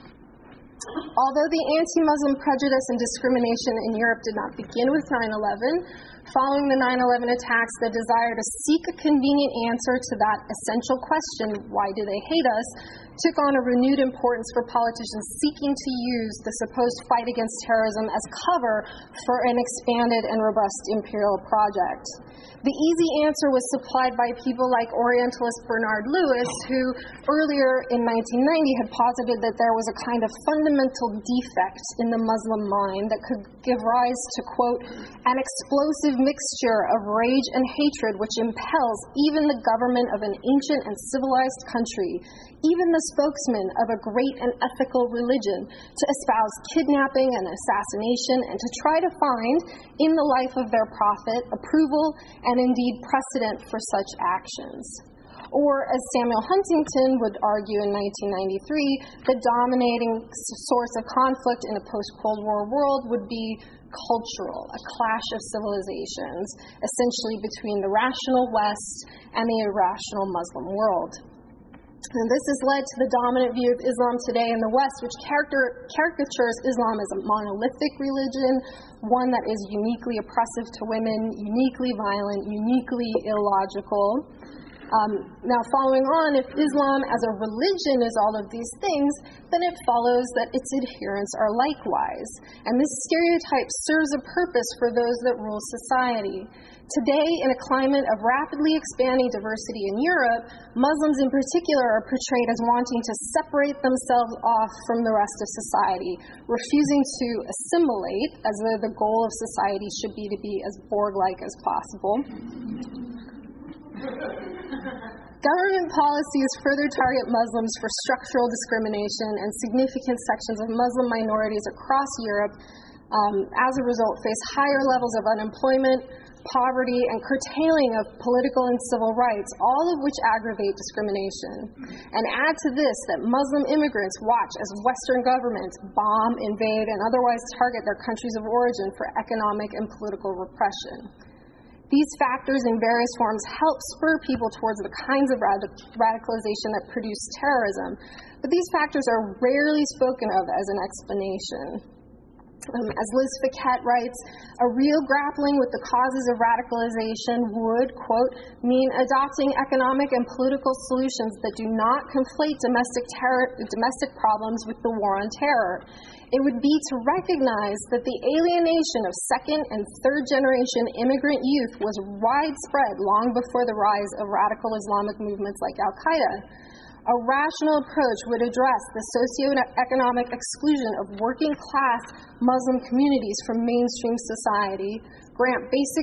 Although the anti-Muslim prejudice and discrimination in Europe did not begin with 9/11, following the 9/11 attacks, the desire to seek a convenient answer to that essential question, why do they hate us, took on a renewed importance for politicians seeking to use the supposed fight against terrorism as cover for an expanded and robust imperial project. The easy answer was supplied by people like Orientalist Bernard Lewis, who earlier in 1990 had posited that there was a kind of fundamental defect in the Muslim mind that could give rise to, quote, an explosive mixture of rage and hatred which impels even the government of an ancient and civilized country, even the spokesman of a great and ethical religion, to espouse kidnapping and assassination and to try to find, in the life of their prophet, approval and indeed precedent for such actions. Or, as Samuel Huntington would argue in 1993, the dominating source of conflict in a post-Cold War world would be cultural, a clash of civilizations, essentially between the rational West and the irrational Muslim world. And this has led to the dominant view of Islam today in the West, which caricatures Islam as a monolithic religion, one that is uniquely oppressive to women, uniquely violent, uniquely illogical. Now, following on, if Islam as a religion is all of these things, then it follows that its adherents are likewise. And this stereotype serves a purpose for those that rule society. Today, in a climate of rapidly expanding diversity in Europe, Muslims in particular are portrayed as wanting to separate themselves off from the rest of society, refusing to assimilate, as though the goal of society should be to be as Borg-like as possible. Government policies further target Muslims for structural discrimination, and significant sections of Muslim minorities across Europe, as a result, face higher levels of unemployment, poverty, and curtailing of political and civil rights, all of which aggravate discrimination. And add to this that Muslim immigrants watch as Western governments bomb, invade, and otherwise target their countries of origin for economic and political repression. These factors in various forms help spur people towards the kinds of radicalization that produce terrorism, but these factors are rarely spoken of as an explanation. As Liz Fiquette writes, a real grappling with the causes of radicalization would, quote, mean adopting economic and political solutions that do not conflate domestic problems with the war on terror. It would be to recognize that the alienation of second and third generation immigrant youth was widespread long before the rise of radical Islamic movements like Al-Qaeda. A rational approach would address the socioeconomic exclusion of working-class Muslim communities from mainstream society, grant basic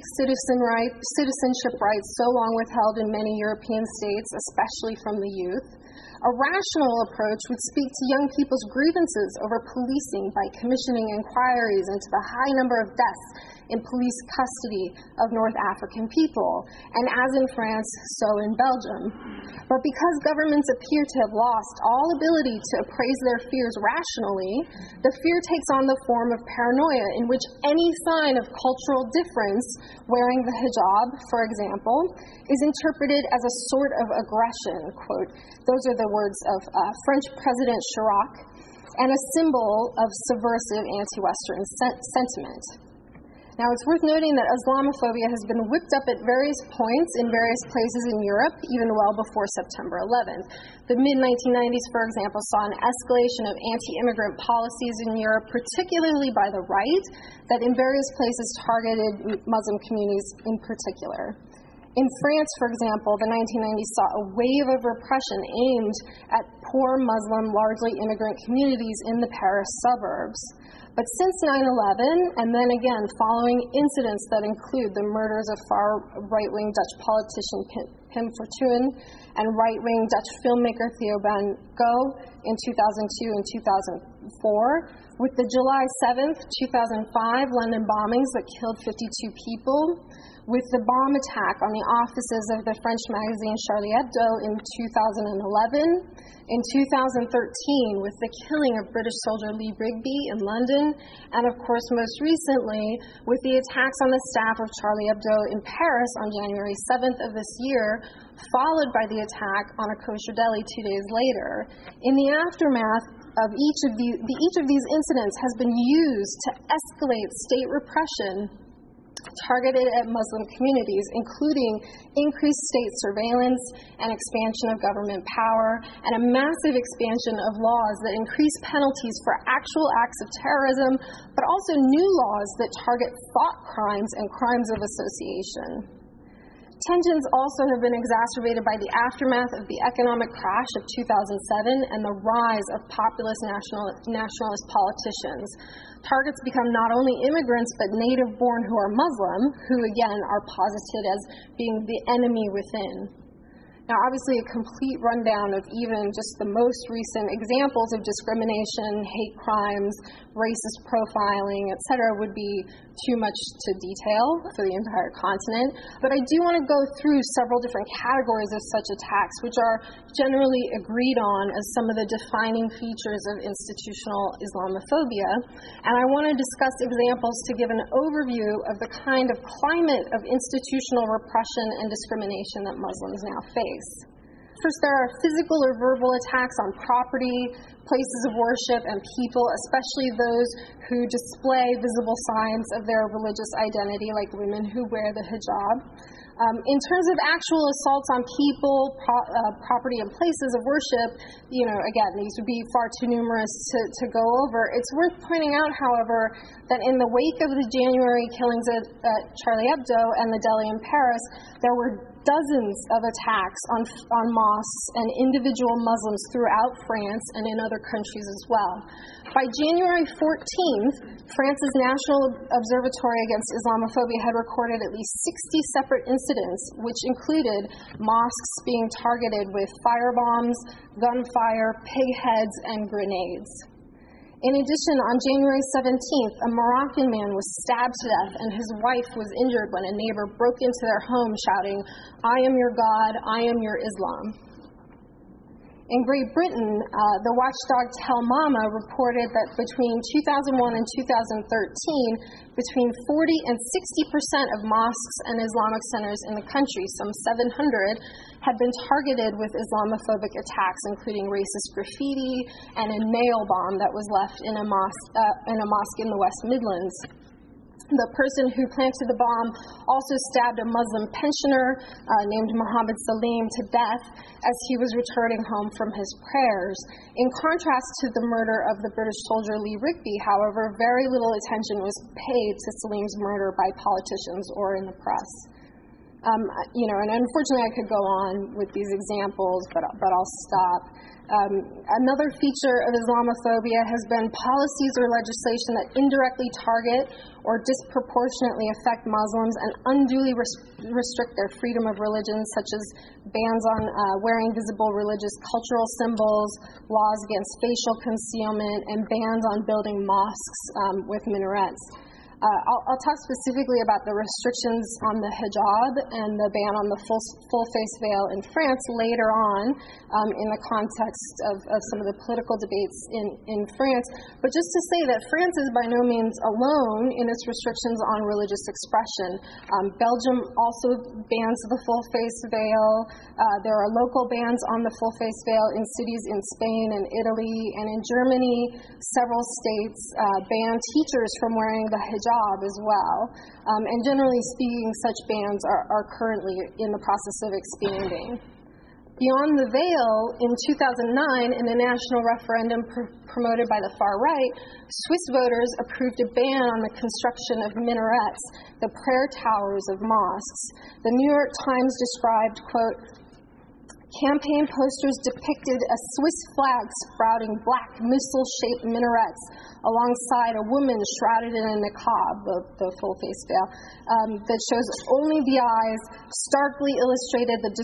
citizenship rights so long withheld in many European states, especially from the youth. A rational approach would speak to young people's grievances over policing by commissioning inquiries into the high number of deaths in police custody of North African people, and as in France, so in Belgium. But because governments appear to have lost all ability to appraise their fears rationally, the fear takes on the form of paranoia, in which any sign of cultural difference, wearing the hijab, for example, is interpreted as a sort of aggression, quote. Those are the words of French President Chirac, and a symbol of subversive anti-Western sentiment. Now, it's worth noting that Islamophobia has been whipped up at various points in various places in Europe, even well before September 11th. The mid-1990s, for example, saw an escalation of anti-immigrant policies in Europe, particularly by the right, that in various places targeted Muslim communities in particular. In France, for example, the 1990s saw a wave of repression aimed at poor Muslim, largely immigrant communities in the Paris suburbs. But since 9/11, and then again following incidents that include the murders of far right-wing Dutch politician Pim Fortuyn and right-wing Dutch filmmaker Theo van Gogh in 2002 and 2004, with the July 7th, 2005 London bombings that killed 52 people, with the bomb attack on the offices of the French magazine Charlie Hebdo in 2011, in 2013 with the killing of British soldier Lee Rigby in London, and of course most recently with the attacks on the staff of Charlie Hebdo in Paris on January 7th of this year, followed by the attack on a kosher deli 2 days later. In the aftermath of each of these incidents has been used to escalate state repression targeted at Muslim communities, including increased state surveillance and expansion of government power, and a massive expansion of laws that increase penalties for actual acts of terrorism, but also new laws that target thought crimes and crimes of association. Tensions also have been exacerbated by the aftermath of the economic crash of 2007 and the rise of populist nationalist politicians. Targets become not only immigrants but native-born who are Muslim, who again are posited as being the enemy within. Now, obviously, a complete rundown of even just the most recent examples of discrimination, hate crimes, racist profiling, etc., would be too much to detail for the entire continent. But I do want to go through several different categories of such attacks, which are generally agreed on as some of the defining features of institutional Islamophobia. And I want to discuss examples to give an overview of the kind of climate of institutional repression and discrimination that Muslims now face. First, there are physical or verbal attacks on property, places of worship, and people, especially those who display visible signs of their religious identity, like women who wear the hijab. In terms of actual assaults on people, property, and places of worship, again, these would be far too numerous to go over. It's worth pointing out, however, that in the wake of the January killings at Charlie Hebdo and the Deli in Paris, there were dozens of attacks on mosques and individual Muslims throughout France and in other countries as well. By January 14th, France's National Observatory Against Islamophobia had recorded at least 60 separate incidents, which included mosques being targeted with firebombs, gunfire, pig heads, and grenades. In addition, on January 17th, a Moroccan man was stabbed to death and his wife was injured when a neighbor broke into their home shouting, "I am your God, I am your Islam." In Great Britain, the watchdog Tell Mama reported that between 2001 and 2013, between 40 and 60% of mosques and Islamic centers in the country, some 700, had been targeted with Islamophobic attacks, including racist graffiti and a nail bomb that was left in a mosque in the West Midlands. The person who planted the bomb also stabbed a Muslim pensioner named Mohammed Salim to death as he was returning home from his prayers. In contrast to the murder of the British soldier Lee Rigby, however, very little attention was paid to Salim's murder by politicians or in the press. And unfortunately I could go on with these examples, but I'll stop. Another feature of Islamophobia has been policies or legislation that indirectly target or disproportionately affect Muslims and unduly restrict their freedom of religion, such as bans on wearing visible religious cultural symbols, laws against facial concealment, and bans on building mosques with minarets. I'll talk specifically about the restrictions on the hijab and the ban on the full face veil in France later on in the context of some of the political debates in France. But just to say that France is by no means alone in its restrictions on religious expression. Belgium also bans the full face veil. There are local bans on the full face veil in cities in Spain and Italy, and in Germany, several states ban teachers from wearing the hijab as well. And generally speaking, such bans are currently in the process of expanding. Beyond the veil, in 2009, in a national referendum promoted by the far right, Swiss voters approved a ban on the construction of minarets, the prayer towers of mosques. The New York Times described, quote, "Campaign posters depicted a Swiss flag sprouting black missile-shaped minarets alongside a woman shrouded in a niqab," the full face veil, that shows only the eyes, starkly illustrated the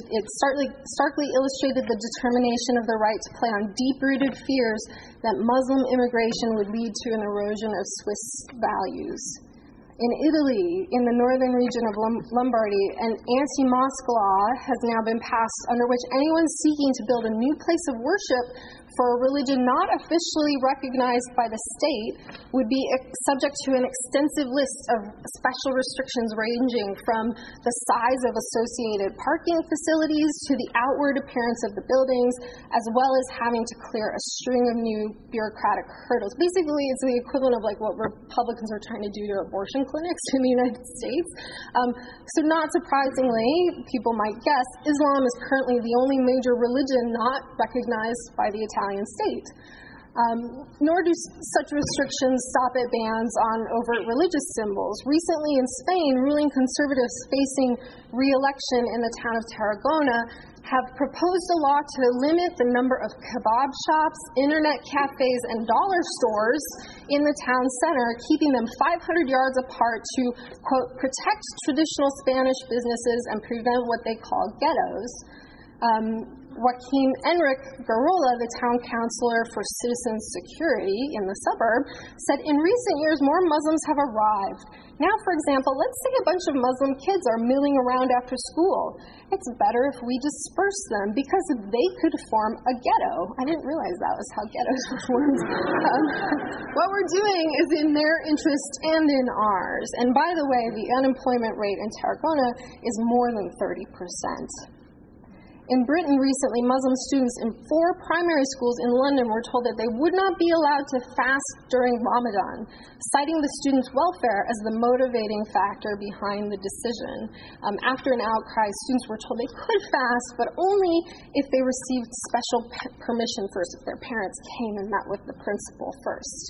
determination of the right to play on deep-rooted fears that Muslim immigration would lead to an erosion of Swiss values. In Italy, in the northern region of Lombardy, an anti-mosque law has now been passed under which anyone seeking to build a new place of worship for a religion not officially recognized by the state would be subject to an extensive list of special restrictions ranging from the size of associated parking facilities to the outward appearance of the buildings, as well as having to clear a string of new bureaucratic hurdles. Basically, it's the equivalent of like what Republicans are trying to do to abortion clinics in the United States. So not surprisingly, people might guess, Islam is currently the only major religion not recognized by the Italian state. Nor do such restrictions stop at bans on overt religious symbols. Recently in Spain, ruling conservatives facing re-election in the town of Tarragona have proposed a law to limit the number of kebab shops, internet cafes, and dollar stores in the town center, keeping them 500 yards apart to, quote, protect traditional Spanish businesses and prevent what they call ghettos. Joaquin Enrique Garola, the town councilor for citizen security in the suburb, said in recent years more Muslims have arrived. Now, for example, let's say a bunch of Muslim kids are milling around after school. It's better if we disperse them because they could form a ghetto. I didn't realize that was how ghettos were formed. What we're doing is in their interest and in ours. And by the way, the unemployment rate in Tarragona is more than 30%. In Britain recently, Muslim students in 4 primary schools in London were told that they would not be allowed to fast during Ramadan, citing the students' welfare as the motivating factor behind the decision. After an outcry, students were told they could fast, but only if they received special permission first, if their parents came and met with the principal first.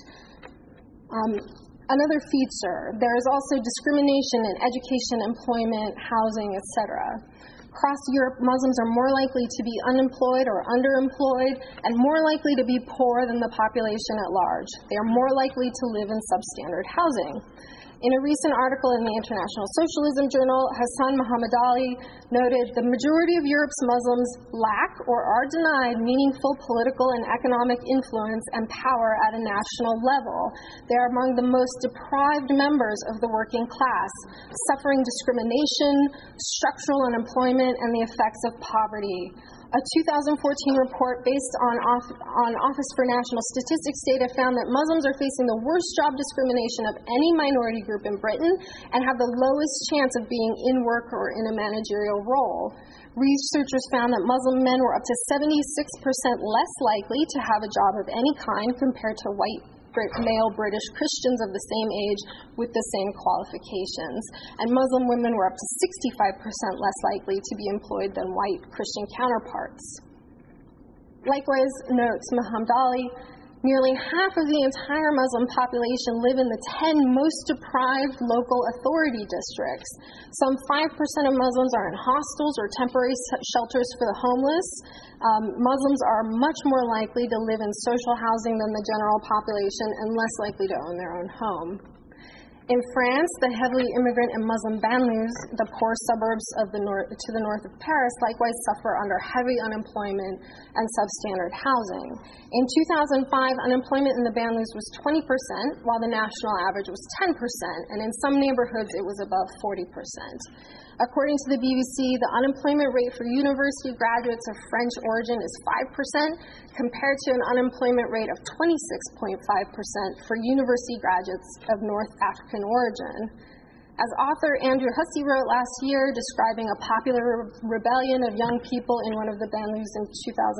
Another feature, there is also discrimination in education, employment, housing, etc. Across Europe, Muslims are more likely to be unemployed or underemployed and more likely to be poor than the population at large. They are more likely to live in substandard housing. In a recent article in the International Socialism Journal, Hassan Mohammadali noted the majority of Europe's Muslims lack or are denied meaningful political and economic influence and power at a national level. They are among the most deprived members of the working class, suffering discrimination, structural unemployment, and the effects of poverty. A 2014 report based on Office for National Statistics data found that Muslims are facing the worst job discrimination of any minority group in Britain and have the lowest chance of being in work or in a managerial role. Researchers found that Muslim men were up to 76% less likely to have a job of any kind compared to white male British Christians of the same age with the same qualifications. And Muslim women were up to 65% less likely to be employed than white Christian counterparts. Likewise, notes Mohammadali, nearly half of the entire Muslim population live in the 10 most deprived local authority districts. Some 5% of Muslims are in hostels or temporary shelters for the homeless. Muslims are much more likely to live in social housing than the general population and less likely to own their own home. In France, the heavily immigrant and Muslim banlieues, the poor suburbs to the north of Paris, likewise suffer under heavy unemployment and substandard housing. In 2005, unemployment in the banlieues was 20%, while the national average was 10%, and in some neighborhoods it was above 40%. According to the BBC, the unemployment rate for university graduates of French origin is 5%, compared to an unemployment rate of 26.5% for university graduates of North African origin. As author Andrew Hussey wrote last year, describing a popular rebellion of young people in one of the banlieues in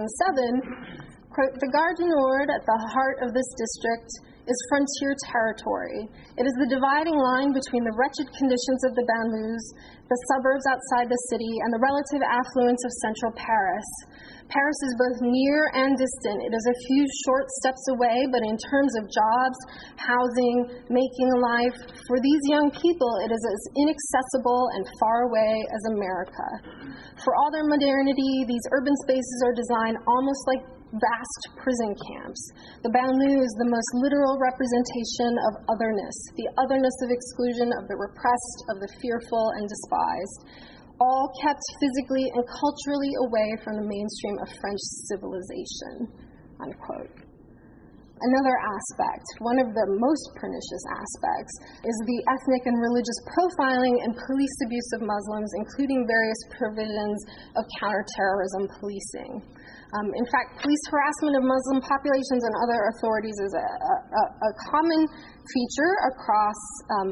2007, quote, "The Gare du Nord, at the heart of this district, is frontier territory. It is the dividing line between the wretched conditions of the banlieues, the suburbs outside the city, and the relative affluence of central Paris. Paris is both near and distant. It is a few short steps away, but in terms of jobs, housing, making a life, for these young people it is as inaccessible and far away as America. For all their modernity, these urban spaces are designed almost like vast prison camps. The banlieue is the most literal representation of otherness, the otherness of exclusion, of the repressed, of the fearful and despised, all kept physically and culturally away from the mainstream of French civilization," unquote. Another aspect, one of the most pernicious aspects, is the ethnic and religious profiling and police abuse of Muslims, including various provisions of counterterrorism policing. In fact, police harassment of Muslim populations and other authorities is a common feature across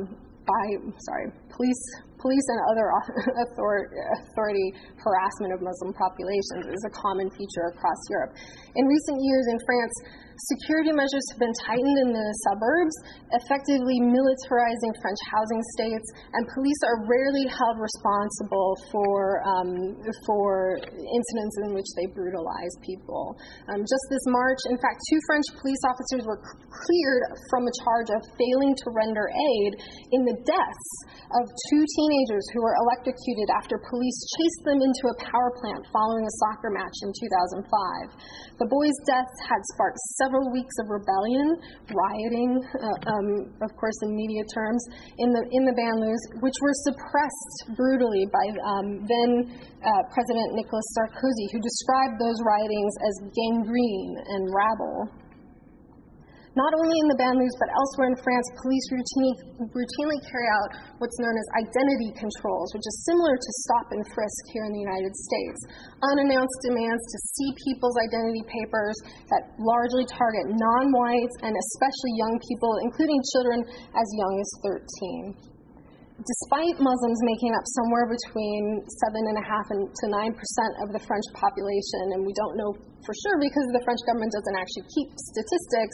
police and other authority harassment of Muslim populations is a common feature across Europe. In recent years in France, security measures have been tightened in the suburbs, effectively militarizing French housing states, and police are rarely held responsible for incidents in which they brutalize people. Just this March, in fact, 2 French police officers were cleared from a charge of failing to render aid in the deaths of 2 teenagers who were electrocuted after police chased them into a power plant following a soccer match in 2005. The boys' deaths had sparked several weeks of rebellion, rioting, of course in media terms, in the banlieues, which were suppressed brutally by then President Nicolas Sarkozy, who described those riotings as gangrene and rabble. Not only in the banlieues, but elsewhere in France, police routinely carry out what's known as identity controls, which is similar to stop and frisk here in the United States. Unannounced demands to see people's identity papers that largely target non-whites and especially young people, including children as young as 13. despite Muslims making up somewhere between 7.5% to 9% of the French population, and we don't know for sure because the French government doesn't actually keep statistics,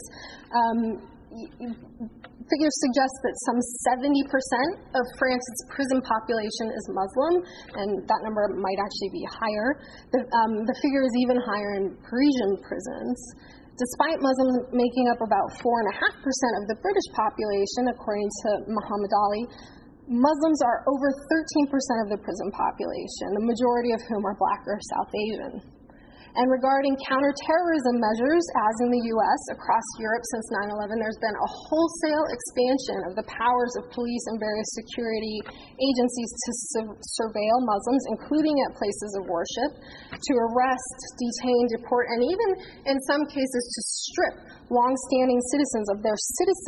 figures suggest that some 70% of France's prison population is Muslim, and that number might actually be higher. The figure is even higher in Parisian prisons. Despite Muslims making up about 4.5% of the British population, according to Muhammad Ali, Muslims are over 13% of the prison population, the majority of whom are Black or South Asian. And regarding counterterrorism measures, as in the U.S., across Europe since 9/11, there's been a wholesale expansion of the powers of police and various security agencies to surveil Muslims, including at places of worship, to arrest, detain, deport, and even, in some cases, to strip long-standing citizens of their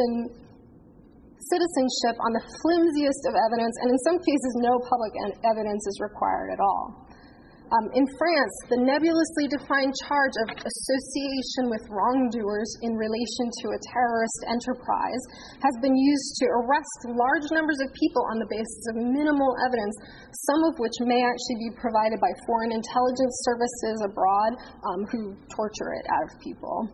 citizenship on the flimsiest of evidence, and in some cases, no public evidence is required at all. In France, the nebulously defined charge of association with wrongdoers in relation to a terrorist enterprise has been used to arrest large numbers of people on the basis of minimal evidence, some of which may actually be provided by foreign intelligence services abroad who torture it out of people.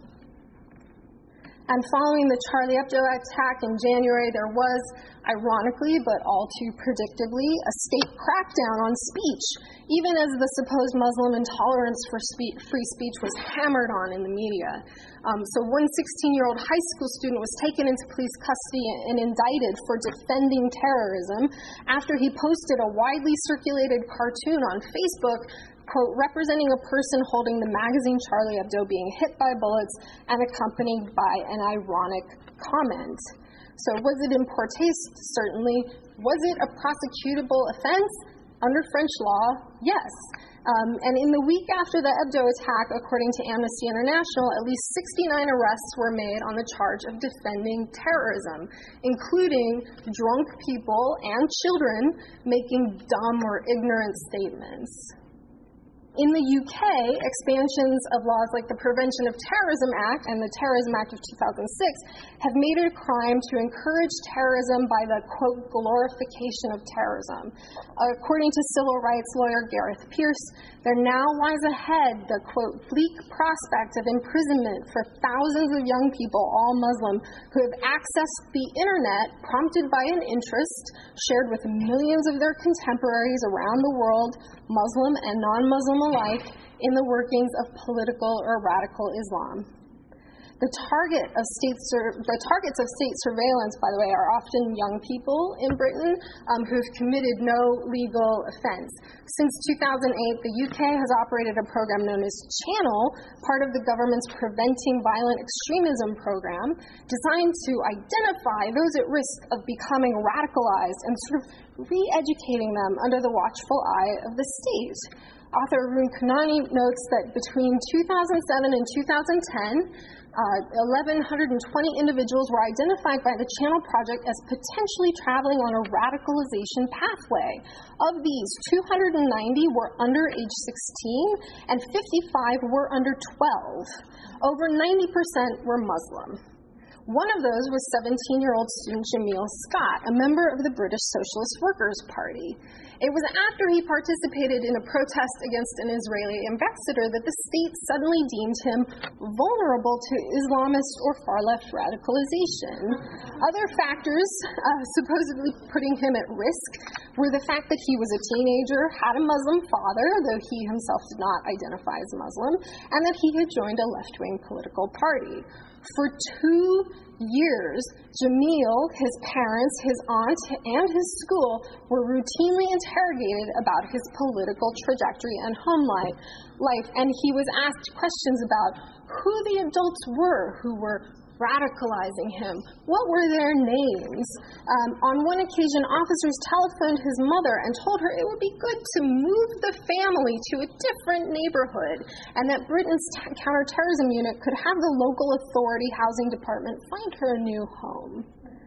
And following the Charlie Hebdo attack in January, there was, ironically but all too predictably, a state crackdown on speech, even as the supposed Muslim intolerance for free speech was hammered on in the media. So one 16-year-old high school student was taken into police custody and indicted for defending terrorism after he posted a widely circulated cartoon on Facebook, quote, representing a person holding the magazine Charlie Hebdo being hit by bullets and accompanied by an ironic comment. So was it in poor taste? Certainly. Was it a prosecutable offense? Under French law, yes. And in the week after the Hebdo attack, according to Amnesty International, at least 69 arrests were made on the charge of defending terrorism, including drunk people and children making dumb or ignorant statements. In the UK, expansions of laws like the Prevention of Terrorism Act and the Terrorism Act of 2006 have made it a crime to encourage terrorism by the, quote, glorification of terrorism. According to civil rights lawyer Gareth Pierce, there now lies ahead the, quote, bleak prospect of imprisonment for thousands of young people, all Muslim, who have accessed the internet prompted by an interest shared with millions of their contemporaries around the world, Muslim and non-Muslim alike, in the workings of political or radical Islam. The targets of state surveillance, by the way, are often young people in Britain who have committed no legal offense. Since 2008, the UK has operated a program known as Channel, part of the government's Preventing Violent Extremism program, designed to identify those at risk of becoming radicalized and sort of re-educating them under the watchful eye of the state. Author Arun Kanani notes that between 2007 and 2010, 1,120 individuals were identified by the Channel Project as potentially traveling on a radicalization pathway. Of these, 290 were under age 16 and 55 were under 12. Over 90% were Muslim. One of those was 17-year-old student Jamil Scott, a member of the British Socialist Workers' Party. It was after he participated in a protest against an Israeli ambassador that the state suddenly deemed him vulnerable to Islamist or far-left radicalization. Other factors supposedly putting him at risk were the fact that he was a teenager, had a Muslim father, though he himself did not identify as Muslim, and that he had joined a left-wing political party. For 2 years, Jamil, his parents, his aunt, and his school were routinely interrogated about his political trajectory and home life, and he was asked questions about who the adults were who were radicalizing him. What were their names? On one occasion, officers telephoned his mother and told her it would be good to move the family to a different neighborhood and that Britain's counterterrorism unit could have the local authority housing department find her a new home.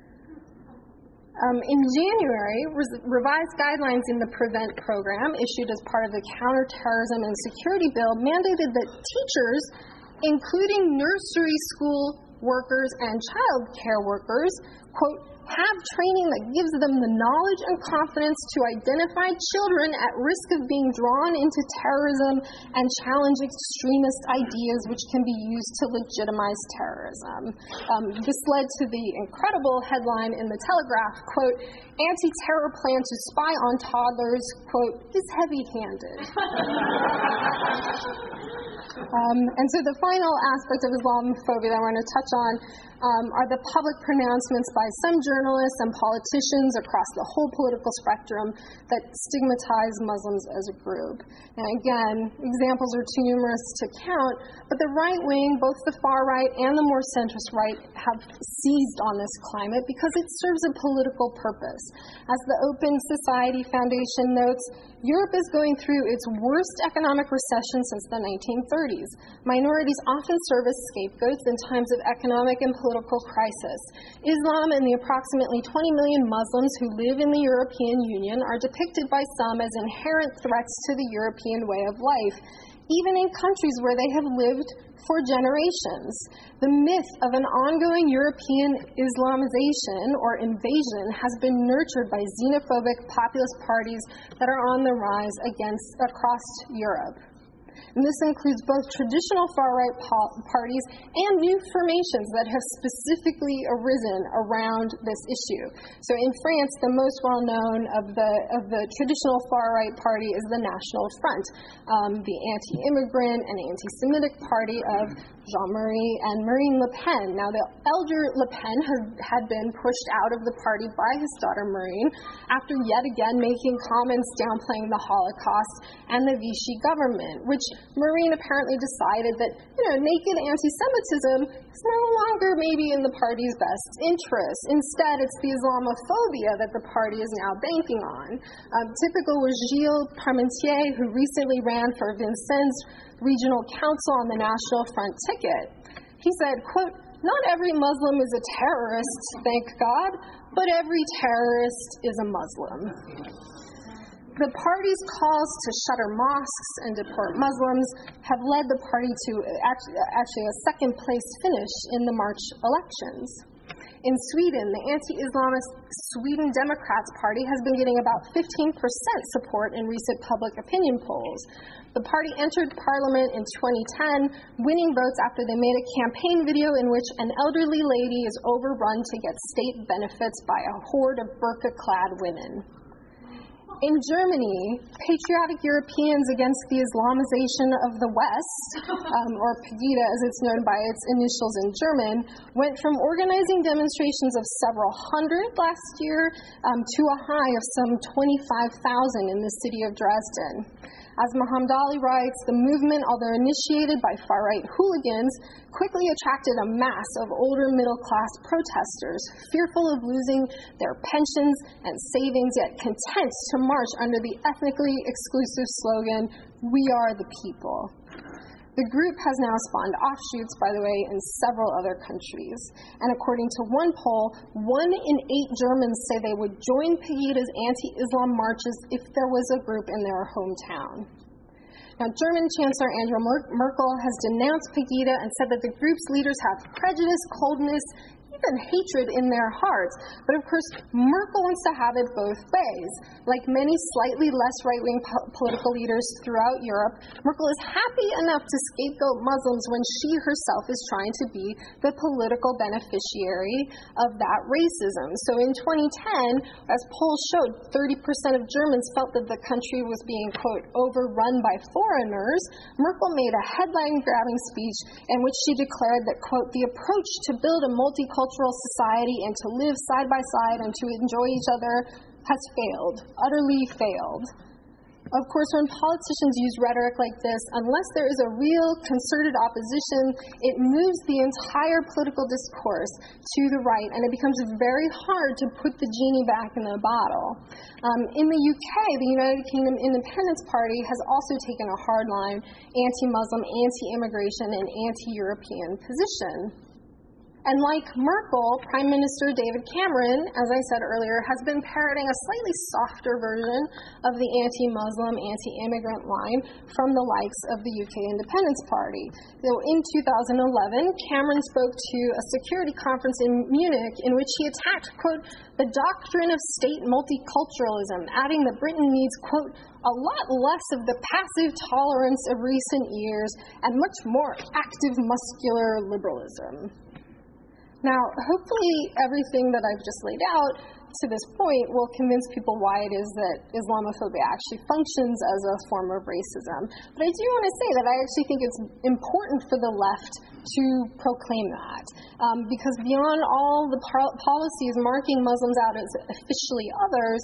In January, revised guidelines in the PREVENT program, issued as part of the Counterterrorism and Security Bill, mandated that teachers, including nursery school workers, and child care workers, quote, have training that gives them the knowledge and confidence to identify children at risk of being drawn into terrorism and challenge extremist ideas which can be used to legitimize terrorism. This led to the incredible headline in the Telegraph, quote, anti-terror plan to spy on toddlers, quote, is heavy-handed. And so the final aspect of Islamophobia that I want to touch on are the public pronouncements by some journalists and politicians across the whole political spectrum that stigmatize Muslims as a group. And again, examples are too numerous to count, but the right wing, both the far right and the more centrist right, have seized on this climate because it serves a political purpose. As the Open Society Foundation notes, Europe is going through its worst economic recession since the 1930s. Minorities often serve as scapegoats in times of economic and political crisis. Islam and the approximately 20 million Muslims who live in the European Union are depicted by some as inherent threats to the European way of life, even in countries where they have lived for generations. The myth of an ongoing European Islamization or invasion has been nurtured by xenophobic populist parties that are on the rise across Europe. And this includes both traditional far-right parties and new formations that have specifically arisen around this issue. So in France, the most well-known of the traditional far-right party is the National Front, the anti-immigrant and anti-Semitic party of Jean-Marie and Marine Le Pen. Now, the elder Le Pen had been pushed out of the party by his daughter Marine after yet again making comments downplaying the Holocaust and the Vichy government, which Marine apparently decided that, naked anti-Semitism is no longer maybe in the party's best interest. Instead, it's the Islamophobia that the party is now banking on. Typical was Gilles Parmentier, who recently ran for Vincennes Regional Council on the National Front ticket. He said, quote, not every Muslim is a terrorist, thank God, but every terrorist is a Muslim. The party's calls to shutter mosques and deport Muslims have led the party to actually a second-place finish in the March elections. In Sweden, the anti-Islamist Sweden Democrats Party has been getting about 15% support in recent public opinion polls. The party entered parliament in 2010, winning votes after they made a campaign video in which an elderly lady is overrun to get state benefits by a horde of burqa-clad women. In Germany, patriotic Europeans against the Islamization of the West, or Pegida as it's known by its initials in German, went from organizing demonstrations of several hundred last year to a high of some 25,000 in the city of Dresden. As Mohammed Ali writes, the movement, although initiated by far-right hooligans, quickly attracted a mass of older middle-class protesters, fearful of losing their pensions and savings, yet content to march under the ethnically exclusive slogan, "We are the people." The group has now spawned offshoots, by the way, in several other countries. And according to one poll, 1 in 8 Germans say they would join Pegida's anti-Islam marches if there was a group in their hometown. Now, German Chancellor Angela Merkel has denounced Pegida and said that the group's leaders have prejudice, coldness, even hatred in their hearts. But of course, Merkel wants to have it both ways. Like many slightly less right-wing political leaders throughout Europe, Merkel is happy enough to scapegoat Muslims when she herself is trying to be the political beneficiary of that racism. So in 2010, as polls showed, 30% of Germans felt that the country was being, quote, overrun by foreigners. Merkel made a headline-grabbing speech in which she declared that, quote, the approach to build a multicultural society and to live side by side and to enjoy each other has failed, utterly failed. Of course, when politicians use rhetoric like this, unless there is a real concerted opposition, it moves the entire political discourse to the right, and it becomes very hard to put the genie back in the bottle. In the UK, the United Kingdom Independence Party has also taken a hardline, anti-Muslim, anti-immigration, and anti-European position. And like Merkel, Prime Minister David Cameron, as I said earlier, has been parroting a slightly softer version of the anti-Muslim, anti-immigrant line from the likes of the UK Independence Party. So in 2011, Cameron spoke to a security conference in Munich in which he attacked, quote, the doctrine of state multiculturalism, adding that Britain needs, quote, a lot less of the passive tolerance of recent years and much more active muscular liberalism. Now, hopefully everything that I've just laid out to this point will convince people why it is that Islamophobia actually functions as a form of racism. But I do want to say that I actually think it's important for the left to proclaim that, because beyond all the policies marking Muslims out as officially others,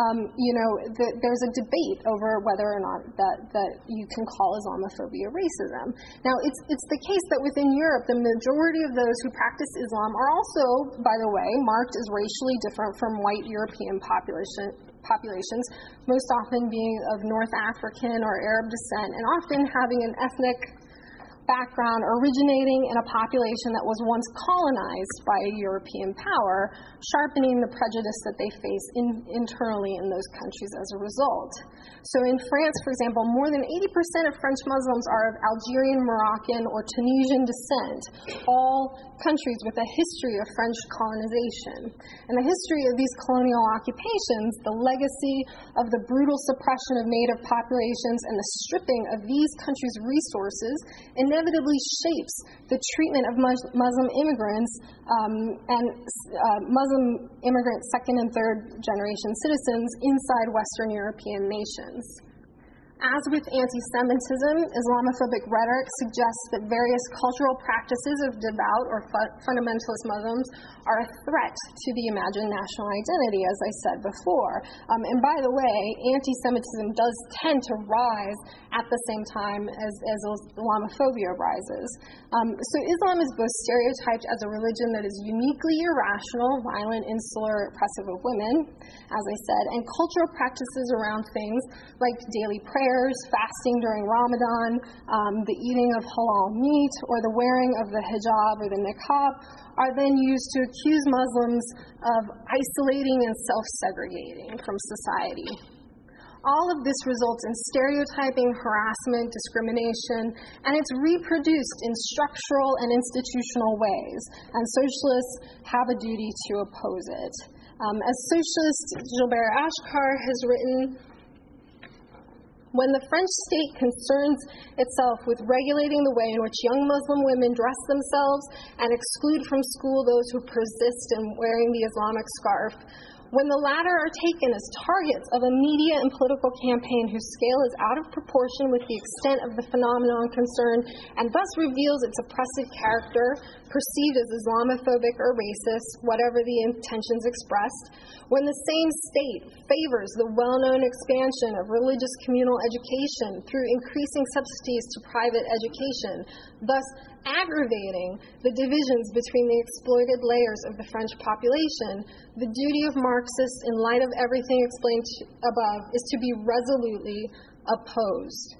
there's a debate over whether or not that you can call Islamophobia racism. Now, it's the case that within Europe, the majority of those who practice Islam are also, by the way, marked as racially different from white European populations, most often being of North African or Arab descent, and often having an ethnic background originating in a population that was once colonized by a European power, sharpening the prejudice that they face internally in those countries as a result. So in France, for example, more than 80% of French Muslims are of Algerian, Moroccan, or Tunisian descent, all countries with a history of French colonization. And the history of these colonial occupations, the legacy of the brutal suppression of native populations and the stripping of these countries' resources inevitably shapes the treatment of Muslim immigrants and Muslim immigrant second and third generation citizens inside Western European nations. As with anti-Semitism, Islamophobic rhetoric suggests that various cultural practices of devout or fundamentalist Muslims are a threat to the imagined national identity, as I said before. And by the way, anti-Semitism does tend to rise at the same time as Islamophobia rises. So Islam is both stereotyped as a religion that is uniquely irrational, violent, insular, oppressive of women, as I said, and cultural practices around things like daily prayer, fasting during Ramadan, the eating of halal meat, or the wearing of the hijab or the niqab are then used to accuse Muslims of isolating and self-segregating from society. All of this results in stereotyping, harassment, discrimination, and it's reproduced in structural and institutional ways, and socialists have a duty to oppose it. As socialist Gilbert Achcar has written, when the French state concerns itself with regulating the way in which young Muslim women dress themselves and exclude from school those who persist in wearing the Islamic scarf, when the latter are taken as targets of a media and political campaign whose scale is out of proportion with the extent of the phenomenon concerned and thus reveals its oppressive character, perceived as Islamophobic or racist, whatever the intentions expressed, when the same state favors the well-known expansion of religious communal education through increasing subsidies to private education, thus aggravating the divisions between the exploited layers of the French population, the duty of Marxists, in light of everything explained above, is to be resolutely opposed.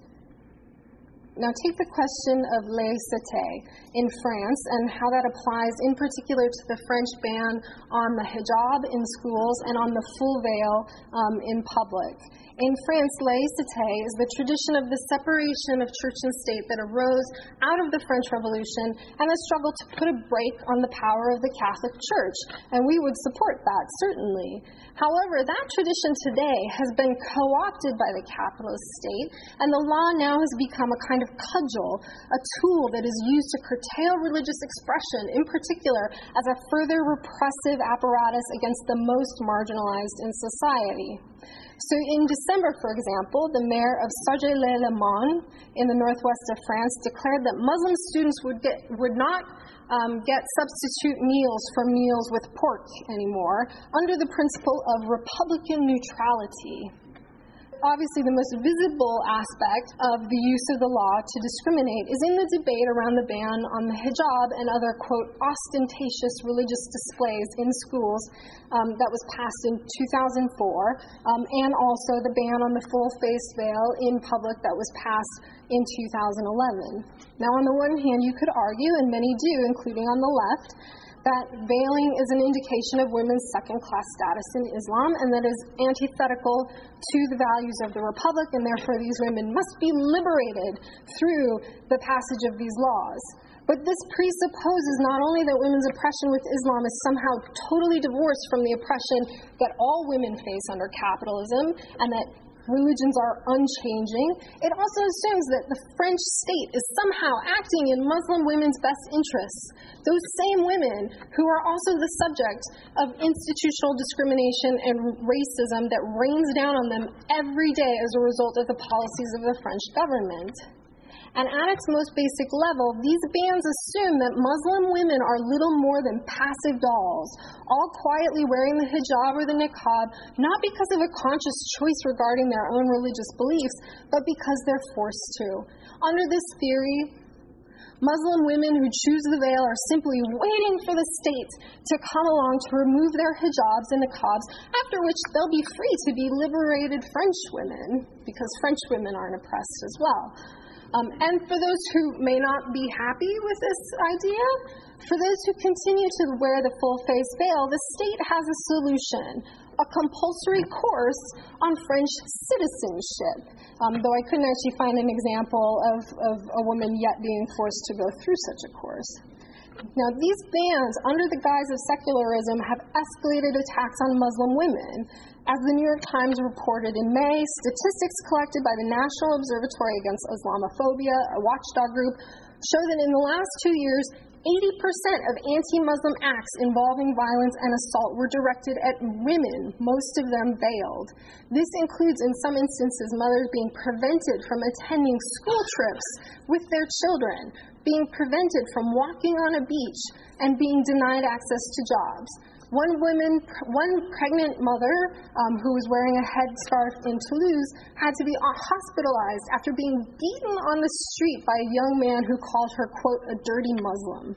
Now take the question of laïcité in France and how that applies in particular to the French ban on the hijab in schools and on the full veil in public. In France, laïcité is the tradition of the separation of church and state that arose out of the French Revolution and the struggle to put a brake on the power of the Catholic Church, and we would support that, certainly. However, that tradition today has been co-opted by the capitalist state, and the law now has become a kind of cudgel, a tool that is used to curtail religious expression, in particular as a further repressive apparatus against the most marginalized in society. So in December, for example, the mayor of Sargelet-le-Mans in the northwest of France declared that Muslim students would not get substitute meals for meals with pork anymore under the principle of Republican neutrality. Obviously, the most visible aspect of the use of the law to discriminate is in the debate around the ban on the hijab and other, quote, ostentatious religious displays in schools that was passed in 2004, and also the ban on the full face veil in public that was passed in 2011. Now, on the one hand, you could argue, and many do, including on the left, that veiling is an indication of women's second-class status in Islam and that is antithetical to the values of the Republic, and therefore these women must be liberated through the passage of these laws. But this presupposes not only that women's oppression with Islam is somehow totally divorced from the oppression that all women face under capitalism and that religions are unchanging, it also assumes that the French state is somehow acting in Muslim women's best interests. Those same women who are also the subject of institutional discrimination and racism that rains down on them every day as a result of the policies of the French government. And at its most basic level, these bans assume that Muslim women are little more than passive dolls, all quietly wearing the hijab or the niqab, not because of a conscious choice regarding their own religious beliefs, but because they're forced to. Under this theory, Muslim women who choose the veil are simply waiting for the state to come along to remove their hijabs and niqabs, after which they'll be free to be liberated French women, because French women aren't oppressed as well. And for those who may not be happy with this idea, for those who continue to wear the full-face veil, the state has a solution: a compulsory course on French citizenship, though I couldn't actually find an example of a woman yet being forced to go through such a course. Now, these bans, under the guise of secularism, have escalated attacks on Muslim women. As the New York Times reported in May, statistics collected by the National Observatory Against Islamophobia, a watchdog group, show that in the last 2 years, 80% of anti-Muslim acts involving violence and assault were directed at women, most of them veiled. This includes, in some instances, mothers being prevented from attending school trips with their children, being prevented from walking on a beach, and being denied access to jobs. One pregnant mother who was wearing a headscarf in Toulouse had to be hospitalized after being beaten on the street by a young man who called her, quote, a dirty Muslim.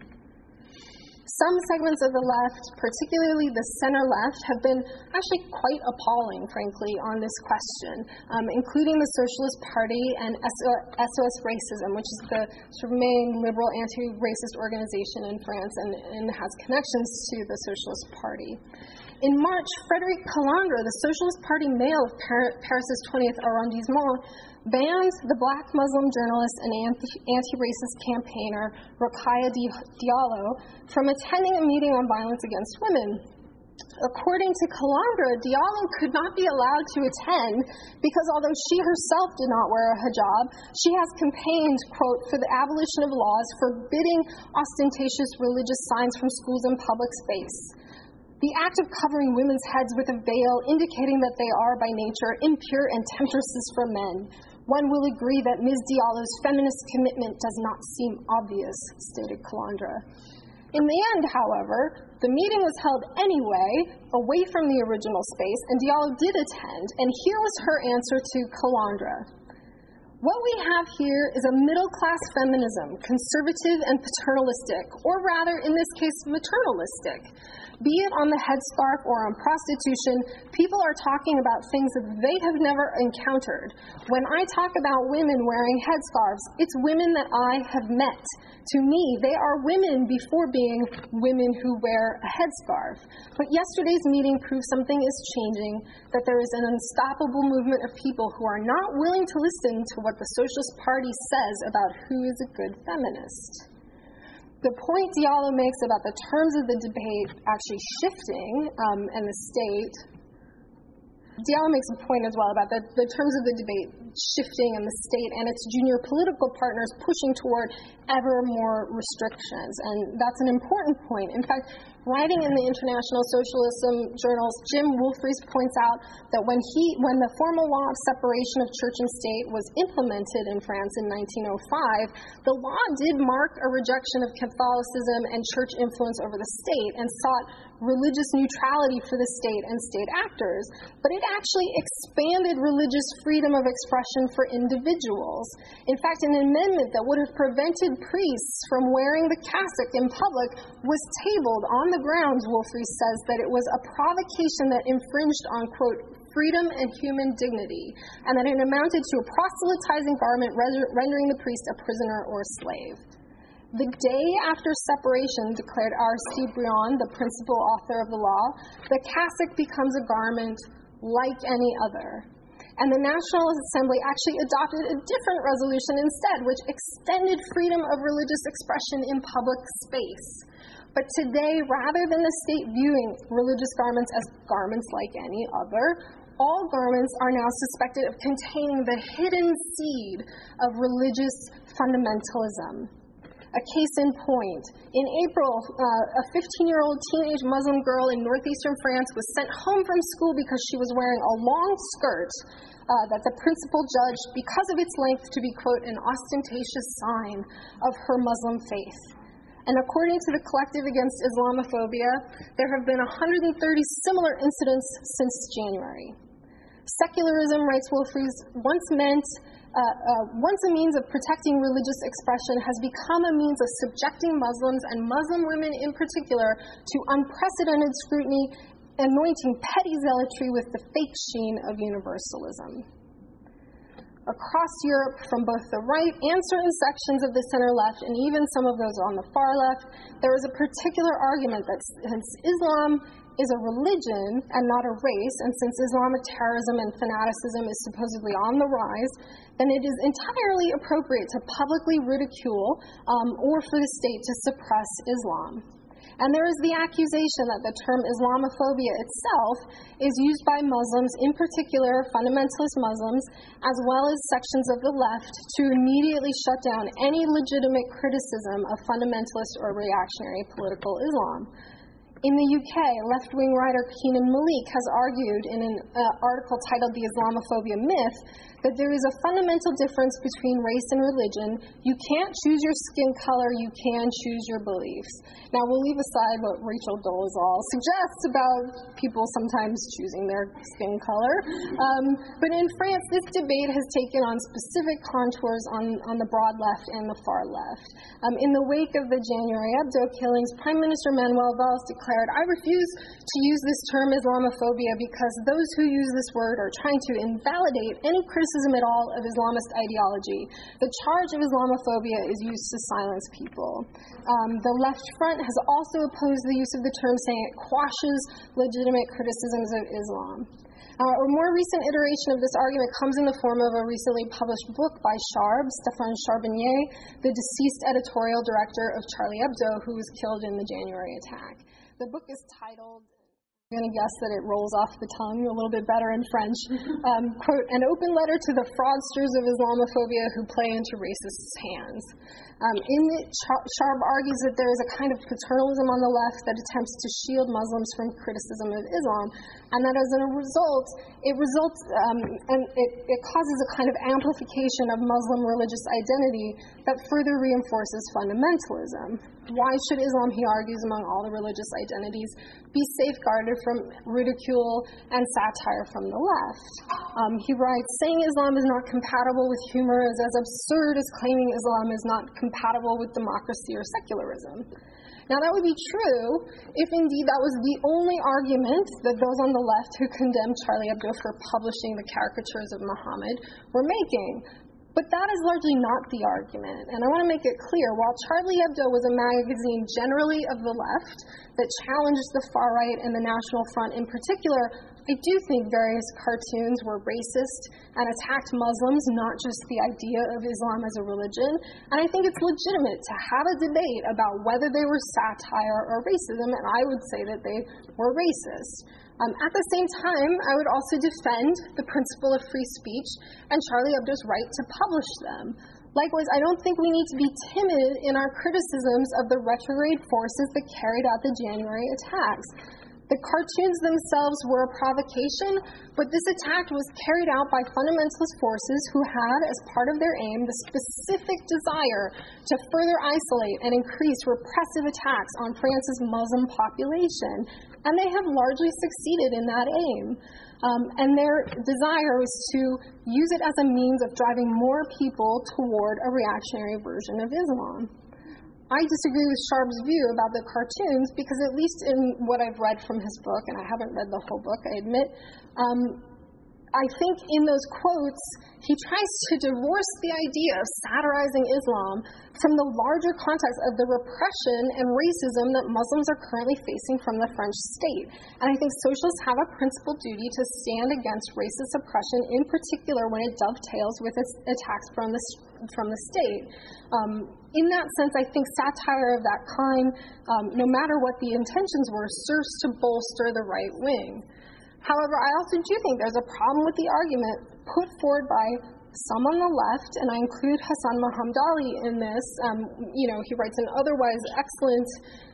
Some segments of the left, particularly the center-left, have been actually quite appalling, frankly, on this question, including the Socialist Party and SOS Racism, which is the sort of main liberal anti-racist organization in France and has connections to the Socialist Party. In March, Frédéric Calandre, the Socialist Party mayor of Paris's 20th arrondissement, banned the black Muslim journalist and anti-racist campaigner Rokhaya Diallo from attending a meeting on violence against women. According to Calandre, Diallo could not be allowed to attend because although she herself did not wear a hijab, she has campaigned, quote, for the abolition of laws forbidding ostentatious religious signs from schools and public space. The act of covering women's heads with a veil, indicating that they are by nature impure and temptresses for men. One will agree that Ms. Diallo's feminist commitment does not seem obvious, stated Calandre. In the end, however, the meeting was held anyway, away from the original space, and Diallo did attend, and here was her answer to Calandre. What we have here is a middle-class feminism, conservative and paternalistic, or rather, in this case, maternalistic. Be it on the headscarf or on prostitution, people are talking about things that they have never encountered. When I talk about women wearing headscarves, it's women that I have met. To me, they are women before being women who wear a headscarf. But yesterday's meeting proved something is changing, that there is an unstoppable movement of people who are not willing to listen to what the Socialist Party says about who is a good feminist. The point Diallo makes about the terms of the debate actually shifting and the state, Diallo makes a point as well about the terms of the debate shifting and the state and its junior political partners pushing toward ever more restrictions. And that's an important point. In fact, writing in the International Socialism journals, Jim Wolfries points out that when the formal law of separation of church and state was implemented in France in 1905, the law did mark a rejection of Catholicism and church influence over the state and sought religious neutrality for the state and state actors, but it actually expanded religious freedom of expression for individuals. In fact, an amendment that would have prevented priests from wearing the cassock in public was tabled on the grounds, Wolfries says, that it was a provocation that infringed on, quote, freedom and human dignity, and that it amounted to a proselytizing garment rendering the priest a prisoner or a slave. The day after separation, declared R.C. Briand, the principal author of the law, the cassock becomes a garment like any other. And the National Assembly actually adopted a different resolution instead, which extended freedom of religious expression in public space. But today, rather than the state viewing religious garments as garments like any other, all garments are now suspected of containing the hidden seed of religious fundamentalism. A case in point. In April, a 15-year-old teenage Muslim girl in northeastern France was sent home from school because she was wearing a long skirt that the principal judged, because of its length, to be, quote, an ostentatious sign of her Muslim faith. And according to the Collective Against Islamophobia, there have been 130 similar incidents since January. Secularism, writes Wilfries, once a means of protecting religious expression, has become a means of subjecting Muslims, and Muslim women in particular, to unprecedented scrutiny, anointing petty zealotry with the fake sheen of universalism. Across Europe, from both the right and certain sections of the center-left, and even some of those on the far left, there is a particular argument that since Islam is a religion and not a race, and since Islamic terrorism and fanaticism is supposedly on the rise, then it is entirely appropriate to publicly ridicule or for the state to suppress Islam. And there is the accusation that the term Islamophobia itself is used by Muslims, in particular fundamentalist Muslims, as well as sections of the left, to immediately shut down any legitimate criticism of fundamentalist or reactionary political Islam. In the UK, left-wing writer Keenan Malik has argued in an article titled The Islamophobia Myth that there is a fundamental difference between race and religion. You can't choose your skin color, you can choose your beliefs. Now, we'll leave aside what Rachel Dolezal suggests about people sometimes choosing their skin color. But in France, this debate has taken on specific contours on the broad left and the far left. In the wake of the January Hebdo killings, Prime Minister Manuel Valls declared, "I refuse to use this term Islamophobia because those who use this word are trying to invalidate any criticism at all of Islamist ideology. The charge of Islamophobia is used to silence people." The left front has also opposed the use of the term, saying it quashes legitimate criticisms of Islam. A more recent iteration of this argument comes in the form of a recently published book by Stéphane Charbonnier, the deceased editorial director of Charlie Hebdo, who was killed in the January attack. The book is titled, I'm going to guess that it rolls off the tongue a little bit better in French, quote, "An open letter to the fraudsters of Islamophobia who play into racists' hands." In it, Sharb argues that there is a kind of paternalism on the left that attempts to shield Muslims from criticism of Islam, and that as a result, it causes a kind of amplification of Muslim religious identity that further reinforces fundamentalism. Why should Islam, he argues, among all the religious identities, be safeguarded from ridicule and satire from the left? He writes, "Saying Islam is not compatible with humor is as absurd as claiming Islam is not compatible with democracy or secularism." Now, that would be true if indeed that was the only argument that those on the left who condemned Charlie Hebdo for publishing the caricatures of Muhammad were making. But that is largely not the argument, and I want to make it clear. While Charlie Hebdo was a magazine generally of the left that challenged the far right and the National Front in particular, I do think various cartoons were racist and attacked Muslims, not just the idea of Islam as a religion. And I think it's legitimate to have a debate about whether they were satire or racism, and I would say that they were racist. At the same time, I would also defend the principle of free speech and Charlie Hebdo's right to publish them. Likewise, I don't think we need to be timid in our criticisms of the retrograde forces that carried out the January attacks. The cartoons themselves were a provocation, but this attack was carried out by fundamentalist forces who had, as part of their aim, the specific desire to further isolate and increase repressive attacks on France's Muslim population. And they have largely succeeded in that aim. And their desire was to use it as a means of driving more people toward a reactionary version of Islam. I disagree with Sharb's view about the cartoons because, at least in what I've read from his book, and I haven't read the whole book, I admit, I think in those quotes, he tries to divorce the idea of satirizing Islam from the larger context of the repression and racism that Muslims are currently facing from the French state. And I think socialists have a principal duty to stand against racist oppression, in particular when it dovetails with its attacks from the state. In that sense, I think satire of that kind, no matter what the intentions were, serves to bolster the right wing. However, I also do think there's a problem with the argument put forward by some on the left, and I include Hassan Mohamdali in this. He writes an otherwise excellent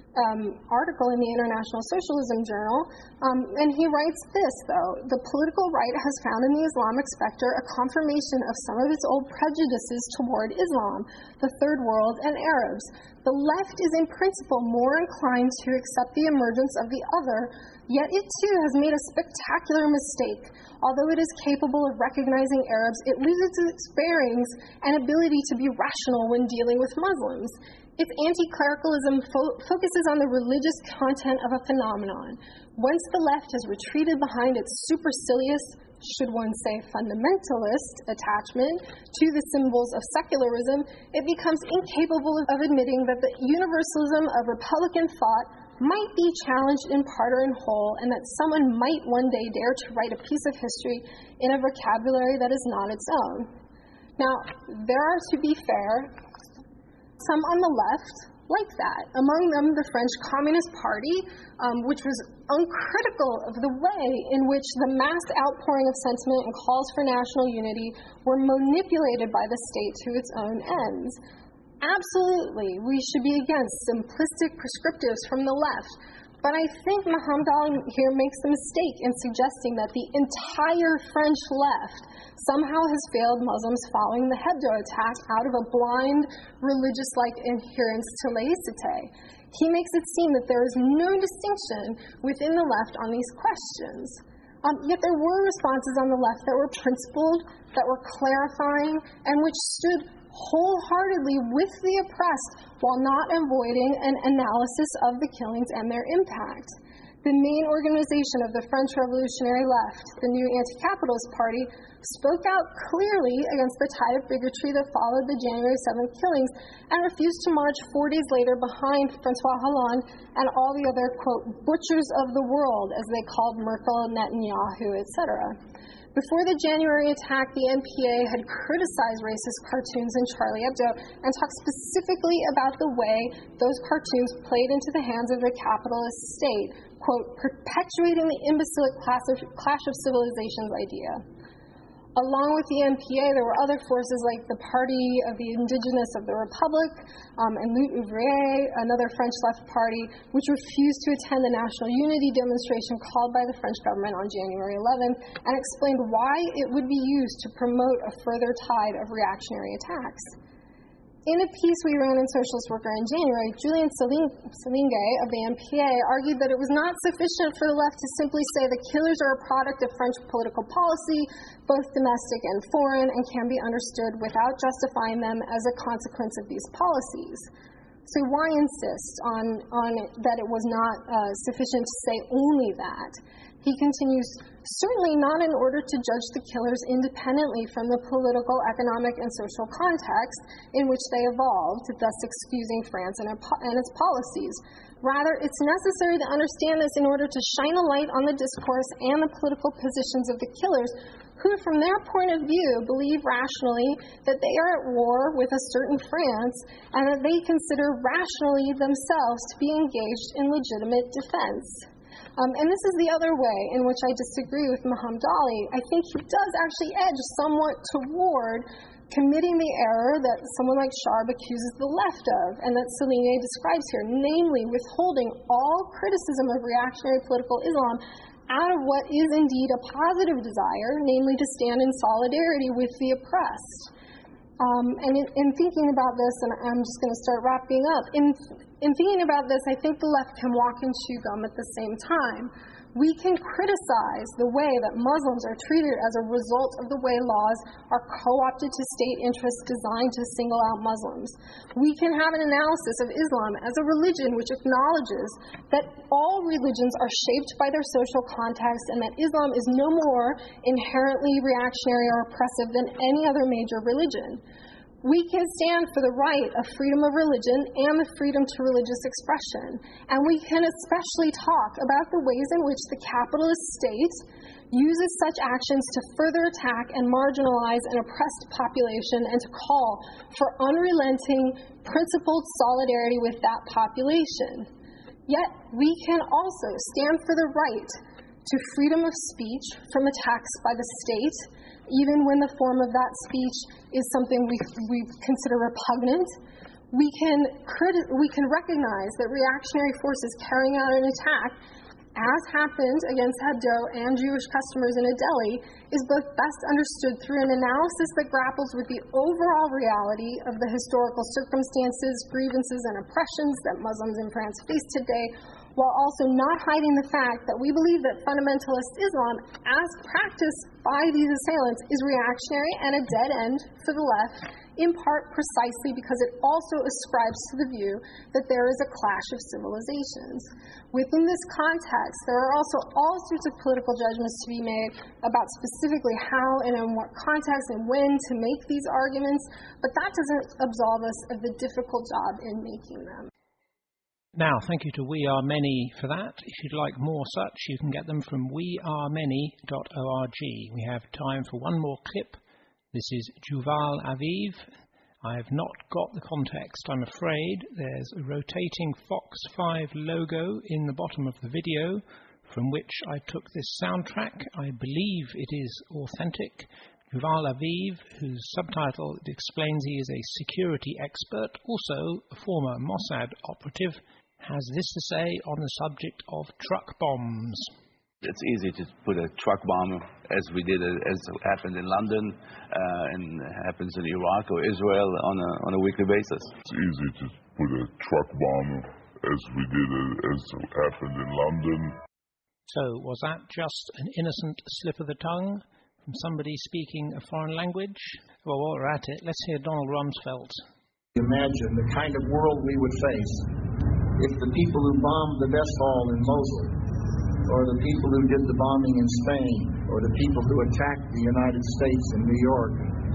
article in the International Socialism Journal, and he writes this, though: the political right has found in the Islamic specter a confirmation of some of its old prejudices toward Islam, the Third World, and Arabs. The left is in principle more inclined to accept the emergence of the other, yet it too has made a spectacular mistake. Although it is capable of recognizing Arabs, it loses its bearings and ability to be rational when dealing with Muslims. Its anti-clericalism focuses on the religious content of a phenomenon. Once the left has retreated behind its supercilious, should one say fundamentalist, attachment to the symbols of secularism, it becomes incapable of admitting that the universalism of Republican thought might be challenged in part or in whole, and that someone might one day dare to write a piece of history in a vocabulary that is not its own. Now, there are, to be fair, some on the left like that. Among them, the French Communist Party, which was uncritical of the way in which the mass outpouring of sentiment and calls for national unity were manipulated by the state to its own ends. Absolutely, we should be against simplistic prescriptives from the left. But I think Mohamdali here makes a mistake in suggesting that the entire French left somehow has failed Muslims following the Hebdo attack out of a blind, religious-like adherence to laicite. He makes it seem that there is no distinction within the left on these questions. Yet there were responses on the left that were principled, that were clarifying, and which stood wholeheartedly with the oppressed while not avoiding an analysis of the killings and their impact. The main organization of the French Revolutionary Left, the New Anti-Capitalist Party, spoke out clearly against the tide of bigotry that followed the January 7th killings and refused to march 4 days later behind François Hollande and all the other, quote, butchers of the world, as they called Merkel, Netanyahu, etc. Before the January attack, the NPA had criticized racist cartoons in Charlie Hebdo and talked specifically about the way those cartoons played into the hands of the capitalist state, quote, perpetuating the imbecilic clash of civilizations idea. Along with the NPA, there were other forces like the Party of the Indigenous of the Republic and Lutte Ouvrière, another French left party, which refused to attend the national unity demonstration called by the French government on January 11th and explained why it would be used to promote a further tide of reactionary attacks. In a piece we ran in Socialist Worker in January, Julien Selingue of the NPA argued that it was not sufficient for the left to simply say the killers are a product of French political policy, both domestic and foreign, and can be understood without justifying them as a consequence of these policies. So why insist on that it was not sufficient to say only that? He continues, certainly not in order to judge the killers independently from the political, economic, and social context in which they evolved, thus excusing France and its policies. Rather, it's necessary to understand this in order to shine a light on the discourse and the political positions of the killers, who, from their point of view, believe rationally that they are at war with a certain France and that they consider rationally themselves to be engaged in legitimate defense. And this is the other way in which I disagree with Mohamdali. I think he does actually edge somewhat toward committing the error that someone like Sharb accuses the left of, and that Selingue describes here, namely withholding all criticism of reactionary political Islam out of what is indeed a positive desire, namely to stand in solidarity with the oppressed. And in thinking about this, and I'm just going to start wrapping up, in thinking about this, I think the left can walk and chew gum at the same time. We can criticize the way that Muslims are treated as a result of the way laws are co-opted to state interests designed to single out Muslims. We can have an analysis of Islam as a religion which acknowledges that all religions are shaped by their social context and that Islam is no more inherently reactionary or oppressive than any other major religion. We can stand for the right of freedom of religion and the freedom to religious expression. And we can especially talk about the ways in which the capitalist state uses such actions to further attack and marginalize an oppressed population and to call for unrelenting, principled solidarity with that population. Yet, we can also stand for the right to freedom of speech from attacks by the state, even when the form of that speech is something we consider repugnant. We can recognize that reactionary forces carrying out an attack, as happened against Hebdo and Jewish customers in Delhi, is both best understood through an analysis that grapples with the overall reality of the historical circumstances, grievances, and oppressions that Muslims in France face today, while also not hiding the fact that we believe that fundamentalist Islam, as practiced by these assailants, is reactionary and a dead end for the left, in part precisely because it also ascribes to the view that there is a clash of civilizations. Within this context, there are also all sorts of political judgments to be made about specifically how and in what context and when to make these arguments, but that doesn't absolve us of the difficult job in making them. Now, thank you to We Are Many for that. If you'd like more such, you can get them from wearemany.org. We have time for one more clip. This is Yuval Aviv. I have not got the context, I'm afraid. There's a rotating Fox 5 logo in the bottom of the video from which I took this soundtrack. I believe it is authentic. Yuval Aviv, whose subtitle explains he is a security expert, also a former Mossad operative, has this to say on the subject of truck bombs. It's easy to put a truck bomb, as we did, as happened in London, and happens in Iraq or Israel on a weekly basis. It's easy to put a truck bomb, as we did, as happened in London. So, was that just an innocent slip of the tongue from somebody speaking a foreign language? Well, while we're at it, let's hear Donald Rumsfeld. Imagine the kind of world we would face if the people who bombed the Best Hall in Mosul, or the people who did the bombing in Spain, or the people who attacked the United States in New York,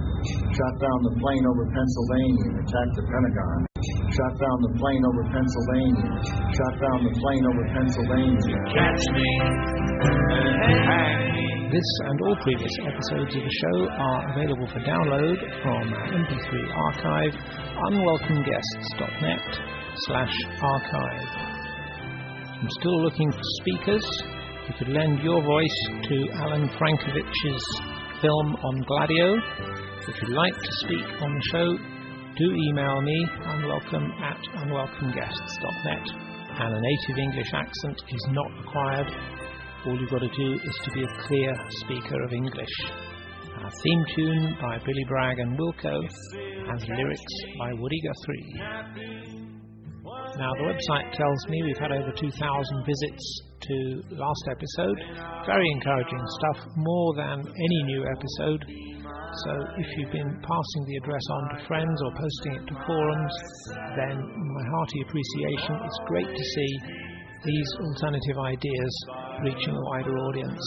shot down the plane over Pennsylvania and attacked the Pentagon, shot down the plane over Pennsylvania, shot down the plane over Pennsylvania. Catch me and hang me. This and all previous episodes of the show are available for download from our MP3 archive, unwelcomeguests.net/archive. I'm still looking for speakers. You could lend your voice to Alan Frankovich's film on Gladio. If you'd like to speak on the show, do email me, unwelcomeguests.net. And a native English accent is not required. All you've got to do is to be a clear speaker of English. Our theme tune by Billy Bragg and Wilco has lyrics by Woody Guthrie. Now, the website tells me we've had over 2,000 visits to last episode. Very encouraging stuff, more than any new episode. So if you've been passing the address on to friends or posting it to forums, then my hearty appreciation. It's great to see these alternative ideas reaching a wider audience.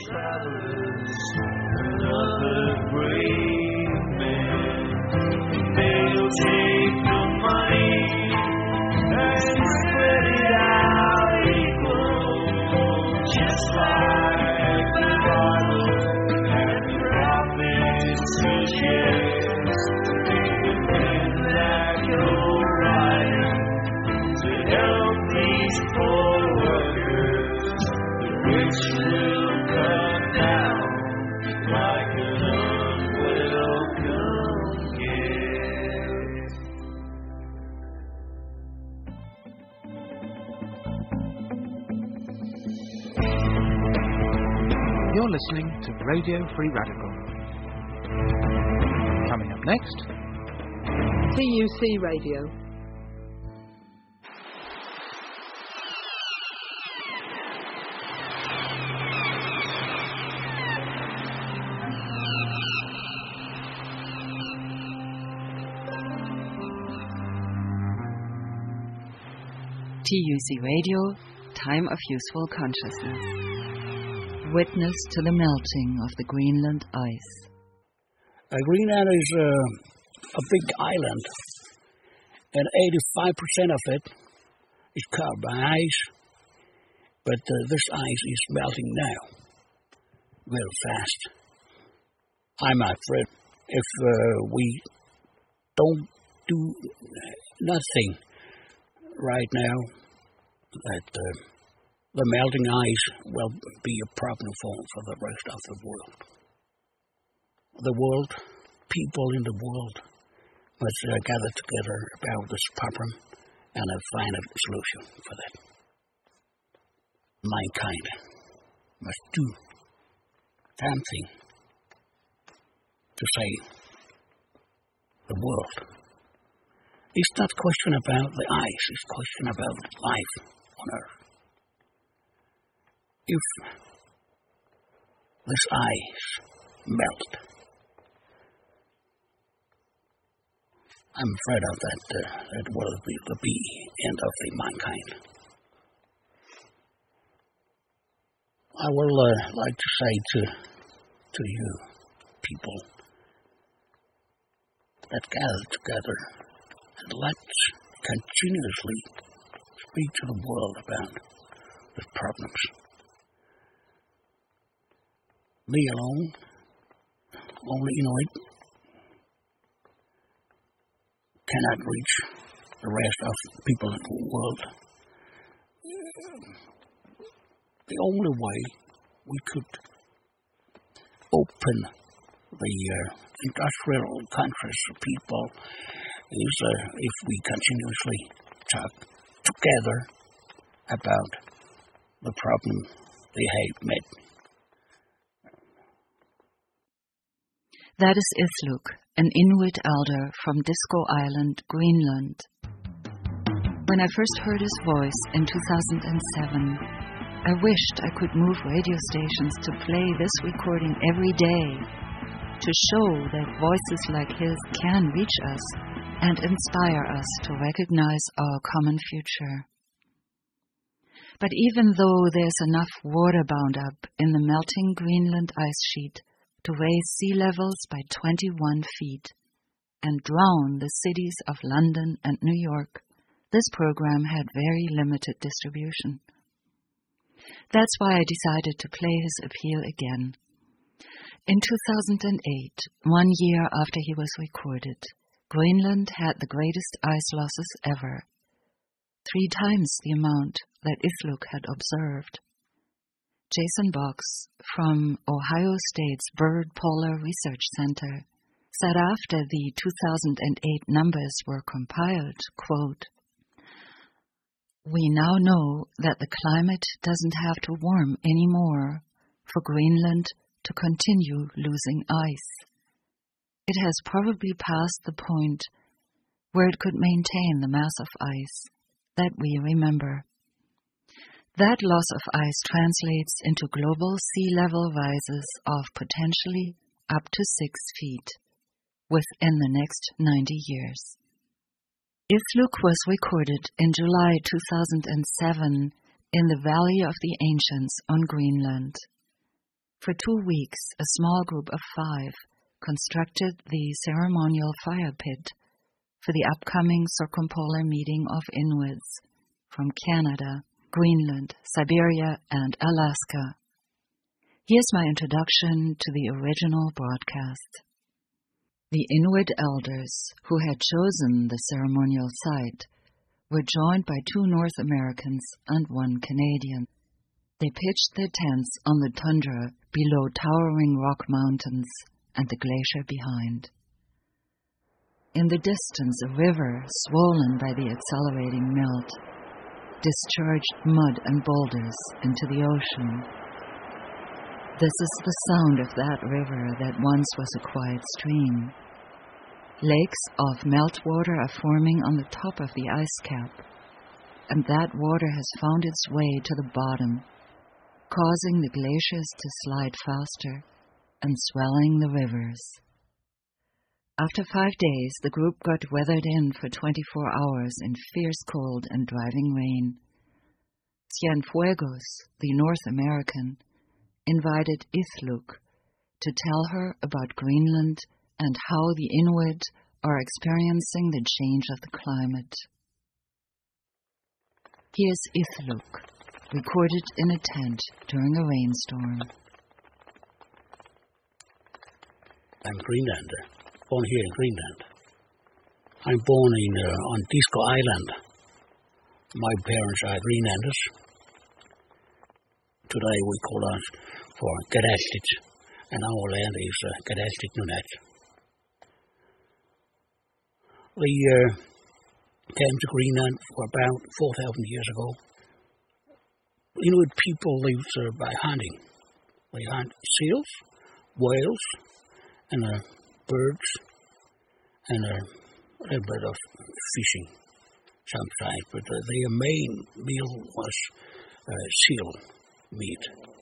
They'll take the money and spread it out equal, just like the Bible and the prophets suggest. Anything that you're writing to help these poor workers, the rich will come down like an unwelcome guest. You're listening to Radio Free Radical. Coming up next, TUC Radio. TUC Radio, Time of Useful Consciousness. Witness to the melting of the Greenland ice. Greenland is a big island, and 85% of it is covered by ice, but this ice is melting now, very fast. I'm afraid if we don't do nothing right now, that the melting ice will be a problem for the rest of the world. The world, people in the world, must gather together about this problem and find a solution for that. Mankind must do something to save the world. It's not a question about the ice, it's a question about life on Earth. If this ice melts, I'm afraid of that it will be the end of the mankind. I would like to say to you people that gather together, and let's continuously speak to the world about the problems. Me alone, only Inuit, cannot reach the rest of people in the world. The only way we could open the industrial countries to people is if we continuously talk together about the problem they have met. That is Isluk, an Inuit elder from Disko Island, Greenland. When I first heard his voice in 2007, I wished I could move radio stations to play this recording every day to show that voices like his can reach us and inspire us to recognize our common future. But even though there's enough water bound up in the melting Greenland ice sheet to raise sea levels by 21 feet and drown the cities of London and New York, this program had very limited distribution. That's why I decided to play his appeal again. In 2008, 1 year after he was recorded, Greenland had the greatest ice losses ever, 3 times the amount that Isluk had observed. Jason Box from Ohio State's Bird Polar Research Center said after the 2008 numbers were compiled, quote, "We now know that the climate doesn't have to warm anymore for Greenland to continue losing ice. It has probably passed the point where it could maintain the mass of ice that we remember. That loss of ice translates into global sea level rises of potentially up to 6 feet within the next 90 years. Isluk was recorded in July 2007 in the Valley of the Ancients on Greenland. For 2 weeks, a small group of 5 constructed the ceremonial fire pit for the upcoming circumpolar meeting of Inuits from Canada, Greenland, Siberia, and Alaska. Here's my introduction to the original broadcast. The Inuit elders who had chosen the ceremonial site were joined by 2 North Americans and 1 Canadian. They pitched their tents on the tundra below towering rock mountains and the glacier behind. In the distance, a river, swollen by the accelerating melt, discharged mud and boulders into the ocean. This is the sound of that river that once was a quiet stream. Lakes of meltwater are forming on the top of the ice cap, and that water has found its way to the bottom, causing the glaciers to slide faster and swelling the rivers. After 5 days, the group got weathered in for 24 hours in fierce cold and driving rain. Cienfuegos, the North American, invited Ithluk to tell her about Greenland and how the Inuit are experiencing the change of the climate. Here's Ithluk, recorded in a tent during a rainstorm. I'm Greenlander, born here in Greenland. I'm born on Disco Island. My parents are Greenlanders. Today we call us for Gadastic, and our land is Gadastic Nunaat. We came to Greenland for about 4,000 years ago. Inuit people lived by hunting. They hunt seals, whales, and birds, and a little bit of fishing sometimes, but their main meal was seal meat.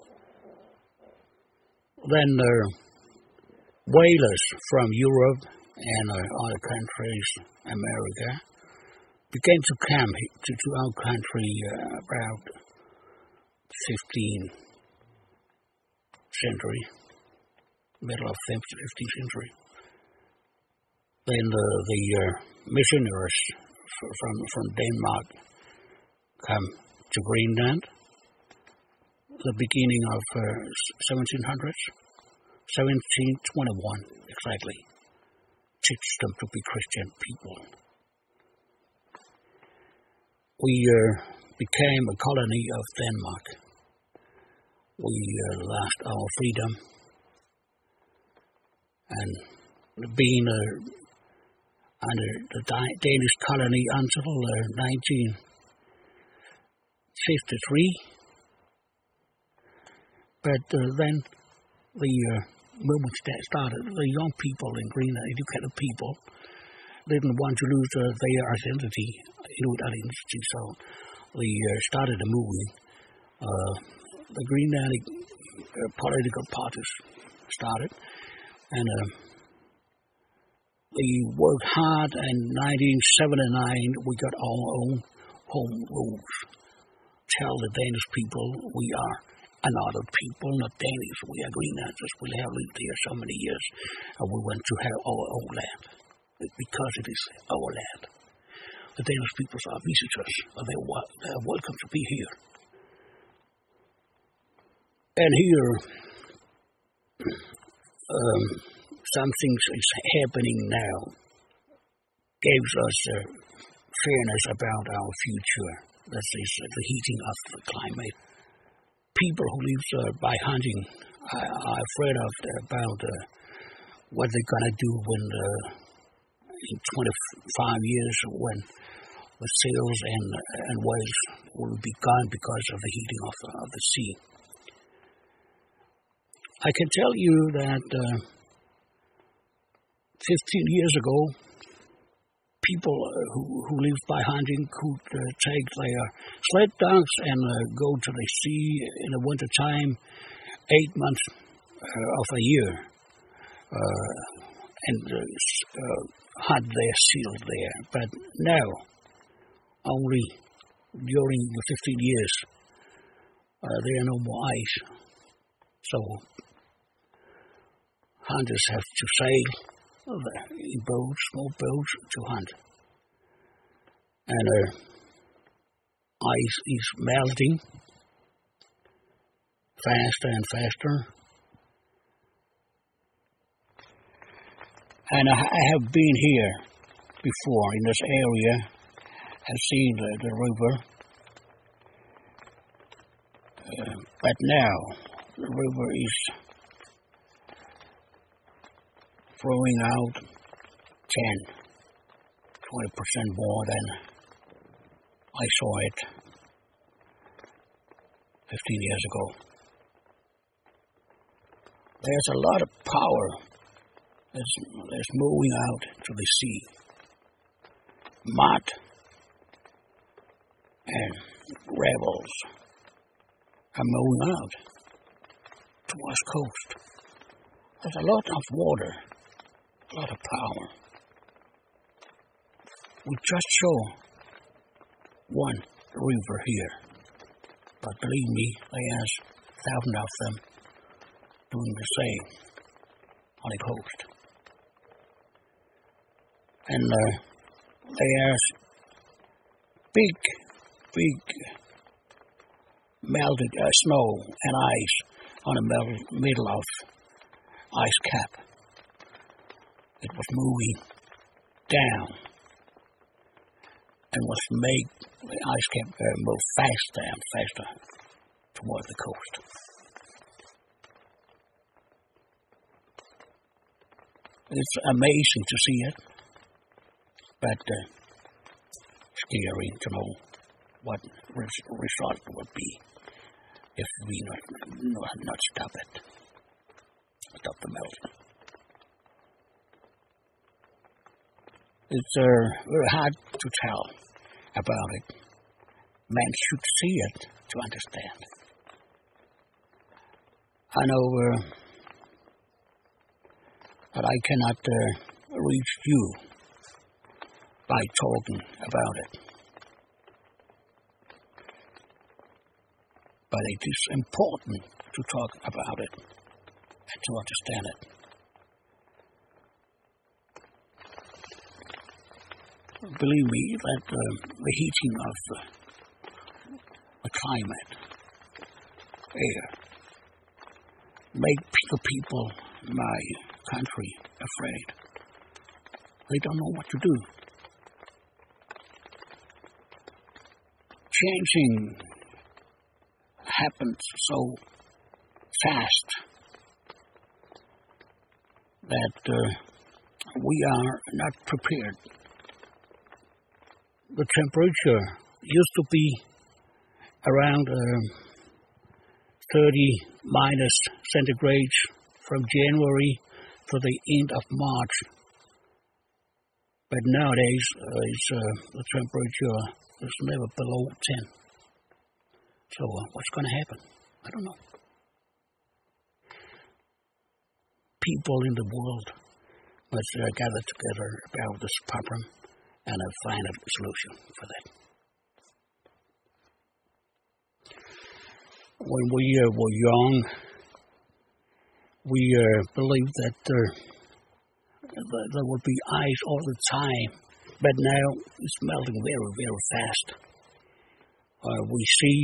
Then whalers from Europe and other countries, America, began to come to our country about 15th century, middle of 15th century. Then the missionaries from Denmark come to Greenland, the beginning of 1700s, 1721 exactly. Teach them to be Christian people. We became a colony of Denmark. We lost our freedom and being under the Danish colony until 1953. But then the movement started. The young people in Greenland, educated people, didn't want to lose their identity, Inuit identity, so they started a movement. The Greenlandic political parties started, and they worked hard. In 1979, we got our own home rules. Tell the Danish people we are another people, not Danish. We are Greenlanders. We have lived here so many years, and we want to have our own land because it is our land. The Danish people are visitors, and they're welcome to be here. And here, something is happening now, gives us fairness about our future. That is the heating of the climate. People who live by hunting are afraid about what they're going to do when in 25 years when the seals and whales will be gone because of the heating of the sea. I can tell you that 15 years ago, people who lived by hunting could take their sled dogs and go to the sea in the winter time, 8 months of a year, and hunt their seals there. But now, only during the 15 years, there are no more ice. So hunters have to sail in boats, small boats, to hunt. And ice is melting faster and faster. And I have been here before in this area. I've seen the river. But now the river is throwing out 10-20% more than I saw it 15 years ago. There's a lot of power that's moving out to the sea. Mud and rebels are moving out to West Coast. There's a lot of water, a lot of power. We just saw one river here, but believe me, there's thousands of them doing the same on the coast. And there's big melted snow and ice on the middle of ice cap. It was moving down and was made the ice cap move faster and faster toward the coast. It's amazing to see it, but scary to know what result would be if we not stop it, stop the melting. It's very hard to tell about it. Man should see it to understand. I know that I cannot reach you by talking about it. But it is important to talk about it and to understand it. Believe me that the heating of the climate, air, make the people in my country afraid. They don't know what to do. Changing happens so fast that we are not prepared. The temperature used to be around 30 minus centigrade from January to the end of March. But nowadays, the temperature is never below 10. So what's going to happen? I don't know. People in the world must gather together about this problem and find a solution for that. When we were young, we believed that there would be ice all the time, but now it's melting very, very fast. We see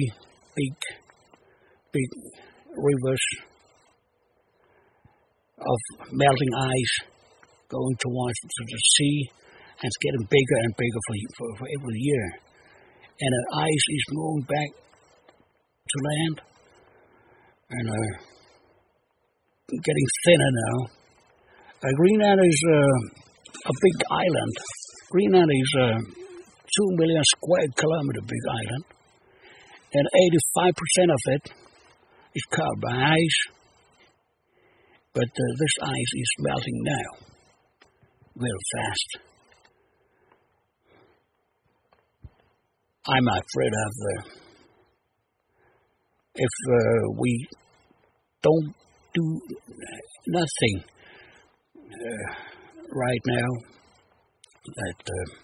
big rivers of melting ice going towards the sea, and it's getting bigger and bigger for every year. And the ice is moving back to land and getting thinner now. Greenland is a big island. Greenland is a 2 million square kilometer big island, and 85% of it is covered by ice. But this ice is melting now, very fast. I'm afraid of if we don't do nothing right now, that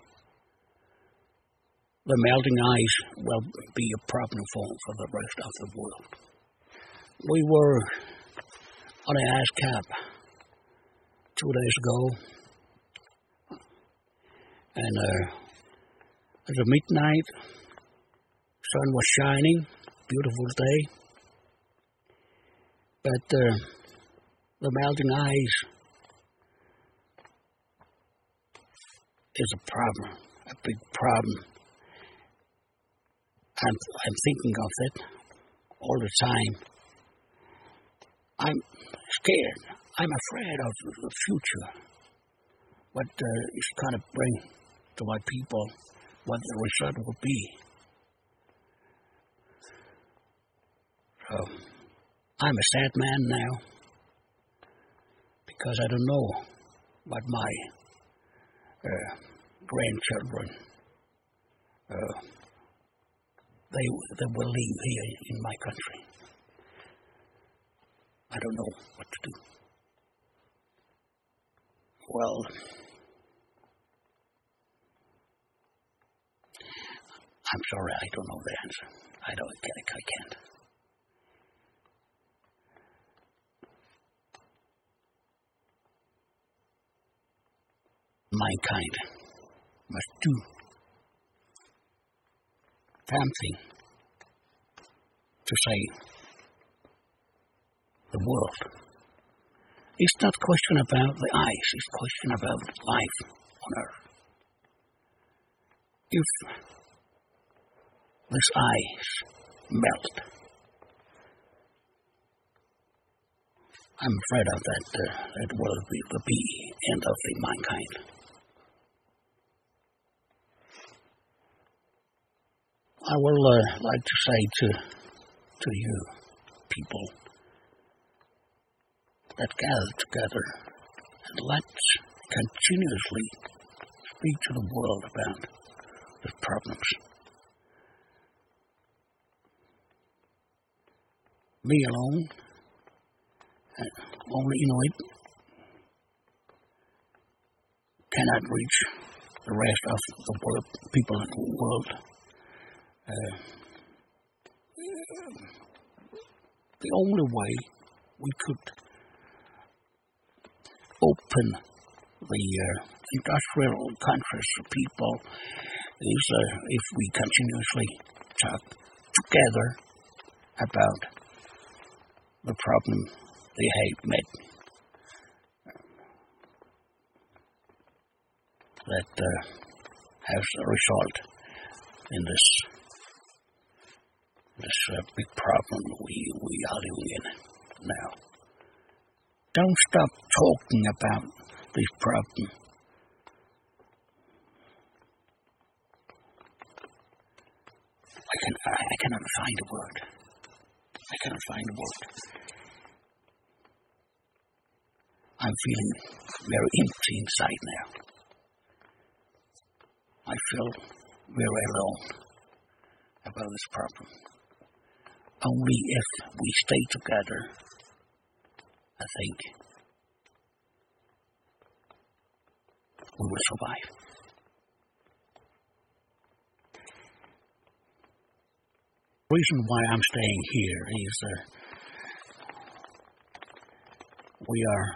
the melting ice will be a problem for the rest of the world. We were on the ice cap 2 days ago, and at the midnight, sun was shining, beautiful day, but the melting ice is a problem, a big problem. I'm thinking of it all the time. I'm scared. I'm afraid of the future. What it's going to bring to my people, what the result will be. So, I'm a sad man now, because I don't know what my grandchildren they will live here in my country. I don't know what to do. Well, I'm sorry, I don't know the answer. I can't. Mankind must do something to save the world. It's not a question about the ice, it's a question about life on Earth. If this ice melts, I'm afraid of that it will be the end of the mankind. I would like to say to you people that gather together and let's continuously speak to the world about the problems. Me alone, only Inuit, cannot reach the rest of the world, people in the world. The only way we could open the industrial countries to people is if we continuously talk together about the problem they have met. That has a result in this big problem we are living in now. Don't stop talking about this problem. I cannot find a word. I'm feeling very empty inside now. I feel very alone about this problem. Only if we stay together, I think, we will survive. The reason why I'm staying here is we are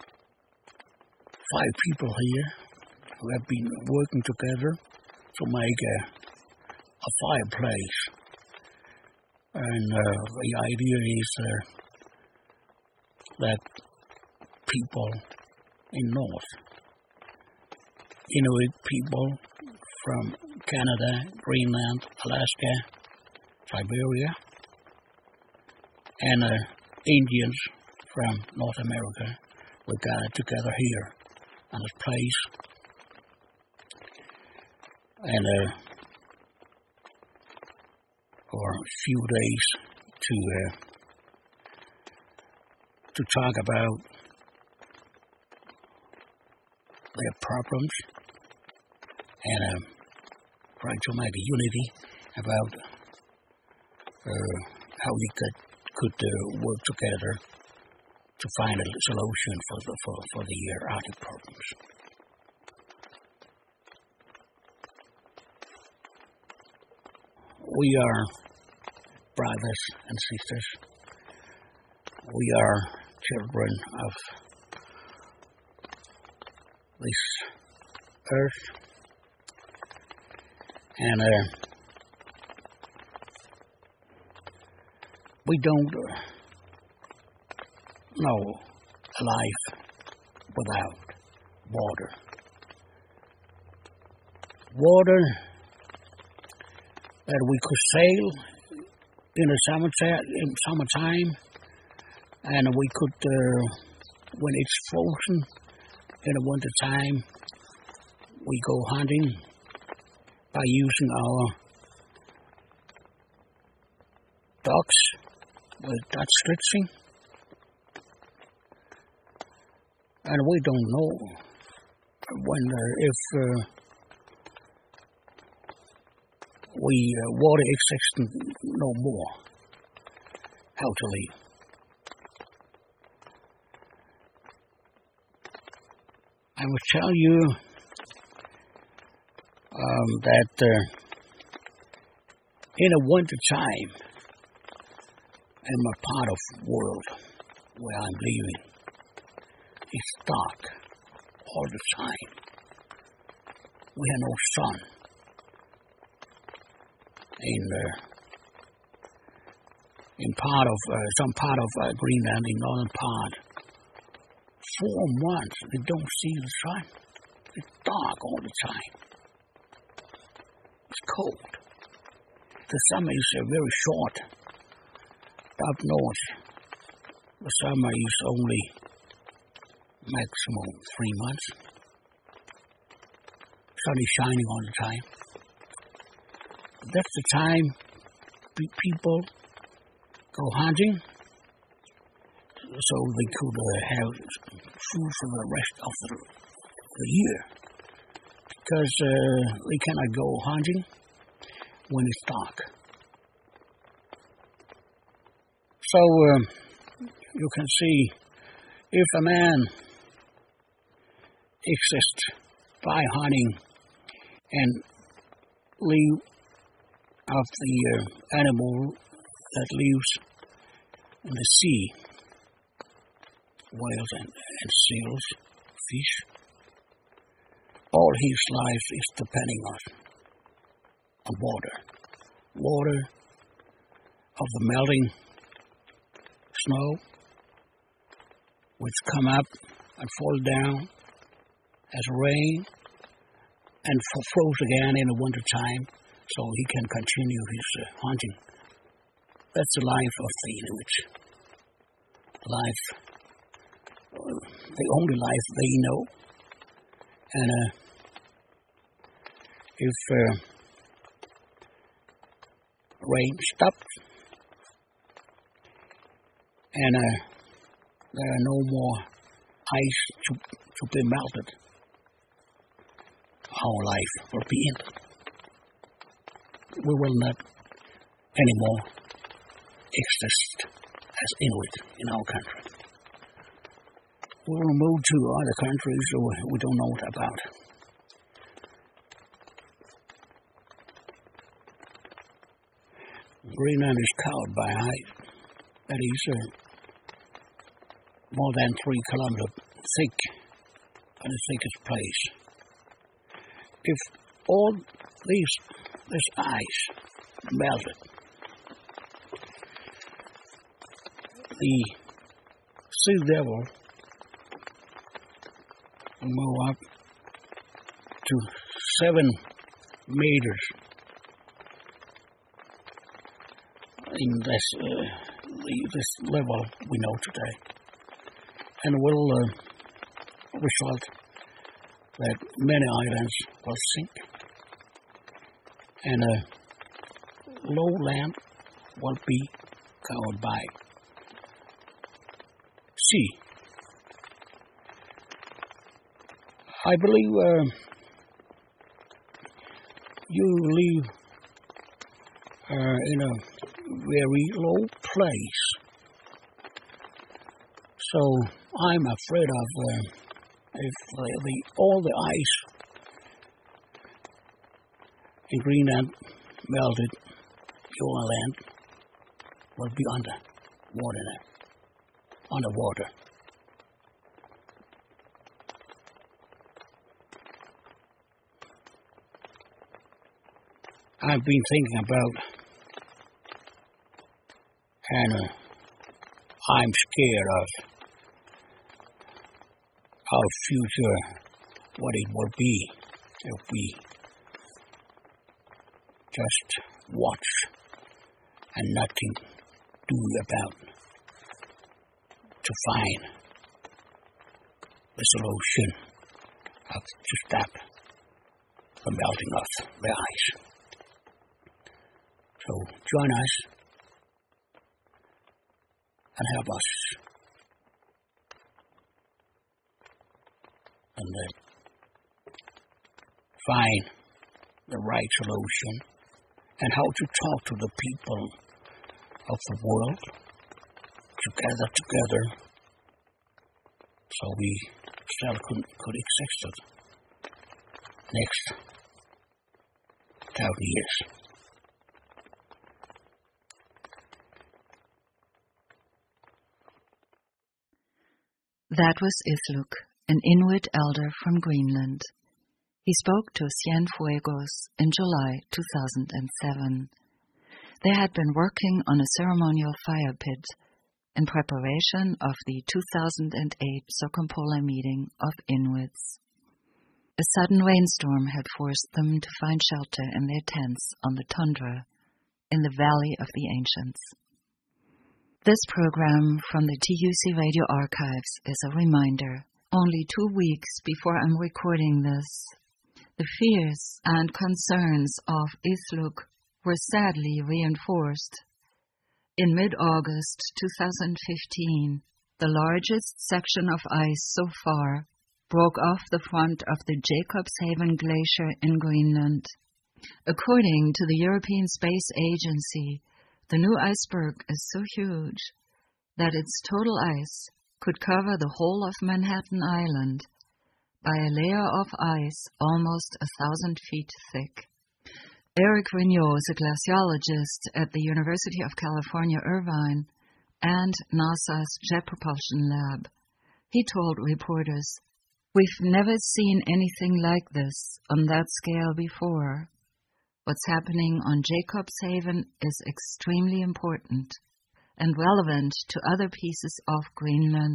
5 people here who have been working together to make a fireplace. And the idea is that people in North, Inuit people from Canada, Greenland, Alaska, Siberia, and Indians from North America will gather together here on this place. And for a few days to talk about their problems and try to make a unity about how we could work together to find a solution for the Arctic problems. We are brothers and sisters. We are children of this earth. And we don't know a life without water. Water that we could sail in the summertime, and we could, when it's frozen in the winter time, we go hunting by using our dogs with Dutch stretching, and we don't know when if water exists no more, how to live. I I will tell you that in the winter time, in my part of the world where I'm living, it's dark all the time. We have no sun. In part of some part of Greenland, in northern part, 4 months we don't see the sun. It's dark all the time. It's cold. The summer is very short. Up north, the summer is only maximum 3 months. Sun is shining all the time. That's the time people go hunting, so they could have food for the rest of the year. Because they cannot go hunting when it's dark. So you can see, if a man exists by hunting and live of the animal that lives in the sea, whales and seals, fish, all his life is depending on water of the melting snow, which come up and fall down as rain and froze again in the winter time, so he can continue his hunting. That's the life of the Inuit. The only life they know. And if rain stops and there are no more ice to be melted, our life will be ended. We will not anymore exist as Inuit in our country. We will move to other countries we don't know about. Greenland is covered by ice that is more than 3 kilometers thick, and the thickest place. If all this ice melted, the sea level will move up to 7 meters in this level we know today, and will result that many islands will sink, and low land will be covered by sea. I believe you live in a very low place, so I'm afraid of if all the ice in Greenland melted, your land will be underwater. I've been thinking about, and I'm scared of our future, what it will be if we just watch and nothing do about to find the solution to stop the melting of the ice. So join us and help us and find the right solution and how to talk to the people of the world together so we cell could exist next 1,000 years. That was Isluk, an Inuit elder from Greenland. He spoke to Cienfuegos in July 2007. They had been working on a ceremonial fire pit in preparation of the 2008 Sokompola meeting of Inuits. A sudden rainstorm had forced them to find shelter in their tents on the tundra in the Valley of the Ancients. This program from the TUC Radio Archives is a reminder. Only 2 weeks before I'm recording this, the fears and concerns of Isluk were sadly reinforced. In mid-August 2015, the largest section of ice so far broke off the front of the Jacobshaven Glacier in Greenland. According to the European Space Agency, the new iceberg is so huge that its total ice could cover the whole of Manhattan Island by a layer of ice almost 1,000 feet thick. Eric Vigneault is a glaciologist at the University of California, Irvine, and NASA's Jet Propulsion Lab. He told reporters, "We've never seen anything like this on that scale before. What's happening on Jacobshaven is extremely important and relevant to other pieces of Greenland.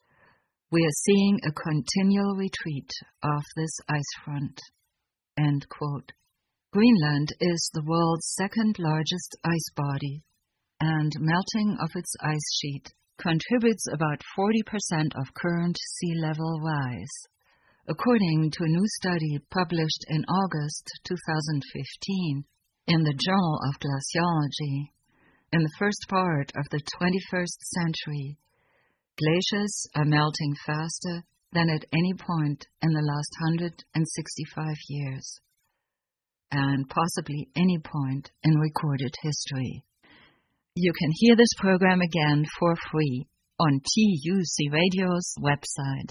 We are seeing a continual retreat of this ice front." End quote. Greenland is the world's second largest ice body, and melting of its ice sheet contributes about 40% of current sea level rise. According to a new study published in August 2015 in the Journal of Glaciology, in the first part of the 21st century, glaciers are melting faster than at any point in the last 165 years, and possibly any point in recorded history. You can hear this program again for free on TUC Radio's website,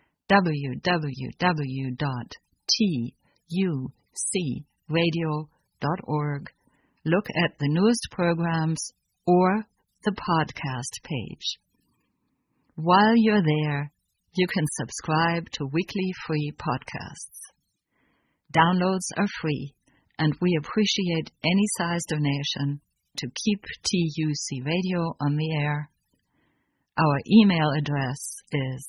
www.tucradio.org. Look at the newest programs or the podcast page. While you're there, you can subscribe to weekly free podcasts. Downloads are free, and we appreciate any size donation to keep TUC Radio on the air. Our email address is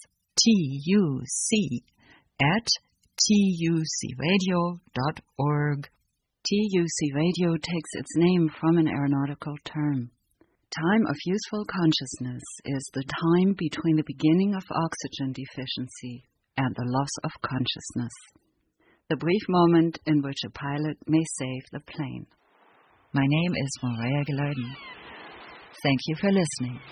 tuc@tucradio.org. TUC Radio takes its name from an aeronautical term. Time of useful consciousness is the time between the beginning of oxygen deficiency and the loss of consciousness, the brief moment in which a pilot may save the plane. My name is Maria Gillarden. Thank you for listening.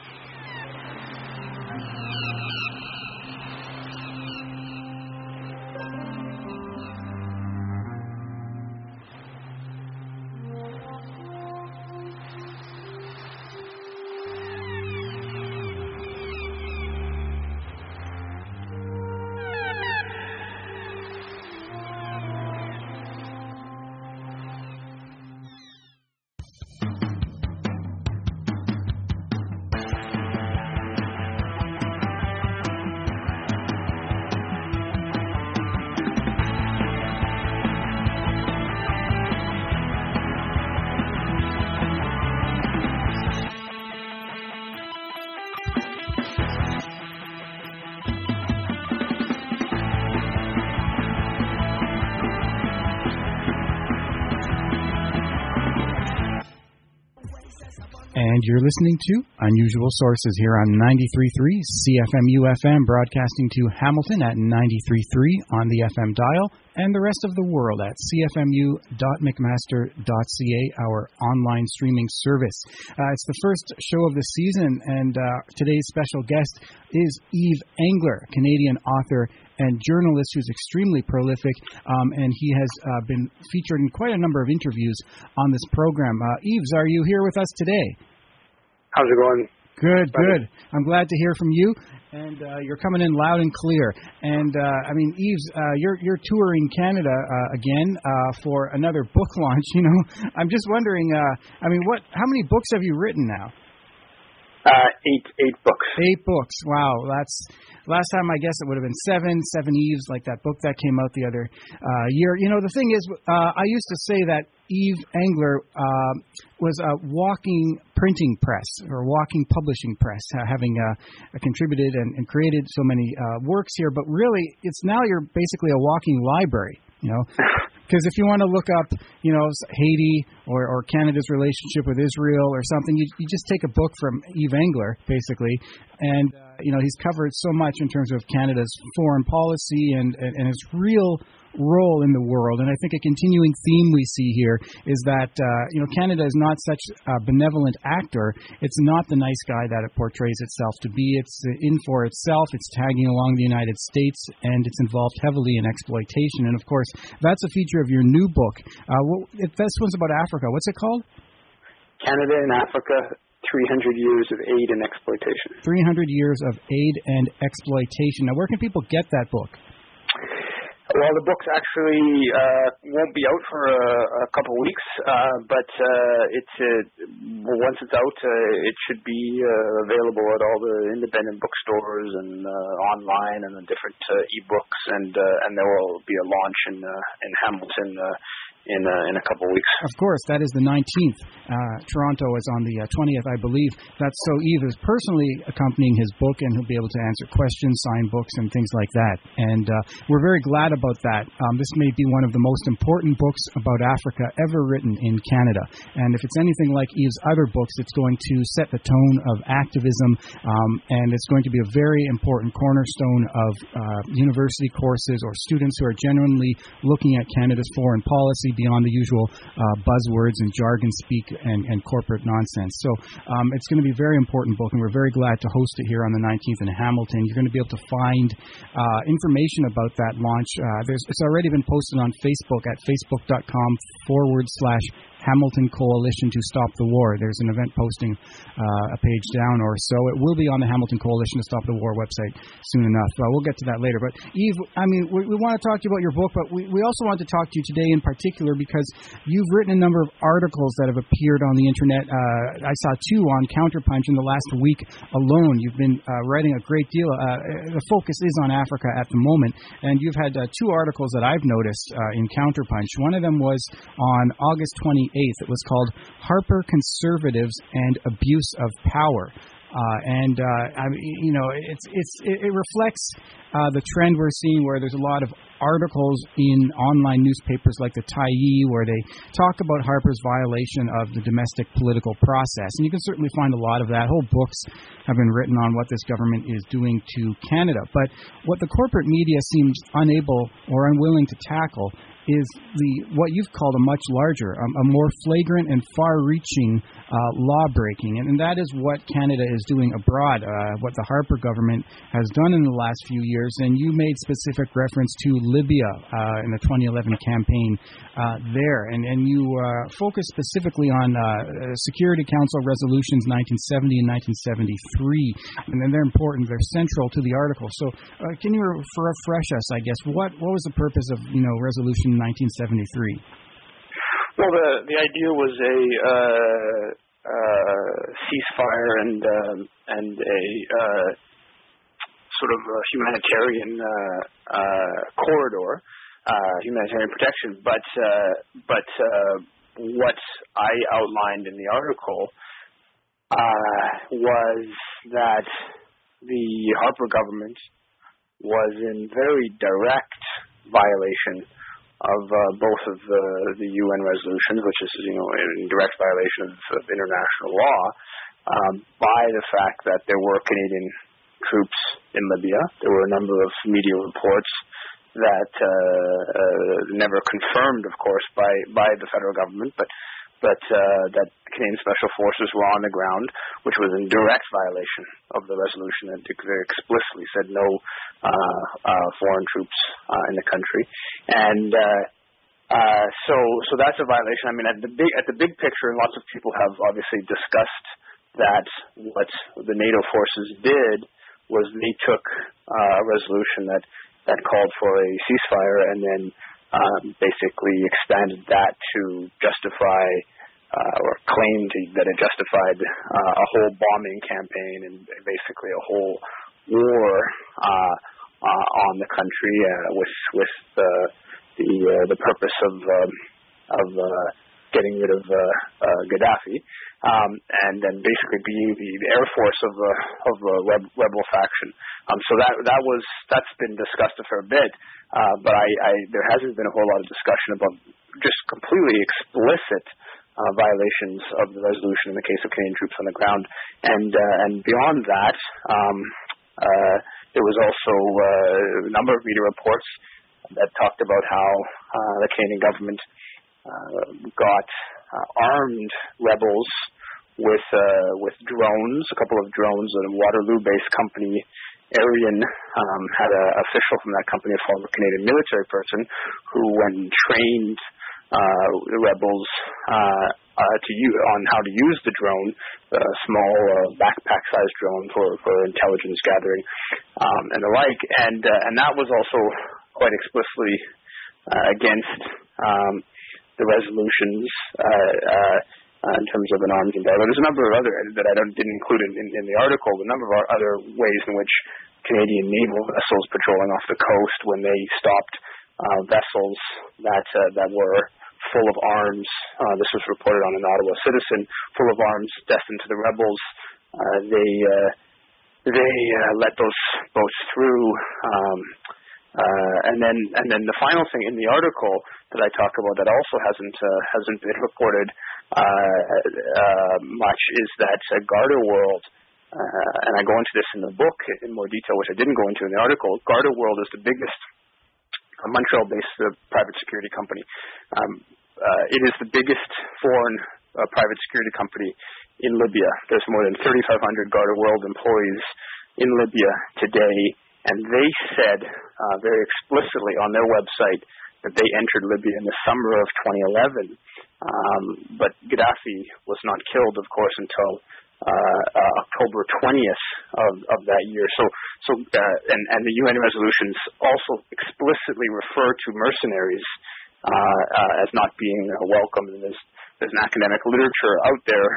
And you're listening to Unusual Sources here on 93.3 CFMU-FM, broadcasting to Hamilton at 93.3 on the FM dial, and the rest of the world at cfmu.mcmaster.ca, our online streaming service. It's the first show of the season, and today's special guest is Yves Engler, Canadian author and journalist who's extremely prolific, and he has been featured in quite a number of interviews on this program. Yves, are you here with us today? How's it going? Good. I'm glad to hear from you. And you're coming in loud and clear. And I mean, Yves, you're touring Canada again for another book launch. You know, I'm just wondering. I mean, how many books have you written now? 8 books. 8 books. Wow, that's last time. I guess it would have been 7 Yves, like that book that came out the other year. You know, the thing is, I used to say that Yves Engler was a walking printing press or walking publishing press, having contributed and created so many works here. But really, it's now you're basically a walking library. You know. Because if you want to look up, you know, Haiti or Canada's relationship with Israel or something, you just take a book from Yves Engler, basically, and you know, he's covered so much in terms of Canada's foreign policy and its real role in the world. And I think a continuing theme we see here is that you know, Canada is not such a benevolent actor. It's not the nice guy that it portrays itself to be. It's in for itself. It's tagging along the United States, and it's involved heavily in exploitation. And of course, that's a feature of your new book. This one's about Africa. What's it called? Canada and Africa, 300 years of aid and exploitation. 300 years of aid and exploitation. Now, where can people get that book? Well, the book's actually won't be out for a couple of weeks, but once it's out, it should be available at all the independent bookstores and online and the different ebooks, and there will be a launch in Hamilton in a couple of weeks. Of course, that is the 19th. Toronto is on the 20th, I believe. That's so Yves is personally accompanying his book, and he'll be able to answer questions, sign books, and things like that. And we're very glad about that. This may be one of the most important books about Africa ever written in Canada. And if it's anything like Yves' other books, it's going to set the tone of activism, and it's going to be a very important cornerstone of university courses or students who are genuinely looking at Canada's foreign policy beyond the usual buzzwords and jargon speak and corporate nonsense. So it's going to be a very important book, and we're very glad to host it here on the 19th in Hamilton. You're going to be able to find information about that launch. It's already been posted on Facebook at facebook.com/Hamilton Coalition to Stop the War. There's an event posting a page down or so. It will be on the Hamilton Coalition to Stop the War website soon enough. We'll get to that later. But Yves, I mean, we want to talk to you about your book, but we also want to talk to you today in particular because you've written a number of articles that have appeared on the internet. I saw 2 on Counterpunch in the last week alone. You've been writing a great deal. The focus is on Africa at the moment, and you've had 2 articles that I've noticed in Counterpunch. One of them was on August 28th. It was called Harper Conservatives and Abuse of Power. I mean, you know, it reflects the trend we're seeing where there's a lot of articles in online newspapers like the Tyee where they talk about Harper's violation of the domestic political process. And you can certainly find a lot of that. Whole books have been written on what this government is doing to Canada. But what the corporate media seems unable or unwilling to tackle is what you've called a much larger, a more flagrant and far-reaching law-breaking. And that is what Canada is doing abroad, what the Harper government has done in the last few years. And you made specific reference to Libya in the 2011 campaign there. And you focused specifically on Security Council resolutions 1970 and 1973. And they're important. They're central to the article. So can you refresh us, I guess, what was the purpose of, you know, resolution 1973? Well, the idea was a ceasefire and a sort of a humanitarian corridor, humanitarian protection. But what I outlined in the article was that the Harper government was in very direct violation of both of the UN resolutions, which is, you know, in direct violation of international law, by the fact that there were Canadian troops in Libya. There were a number of media reports that never confirmed, of course, by the federal government, but that Canadian Special Forces were on the ground, which was in direct violation of the resolution, and very explicitly said no foreign troops in the country. And so that's a violation. I mean, at the big picture, lots of people have obviously discussed that what the NATO forces did was they took a resolution that called for a ceasefire and then basically expanded that to justify or claimed that it justified a whole bombing campaign and basically a whole war on the country with the purpose of getting rid of Gaddafi, and then basically being the air force of the rebel faction. So that's been discussed a fair bit, but there hasn't been a whole lot of discussion about just completely explicit violations of the resolution in the case of Canadian troops on the ground, and beyond that, there was also a number of media reports that talked about how the Canadian government got armed rebels with drones, a couple of drones. A Waterloo-based company, Arian, had an official from that company, a former Canadian military person, who went and trained the rebels on how to use the drone, a small backpack-sized drone for intelligence gathering and the like, and that was also quite explicitly against the resolutions in terms of an arms embargo. There's a number of other that I didn't include in the article. A number of other ways in which Canadian naval vessels patrolling off the coast, when they stopped vessels that were full of arms. This was reported on an Ottawa Citizen, full of arms destined to the rebels. They let those boats through. And then the final thing in the article that I talk about that also hasn't been reported much is that Garda World, and I go into this in the book in more detail, which I didn't go into in the article. Garda World is the biggest Montreal-based private security company. It is the biggest foreign private security company in Libya. There's more than 3,500 Garda World employees in Libya today, and they said very explicitly on their website that they entered Libya in the summer of 2011. But Gaddafi was not killed, of course, until October 20th of that year. And the UN resolutions also explicitly refer to mercenaries as not being welcome. And there's an academic literature out there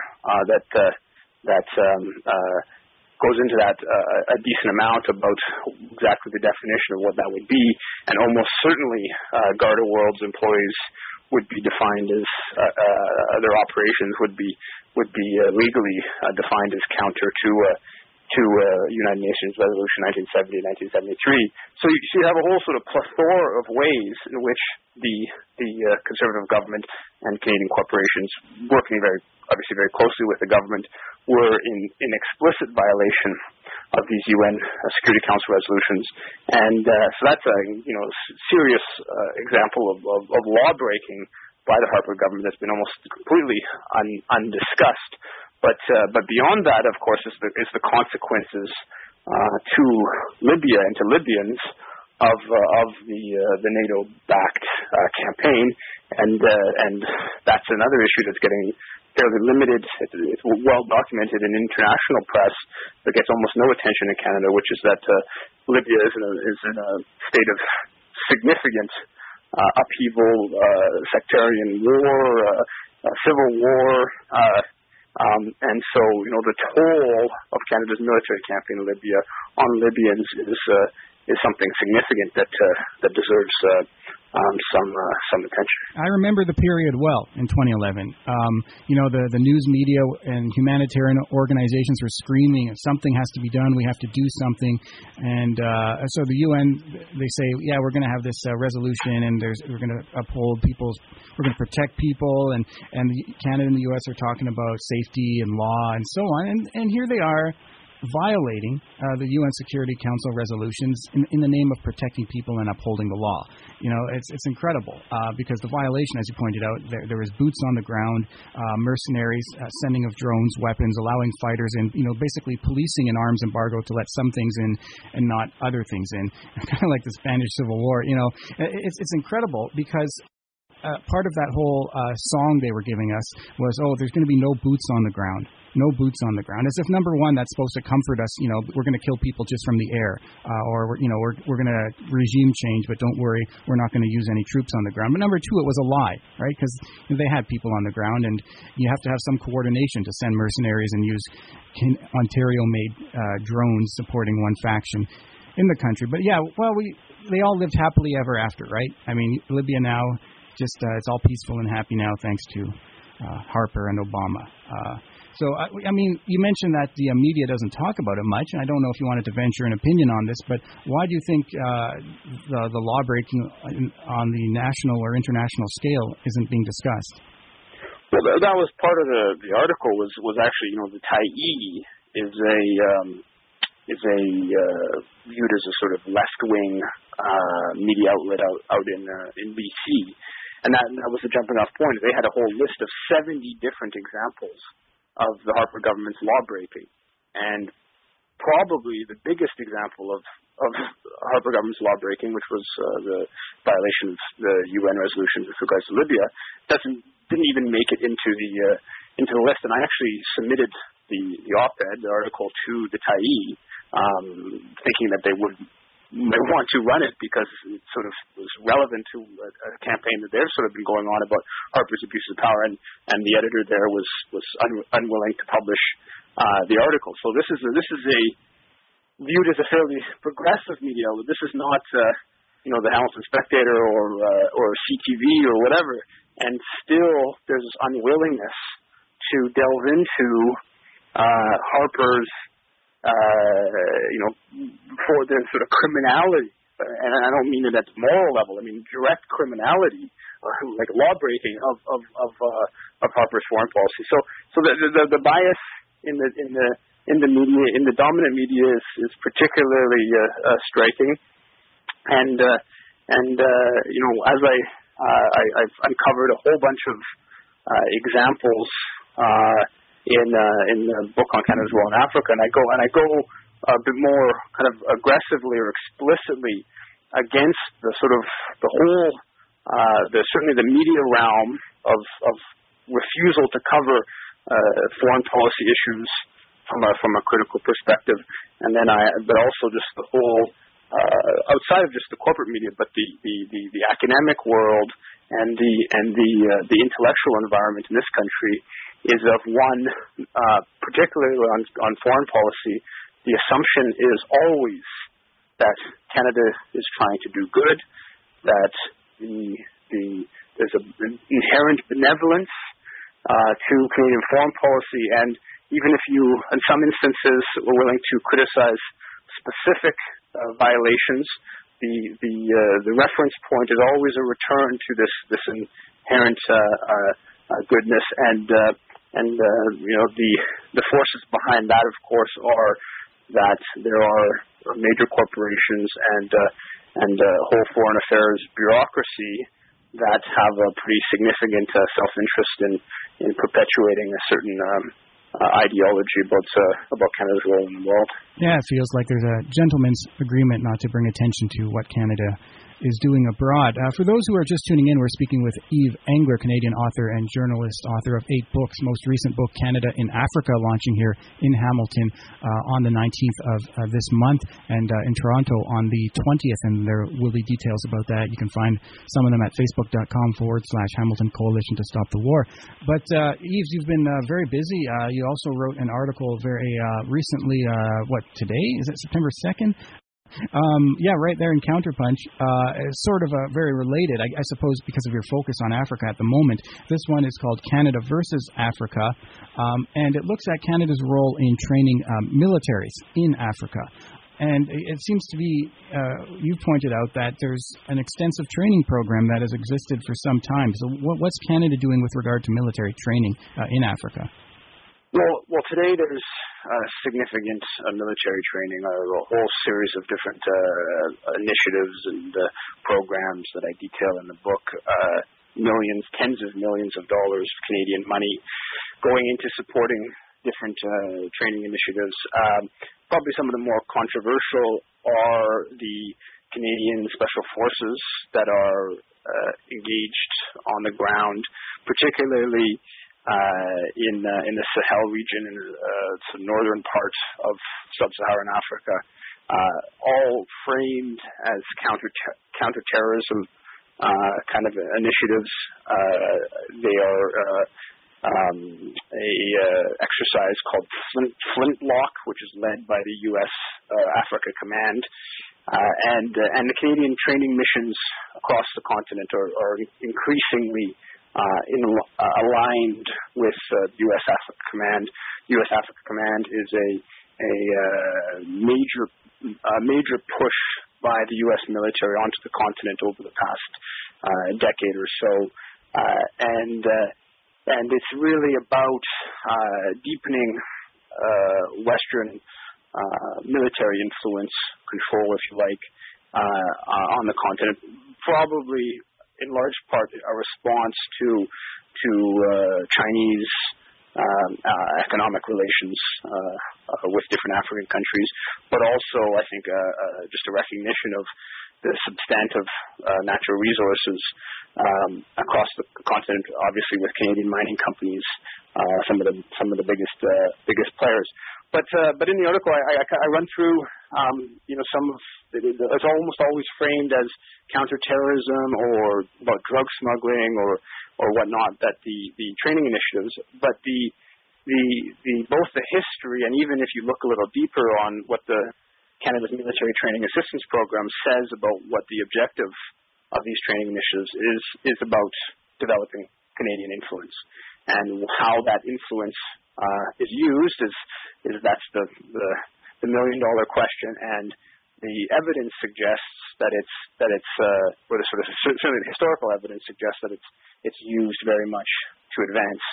that goes into that a decent amount about exactly the definition of what that would be, and almost certainly Garda World's employees would be defined as their operations would be legally defined as counter to United Nations Resolution 1970-1973. So you have a whole sort of plethora of ways in which the Conservative government and Canadian corporations, working obviously very closely with the government, were in explicit violation of these UN Security Council resolutions, and so that's a serious example of law breaking by the Harper government that's been almost completely undiscussed. But beyond that, of course, is the consequences to Libya and to Libyans of the NATO-backed campaign, and that's another issue that's getting fairly limited. It's well documented in international press, but gets almost no attention in Canada, which is that Libya is in a state of significant upheaval, sectarian war, civil war, and so the toll of Canada's military campaign in Libya on Libyans is something significant that deserves some attention. I remember the period well in 2011. The news media and humanitarian organizations were screaming, something has to be done, we have to do something. And so the UN, they say, yeah, we're going to have this resolution, and we're going to uphold we're going to protect people, and Canada and the US are talking about safety and law and so on. And here they are, violating the UN Security Council resolutions in the name of protecting people and upholding the law. It's incredible because the violation, as you pointed out, there was boots on the ground, mercenaries, sending of drones, weapons, allowing fighters in, basically policing an arms embargo to let some things in and not other things in. Kind of like the Spanish Civil War. It's incredible because part of that whole song they were giving us was, there's going to be no boots on the ground. No boots on the ground. As if, number one, that's supposed to comfort us. We're going to kill people just from the air, or we're going to regime change, but don't worry, we're not going to use any troops on the ground. But number two, it was a lie, right? Because they had people on the ground, and you have to have some coordination to send mercenaries and use Ontario-made drones supporting one faction in the country. But yeah, well, they all lived happily ever after, right? I mean, Libya now, just it's all peaceful and happy now, thanks to Harper and Obama. So, I mean, you mentioned that the media doesn't talk about it much, and I don't know if you wanted to venture an opinion on this, but why do you think the law-breaking on the national or international scale isn't being discussed? Well, that was part of the article was actually, the Tyee is viewed as a sort of left-wing media outlet out in BC, and that was the jumping-off point. They had a whole list of 70 different examples of the Harper government's law-breaking. And probably the biggest example of Harper government's law-breaking, which was the violation of the UN resolutions with regards to Libya, didn't even make it into the list. And I actually submitted the op-ed, the article, to the Tyee, thinking that they want to run it because it sort of was relevant to a campaign that they've sort of been going on about Harper's abuse of power, and the editor there was unwilling to publish the article. So this is viewed as a fairly progressive media. This is not the Hamilton Spectator or CTV or whatever, and still there's this unwillingness to delve into Harper's for the sort of criminality, and I don't mean it at the moral level. I mean direct criminality, like law-breaking of Harper's foreign policy. So the bias in the media, in the dominant media, is particularly striking, and as I've uncovered a whole bunch of examples. In the book on Canada's role in Africa, and I go a bit more kind of aggressively or explicitly against the sort of the whole, certainly the media realm of refusal to cover foreign policy issues from a critical perspective, and then but also just the whole outside of just the corporate media, but the academic world and the intellectual environment in this country is of one, particularly on foreign policy, the assumption is always that Canada is trying to do good, that there's an inherent benevolence to Canadian foreign policy, and even if you, in some instances, were willing to criticize specific violations, the reference point is always a return to this inherent goodness, and the forces behind that, of course, are that there are major corporations and whole foreign affairs bureaucracy that have a pretty significant self-interest in perpetuating a certain ideology about Canada's role in the world. Yeah, it feels like there's a gentleman's agreement not to bring attention to what Canada is doing abroad. For those who are just tuning in, we're speaking with Eve Engler, Canadian author and journalist, author of 8 books. Most recent book, Canada in Africa, launching here in Hamilton on the 19th of this month, and in Toronto on the 20th, and there will be details about that. You can find some of them at facebook.com/Hamilton Coalition to Stop the War. But Eve, you've been very busy. You also wrote an article very recently, today? Is it September 2nd? Yeah, right there in Counterpunch. Sort of very related, I suppose, because of your focus on Africa at the moment. This one is called Canada versus Africa, and it looks at Canada's role in training militaries in Africa. And it seems to be, you've pointed out that there's an extensive training program that has existed for some time. So what's Canada doing with regard to military training in Africa? Well, today there's significant military training, a whole series of different initiatives and programs that I detail in the book. Millions, tens of millions of dollars of Canadian money going into supporting different training initiatives. Probably some of the more controversial are the Canadian Special Forces that are engaged on the ground, particularly in the Sahel region and the northern part of sub-Saharan Africa, all framed as counterterrorism kind of initiatives. They are a exercise called Flintlock, which is led by the U.S. Africa Command, and the Canadian training missions across the continent are increasingly aligned with U.S. Africa Command. U.S. Africa Command is a major push by the U.S. military onto the continent over the past decade or so, and it's really about deepening Western military influence, control, if you like, on the continent. Probably, in large part, a response to Chinese economic relations with different African countries, but also, I think, just a recognition of the substantive natural resources across the continent. Obviously, with Canadian mining companies, some of the biggest players. But in the article, I run through some of it's almost always framed as counterterrorism or about drug smuggling or whatnot, that the training initiatives, but the both the history and even if you look a little deeper on what the Canada's Military Training Assistance Program says about what the objective of these training initiatives is about developing Canadian influence, and how that influence is used is that's the $1 million question, and the evidence suggests that it's or the sort of certainly the historical evidence suggests that it's used very much to advance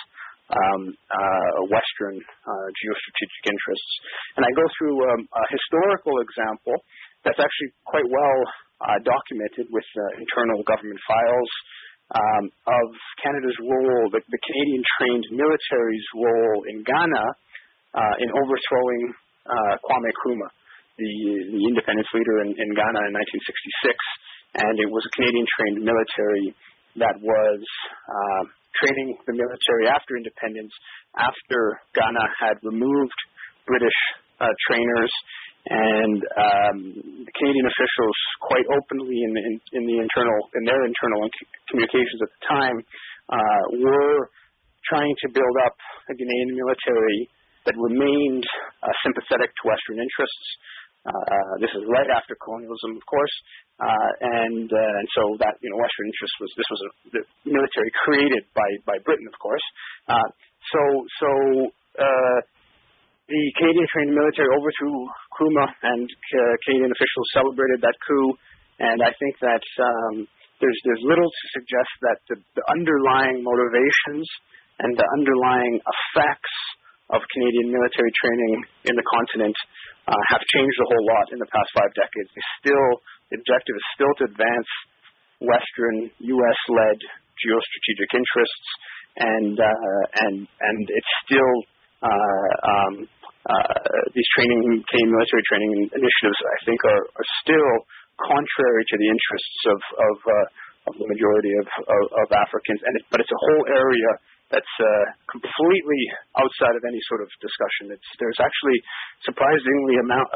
Western geostrategic interests. And I go through a historical example that's actually quite well documented with internal government files of Canada's role, the Canadian trained military's role in Ghana in overthrowing Kwame Nkrumah, the independence leader in Ghana in 1966, and it was a Canadian trained military that was training the military after independence, after Ghana had removed British trainers, and the Canadian officials quite openly in their internal communications at the time were trying to build up a Ghanaian military that remained sympathetic to Western interests. This is right after colonialism, of course, and so that Western interest was the military created by Britain, of course. The Canadian trained military overthrew Nkrumah, and Canadian officials celebrated that coup. And I think that there's little to suggest that the underlying motivations and the underlying effects of Canadian military training in the continent have changed a whole lot in the past 5 decades. The objective is still to advance Western U.S.-led geostrategic interests, and it's still these Canadian military training initiatives, I think, are still contrary to the interests of the majority of Africans. But it's a whole area that's completely outside of any sort of discussion. There's actually surprisingly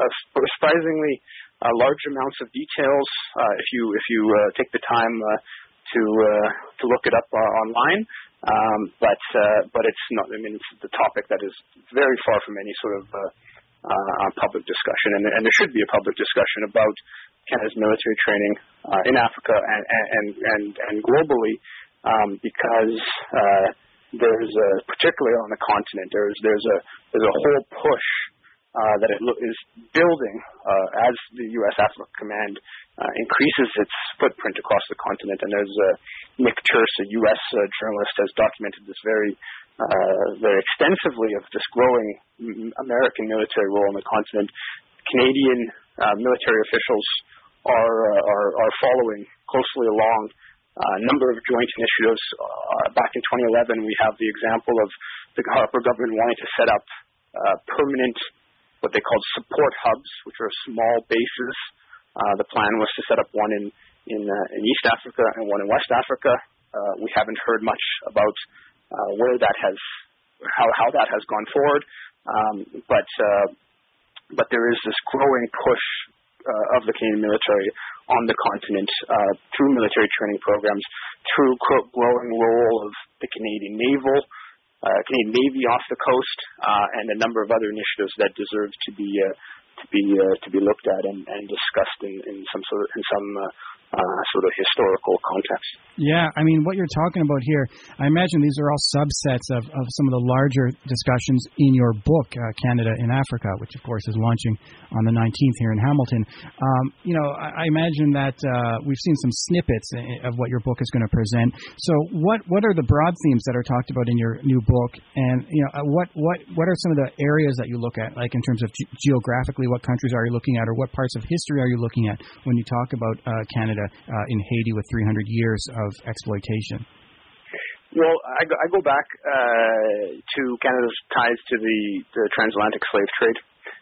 large amounts of details if you take the time to look it up online. But it's not. I mean, it's the topic that is very far from any sort of public discussion, and there should be a public discussion about Canada's military training in Africa and globally, because there's particularly on the continent there's a whole push that it is building as the U.S. Africa Command increases its footprint across the continent. And there's Nick Church, a U.S. journalist, has documented this very extensively of this growing American military role on the continent. Canadian military officials are following closely along a number of joint initiatives. Back in 2011, we have the example of the Harper government wanting to set up permanent, what they called support hubs, which are small bases. The plan was to set up one in in East Africa and one in West Africa. We haven't heard much about where that has, how that has gone forward, but there is this growing push of the Canadian military on the continent through military training programs, through growing role of the Canadian Canadian Navy off the coast, and a number of other initiatives that deserve to be looked at and discussed in some sort of historical context. Yeah, I mean, what you're talking about here, I imagine these are all subsets of some of the larger discussions in your book, Canada in Africa, which of course is launching on the 19th here in Hamilton. I imagine that we've seen some snippets of what your book is going to present. So what are the broad themes that are talked about in your new book? And, what are some of the areas that you look at, like in terms of geographically, what countries are you looking at, or what parts of history are you looking at when you talk about Canada in Haiti with 300 years of exploitation? Well, I go back to Canada's ties to the transatlantic slave trade.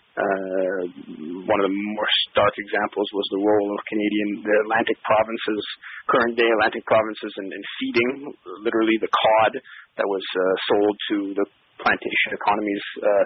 One of the more stark examples was the role of the Atlantic provinces, current-day Atlantic provinces, in feeding literally the cod that was sold to the plantation economies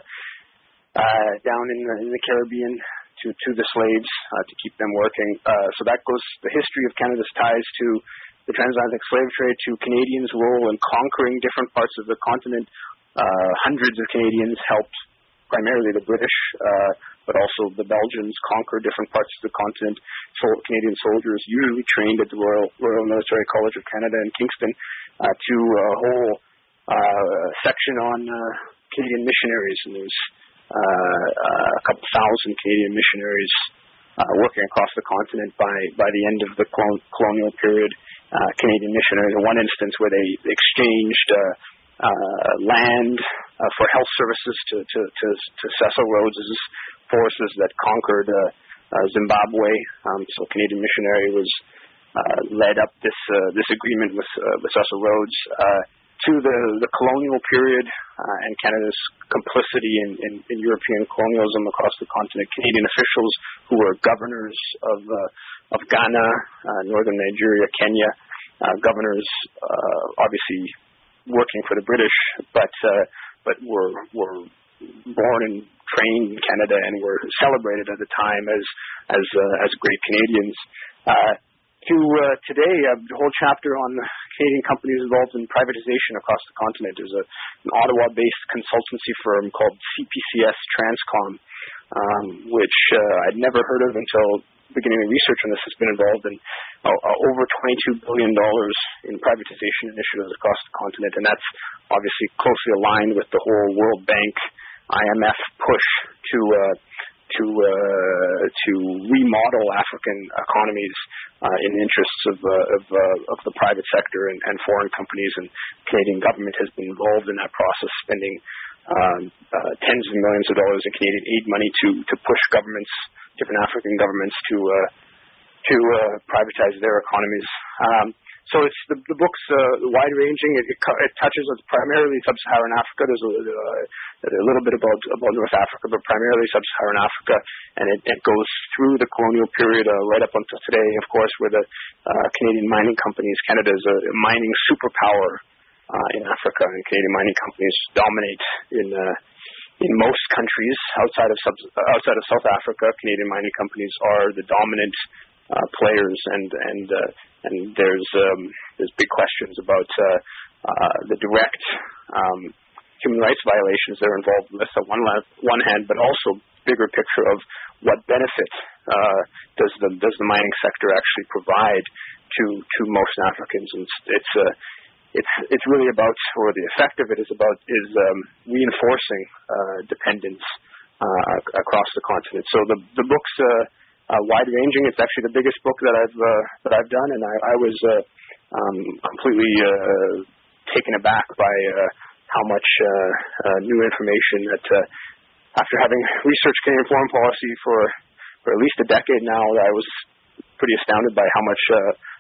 down in the Caribbean to the slaves to keep them working. So that goes the history of Canada's ties to the transatlantic slave trade, to Canadians' role in conquering different parts of the continent. Hundreds of Canadians helped, primarily the British, but also the Belgians, conquer different parts of the continent. Canadian soldiers usually trained at the Royal Military College of Canada in Kingston, to a whole section on Canadian missionaries, and there's a couple thousand Canadian missionaries working across the continent by the end of the colonial period. Canadian missionaries, in one instance where they exchanged land for health services to Cecil Rhodes's forces that conquered Zimbabwe. So Canadian missionary was led up this agreement with Cecil Rhodes to the colonial period and Canada's complicity in European colonialism across the continent. Canadian officials who were governors of Ghana, northern Nigeria, Kenya, governors obviously working for the British, but were born and trained in Canada and were celebrated at the time as great Canadians. Today, the whole chapter on Canadian companies involved in privatization across the continent. There's an Ottawa-based consultancy firm called CPCS Transcom, which I'd never heard of until beginning the research on this. Has been involved in over $22 billion in privatization initiatives across the continent, and that's obviously closely aligned with the whole World Bank, IMF push to remodel African economies in the interests of the private sector and foreign companies, and Canadian government has been involved in that process, spending tens of millions of dollars in Canadian aid money to push governments, different African governments, to privatize their economies. So it's the book's wide-ranging. It touches on primarily sub-Saharan Africa. There's a little bit about North Africa, but primarily sub-Saharan Africa, and it goes through the colonial period right up until today, of course, where the Canadian mining companies. Canada is a mining superpower in Africa, and Canadian mining companies dominate in most countries outside of South Africa. Canadian mining companies are the dominant players, and there's big questions about the direct human rights violations they're involved with on one hand, but also bigger picture of what benefit does the mining sector actually provide to most Africans. And it's really about, or the effect of it is reinforcing dependence across the continent. So the book's wide-ranging. It's actually the biggest book that I've done, and I was completely taken aback by how much new information that after having researched Canadian foreign policy for at least a decade now, I was pretty astounded by how much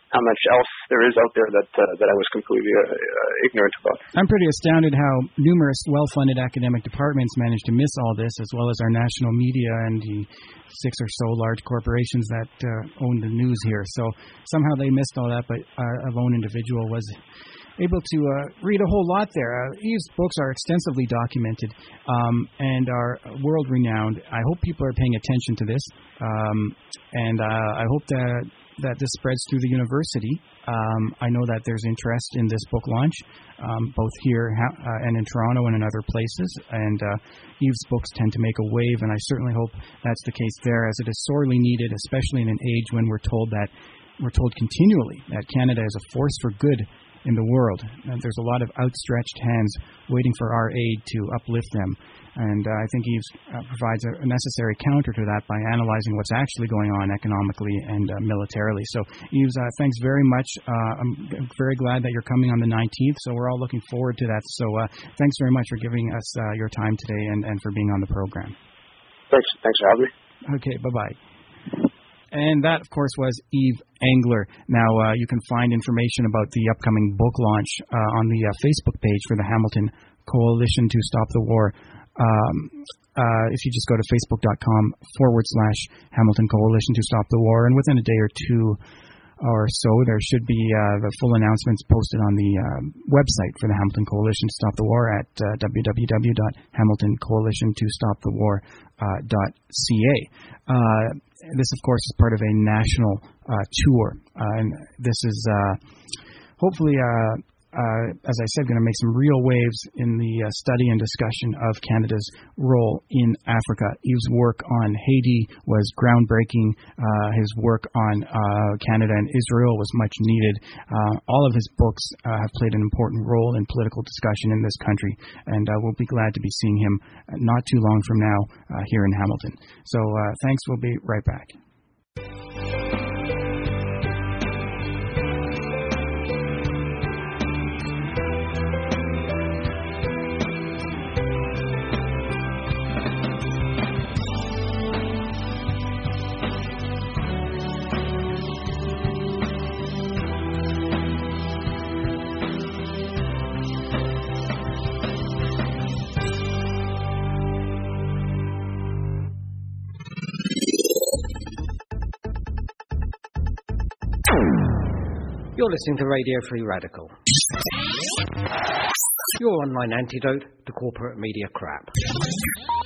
how much else there is out there that I was completely ignorant about. I'm pretty astounded how numerous well-funded academic departments managed to miss all this, as well as our national media and the 6 or so large corporations that own the news here. So somehow they missed all that, but a lone individual was able to read a whole lot there. Eve's books are extensively documented and are world-renowned. I hope people are paying attention to this, and I hope that this spreads through the university. I know that there's interest in this book launch, both here and in Toronto and in other places, and Eve's books tend to make a wave, and I certainly hope that's the case there, as it is sorely needed, especially in an age when we're told continually that Canada is a force for good in the world, and there's a lot of outstretched hands waiting for our aid to uplift them. And I think Eves provides a necessary counter to that by analyzing what's actually going on economically and militarily. So, Eves, thanks very much. I'm very glad that you're coming on the 19th, so we're all looking forward to that. So thanks very much for giving us your time today and for being on the program. Thanks for having me. Okay, bye-bye. And that, of course, was Eve Engler. Now, you can find information about the upcoming book launch on the Facebook page for the Hamilton Coalition to Stop the War. If you just go to facebook.com/Hamilton Coalition to Stop the War, and within a day or two or so, there should be the full announcements posted on the website for the Hamilton Coalition to Stop the War at www.hamiltoncoalition2stopthewar.ca. This, of course, is part of a national tour, and this is hopefully, as I said, going to make some real waves in the study and discussion of Canada's role in Africa. Eve's work on Haiti was groundbreaking. His work on Canada and Israel was much needed. All of his books have played an important role in political discussion in this country, and we'll be glad to be seeing him not too long from now here in Hamilton. So thanks. We'll be right back. You're listening to Radio Free Radical, your online antidote to corporate media crap.